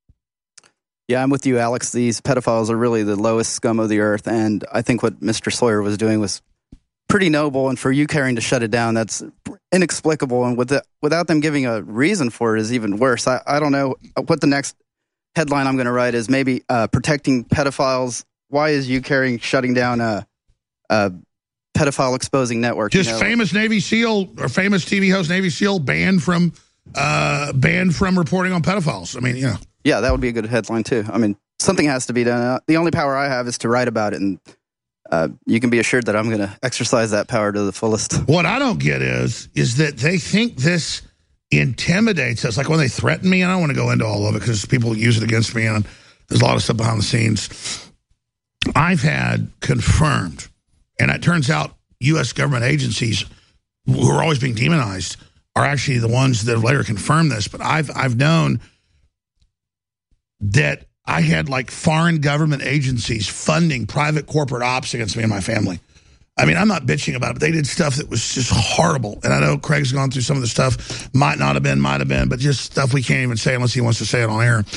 Yeah, I'm with you, Alex. These pedophiles are really the lowest scum of the earth, and I think what Mister Sawyer was doing was pretty noble, and for you caring to shut it down, that's inexplicable, and with the, without them giving a reason for it is even worse. I, I don't know what the next headline I'm going to write is, maybe uh, protecting pedophiles. Why is you caring shutting down a, a pedophile exposing network? Just you know? famous Navy SEAL or famous T V host Navy SEAL banned from uh, banned from reporting on pedophiles. I mean, you know. Yeah, that would be a good headline, too. I mean, something has to be done. The only power I have is to write about it, and uh, you can be assured that I'm going to exercise that power to the fullest. What I don't get is, is that they think this intimidates us. Like when they threaten me, and I don't want to go into all of it because people use it against me, and there's a lot of stuff behind the scenes. I've had confirmed, and it turns out U S government agencies who are always being demonized are actually the ones that have later confirmed this, but I've I've known that I had like foreign government agencies funding private corporate ops against me and my family. I mean, I'm not bitching about it, but they did stuff that was just horrible. And I know Craig's gone through some of the stuff, might not have been, might have been, but just stuff we can't even say unless he wants to say it on air.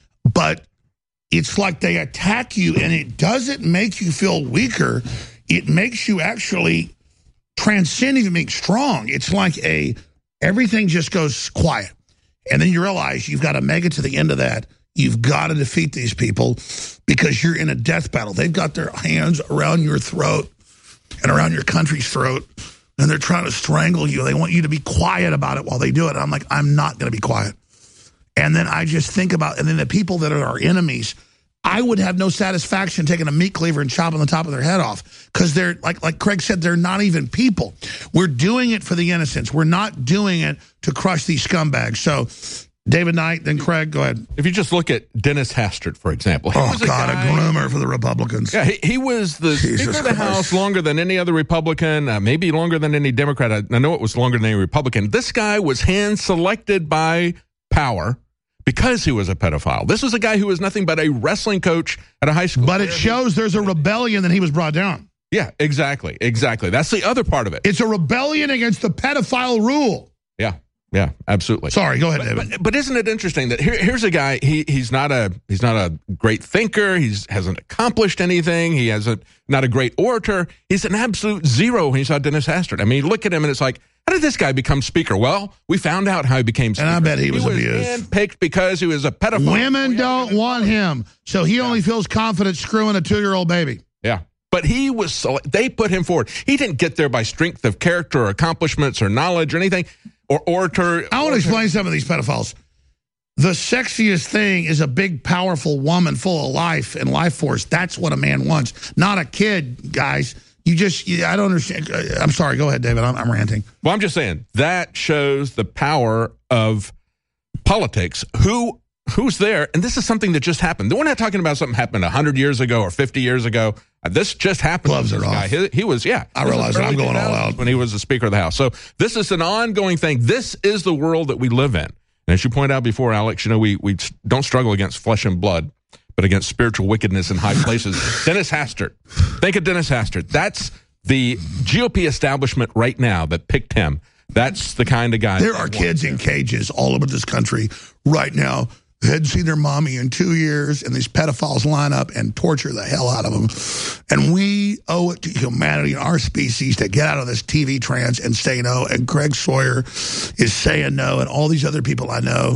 But it's like they attack you, and it doesn't make you feel weaker. It makes you actually transcend even being strong. It's like a, everything just goes quiet. And then you realize you've got to make it to the end of that. You've got to defeat these people because you're in a death battle. They've got their hands around your throat and around your country's throat, and they're trying to strangle you. They want you to be quiet about it while they do it. I'm like, I'm not going to be quiet. And then I just think about, and then the people that are our enemies, I would have no satisfaction taking a meat cleaver and chopping the top of their head off because they're, like, like Craig said, they're not even people. We're doing it for the innocents. We're not doing it to crush these scumbags. So David Knight, then Craig, go ahead. If you just look at Dennis Hastert, for example. He oh, was a God, guy, a groomer for the Republicans. Yeah, he, he was the Jesus Speaker of the Christ. House longer than any other Republican, uh, maybe longer than any Democrat. I, I know it was longer than any Republican. This guy was hand-selected by power because he was a pedophile. This was a guy who was nothing but a wrestling coach at a high school. But it shows there's a rebellion that he was brought down. Yeah, exactly, exactly. That's the other part of it. It's a rebellion against the pedophile rule. Yeah. Yeah, absolutely. Sorry, go ahead, but, David. But, but isn't it interesting that here, here's a guy, he he's not a he's not a great thinker, he's hasn't accomplished anything, he hasn't not a great orator, he's an absolute zero when you saw Dennis Hastert. I mean, you look at him and it's like, how did this guy become speaker? Well, we found out how he became speaker. And I bet he was, he was abused. handpicked because he was a pedophile. Women don't want him, so he only feels confident screwing a two-year-old baby. Yeah. But he was, so, they put him forward. He didn't get there by strength of character or accomplishments or knowledge or anything. Or orator. I want to explain some of these pedophiles. The sexiest thing is a big, powerful woman full of life and life force. That's what a man wants, not a kid, guys. You just, you, I don't understand. I'm sorry. Go ahead, David. I'm, I'm ranting. Well, I'm just saying that shows the power of politics. Who Who's there? And this is something that just happened. We're not talking about something happened one hundred years ago or fifty years ago. Uh, this just happened. Gloves to this are guy. off. He, he was, yeah. I realize that. I'm going all out. When he was the Speaker of the House. So this is an ongoing thing. This is the world that we live in. And as you pointed out before, Alex, you know, we, we don't struggle against flesh and blood, but against spiritual wickedness in high places. Dennis Hastert. Think of Dennis Hastert. That's the G O P establishment right now that picked him. That's the kind of guy. There are kids in cages all over this country right now. They hadn't seen their mommy in two years, and these pedophiles line up and torture the hell out of them. And we owe it to humanity and our species to get out of this T V trance and say no. And Greg Sawyer is saying no, and all these other people I know.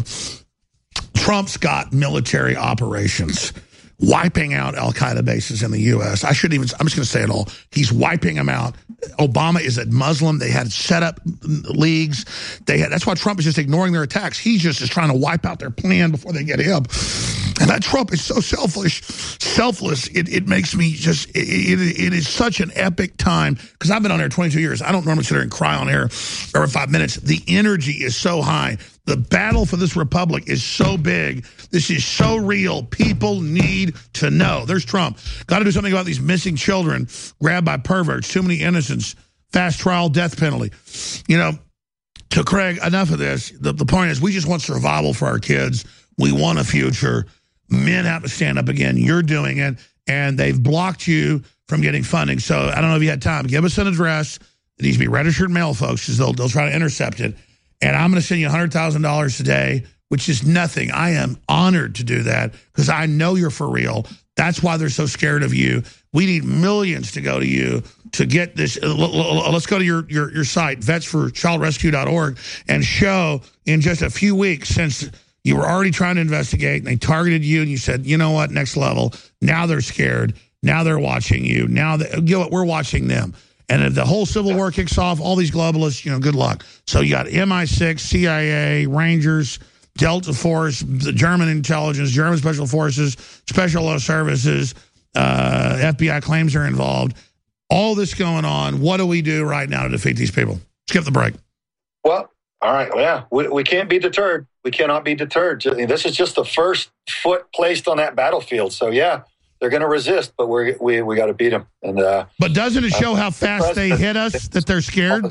Trump's got military operations, wiping out al-Qaeda bases in the U S. I shouldn't even, I'm just going to say it all. He's wiping them out. Obama is a Muslim. They had set up leagues. They had, that's why Trump is just ignoring their attacks. He's just is trying to wipe out their plan before they get him. And that Trump is so selfish, selfless. It, it makes me just, it, it, it is such an epic time. Because I've been on air twenty-two years. I don't normally sit there and cry on air every five minutes. The energy is so high. The battle for this republic is so big. This is so real. People need to know. There's Trump. Got to do something about these missing children grabbed by perverts. Too many innocents. Fast trial, death penalty. You know, to Craig, enough of this. The, the point is we just want survival for our kids. We want a future. Men have to stand up again. You're doing it. And they've blocked you from getting funding. So I don't know if you had time. Give us an address. It needs to be registered mail, folks, because they'll, they'll try to intercept it. And I'm going to send you one hundred thousand dollars today, which is nothing. I am honored to do that because I know you're for real. That's why they're so scared of you. We need millions to go to you to get this. Let's go to your, your, your site, vets for child rescue dot org, and show in just a few weeks since you were already trying to investigate and they targeted you and you said, you know what, next level. Now they're scared. Now they're watching you. Now they, you know what, we're watching them. And if the whole Civil War kicks off, all these globalists, you know, good luck. So you got M I six, C I A, Rangers, Delta Force, the German intelligence, German special forces, special services, uh, F B I claims are involved. All this going on. What do we do right now to defeat these people? Skip the break. Well, all right. Well, yeah, we, we can't be deterred. We cannot be deterred. This is just the first foot placed on that battlefield. So, yeah. They're going to resist, but we're, we we got to beat them. And uh, but doesn't it show uh, how fast they hit us that they're scared?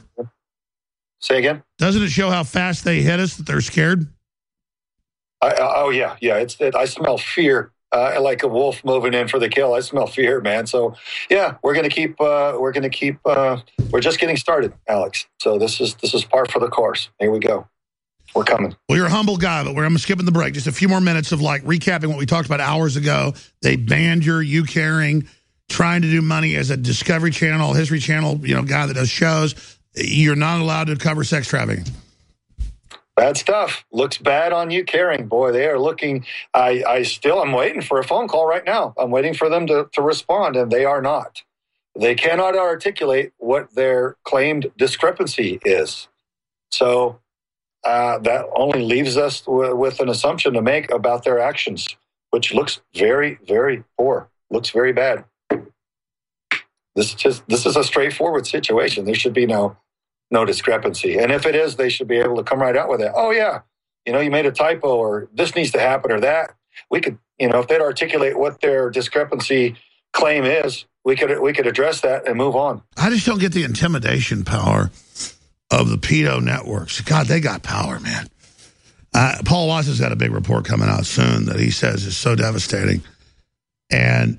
Say again? Doesn't it show how fast they hit us that they're scared? I, oh yeah, yeah. It's it, I smell fear uh, like a wolf moving in for the kill. I smell fear, man. So, yeah, we're gonna keep. Uh, we're gonna keep. Uh, we're just getting started, Alex. So this is this is par for the course. Here we go. We're coming. Well, you're a humble guy, but we're I'm skipping the break. Just a few more minutes of like recapping what we talked about hours ago. They banned your you caring, trying to do money as a Discovery Channel, History Channel, you know, guy that does shows. You're not allowed to cover sex trafficking. Bad stuff. Looks bad on you caring. Boy, they are looking. I, I still am waiting for a phone call right now. I'm waiting for them to, to respond, and they are not. They cannot articulate what their claimed discrepancy is. So uh, that only leaves us w- with an assumption to make about their actions, which looks very, very poor. Looks very bad. This is just this is a straightforward situation. There should be no no discrepancy. And if it is, they should be able to come right out with it. Oh, yeah, you know, you made a typo, or this needs to happen, or that. We could, you know, if they'd articulate what their discrepancy claim is, we could we could address that and move on. I just don't get the intimidation power of the pedo networks. God, they got power, man. Uh, Paul Watson's got a big report coming out soon that he says is so devastating. And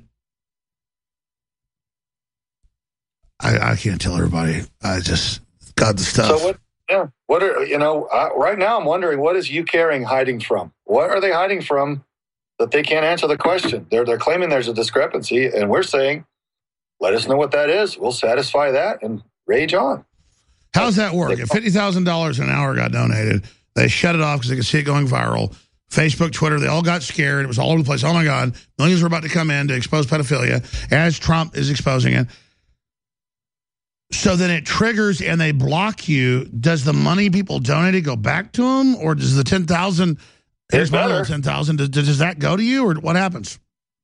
I, I can't tell everybody. I just got the stuff. So what? Yeah. What are you know? Uh, right now, I'm wondering what is you caring hiding from? What are they hiding from that they can't answer the question? They're they're claiming there's a discrepancy, and we're saying, let us know what that is. We'll satisfy that and rage on. How's that work? If fifty thousand dollars an hour got donated, they shut it off because they could see it going viral. Facebook, Twitter, they all got scared. It was all over the place. Oh, my God. Millions were about to come in to expose pedophilia as Trump is exposing it. So then it triggers and they block you. Does the money people donated go back to them? Or does the ten thousand dollars, here's my little ten thousand dollars, does, does that go to you? Or what happens?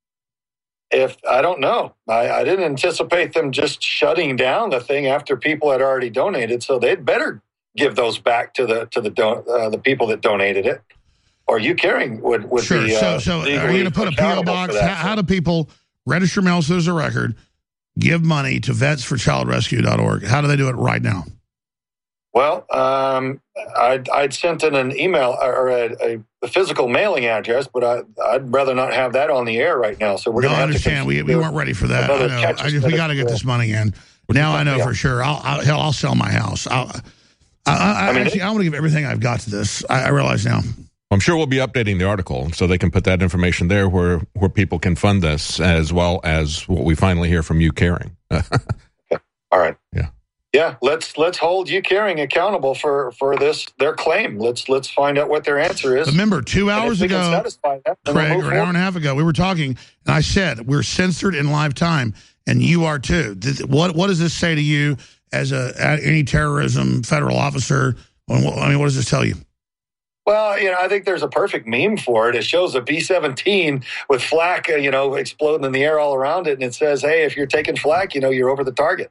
If I don't know. I, I didn't anticipate them just shutting down the thing after people had already donated. So they'd better give those back to the to the don- uh, the people that donated it. Or you caring would, would sure. be uh, So, so are you going to put a P O box? How, how do people register mail so there's a record, give money to vets for child rescue dot org? How do they do it right now? Well, um, I'd, I'd sent in an email or a, a, a physical mailing address, but I, I'd rather not have that on the air right now. So we're no, going to have understand. to we we weren't ready for that. I know. I just, we got to get this money in. Now I know yeah. for sure. I'll, I'll hell, I'll sell my house. I'll, I, I, I mean, actually, I want to give everything I've got to this. I, I realize now. I'm sure we'll be updating the article so they can put that information there where, where people can fund this, as well as what we finally hear from you caring. Okay. All right. Yeah. Yeah. Let's let's hold you caring accountable for, for this their claim. Let's let's find out what their answer is. Remember, two hours ago, that, Craig, we'll or an hour and a half ago, we were talking, and I said we're censored in live time, and you are too. What what does this say to you as a any terrorism federal officer? I mean, what does this tell you? Well, you know, I think there's a perfect meme for it. It shows a B seventeen with flak, uh, you know, exploding in the air all around it, and it says, "Hey, if you're taking flak, you know, you're over the target."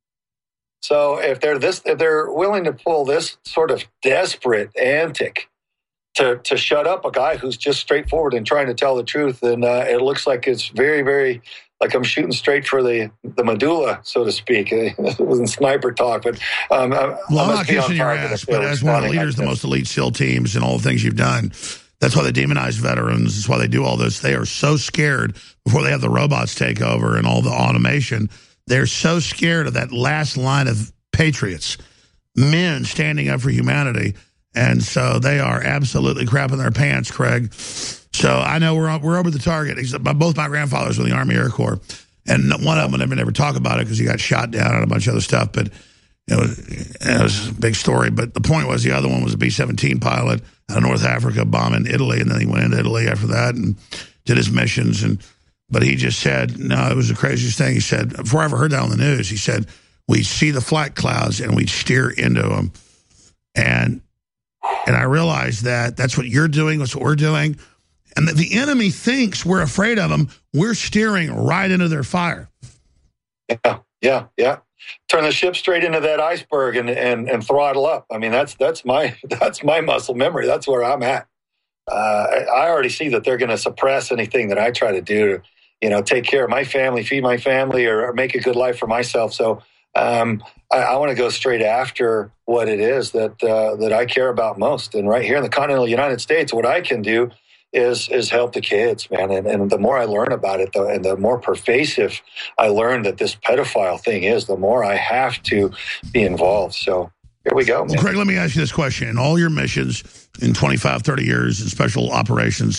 So if they're this, if they're willing to pull this sort of desperate antic to to shut up a guy who's just straightforward and trying to tell the truth, then uh, it looks like it's very, very like I'm shooting straight for the, the medulla, so to speak. It wasn't sniper talk, but um, well, I I'm not kissing your ass, but as one of the leaders of the most elite SEAL teams and all the things you've done, that's why they demonize veterans. That's why they do all this. They are so scared before they have the robots take over and all the automation. They're so scared of that last line of patriots, men standing up for humanity. And so they are absolutely crapping their pants, Craig. So I know we're we're over the target. Both my grandfathers were in the Army Air Corps, and one of them would never never talk about it because he got shot down and a bunch of other stuff. But it was, it was a big story. But the point was the other one was a B seventeen pilot out of North Africa bombing Italy, and then he went into Italy after that and did his missions. And but he just said, no, it was the craziest thing. He said, before I ever heard that on the news, he said, we'd see the flak clouds and we'd steer into them. And and I realized that that's what you're doing, that's what we're doing. And that the enemy thinks we're afraid of them. We're steering right into their fire. Yeah, yeah, yeah. Turn the ship straight into that iceberg and and, and throttle up. I mean, that's that's my that's my muscle memory. That's where I'm at. Uh, I, I already see that they're going to suppress anything that I try to do to, you know, take care of my family, feed my family, or, or make a good life for myself. So um, I, I want to go straight after what it is that uh, that I care about most. And right here in the continental United States, what I can do is is help the kids, man. And, and the more I learn about it, the, and the more pervasive I learn that this pedophile thing is, the more I have to be involved. So here we go, man. Well, Craig, let me ask you this question. In all your missions in twenty-five, thirty years in special operations,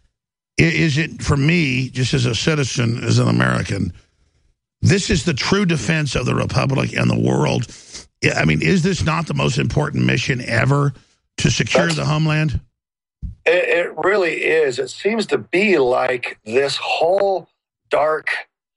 is it, for me, just as a citizen, as an American, this is the true defense of the Republic and the world? I mean, is this not the most important mission ever to secure That's, the homeland? It, it really is. It seems to be like this whole dark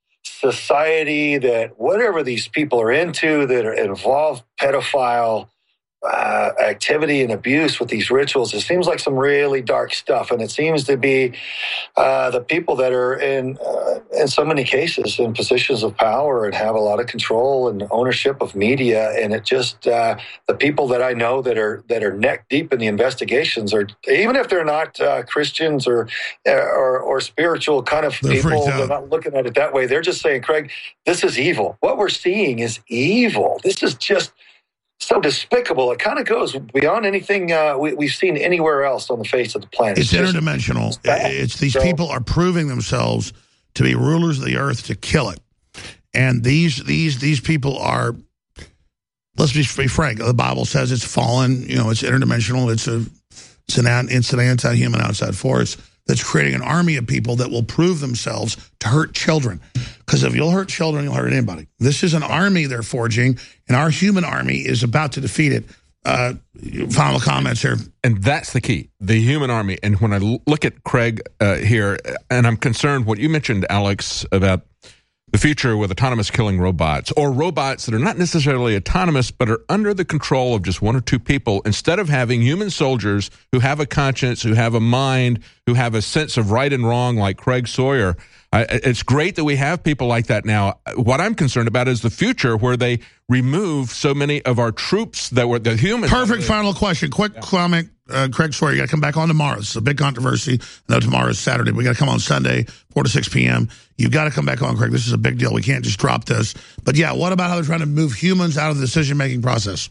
society that whatever these people are into that are involved pedophile uh, activity and abuse with these rituals, it seems like some really dark stuff. And it seems to be uh, the people that are in, uh, in so many cases, in positions of power and have a lot of control and ownership of media. And it just, uh, the people that I know that are that are neck deep in the investigations, are, even if they're not uh, Christians or, or or spiritual kind of they're people, they're not looking at it that way. They're just saying, Craig, this is evil. What we're seeing is evil. This is just so despicable. It kind of goes beyond anything uh, we, we've seen anywhere else on the face of the planet. It's, it's interdimensional. Just, it's, it's these so, people are proving themselves to be rulers of the earth to kill it. And these these these people are, let's be frank, the Bible says it's fallen, you know, it's interdimensional, it's a it's an, it's an anti-human outside force that's creating an army of people that will prove themselves to hurt children. Because if you'll hurt children, you'll hurt anybody. This is an army they're forging, and our human army is about to defeat it. Uh, final comments here. And that's the key, the human army. And when I look at Craig uh, here, and I'm concerned what you mentioned, Alex, about the future with autonomous killing robots, or robots that are not necessarily autonomous, but are under the control of just one or two people, instead of having human soldiers who have a conscience, who have a mind, who have a sense of right and wrong, like Craig Sawyer. I, it's great that we have people like that now. What I'm concerned about is the future, where they remove so many of our troops that were the humans. Perfect final question. Quick yeah. comment. Uh, Craig Sawyer, you got to come back on tomorrow. It's a big controversy. I know tomorrow is Saturday, but we got to come on Sunday, four to six p.m. You've got to come back on, Craig. This is a big deal. We can't just drop this. But yeah, what about how they're trying to move humans out of the decision-making process?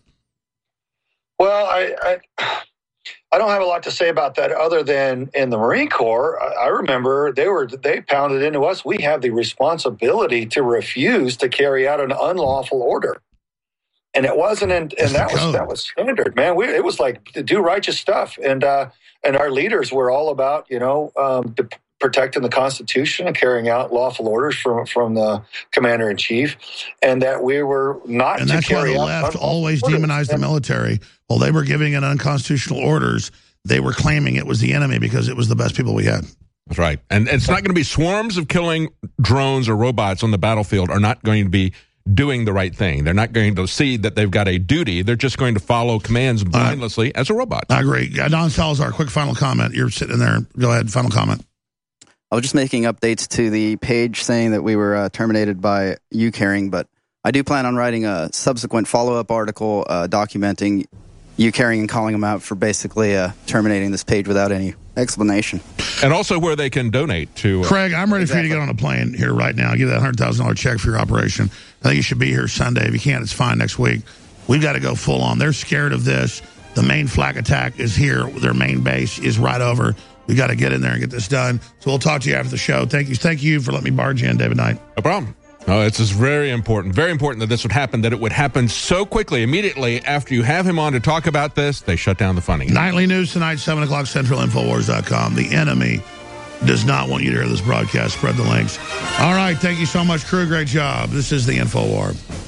Well, I, I I don't have a lot to say about that other than in the Marine Corps, I, I remember they were they pounded into us, we have the responsibility to refuse to carry out an unlawful order. And it wasn't, in, and that was that was standard, man. We, it was like to do righteous stuff, and uh, and our leaders were all about, you know, um, de- protecting the Constitution and carrying out lawful orders from from the commander in chief, and that we were not. And to that's carry why the out left always orders. demonized the military. While they were giving in unconstitutional orders, they were claiming it was the enemy because it was the best people we had. That's right, and, and it's not going to be swarms of killing drones or robots on the battlefield are not going to be doing the right thing. They're not going to see that they've got a duty. They're just going to follow commands mindlessly uh, as a robot. I agree. Don Salazar, quick final comment. You're sitting there. Go ahead, final comment. I was just making updates to the page saying that we were uh, terminated by U-Carrying, but I do plan on writing a subsequent follow-up article uh, documenting U-Carrying and calling them out for basically uh, terminating this page without any explanation. And also where they can donate to... Uh, Craig, I'm ready exactly. for you to get on a plane here right now. Give that one hundred thousand dollars check for your operation. I think you should be here Sunday. If you can't, it's fine next week. We've got to go full on. They're scared of this. The main flak attack is here. Their main base is right over. We got to get in there and get this done. So we'll talk to you after the show. Thank you. Thank you for letting me barge in, David Knight. No problem. No, it's just very important, very important that this would happen, that it would happen so quickly, immediately after you have him on to talk about this, they shut down the funding. Nightly news tonight, seven o'clock Central, Infowars dot com. The enemy does not want you to hear this broadcast. Spread the links. All right, thank you so much, crew. Great job. This is the Infowar.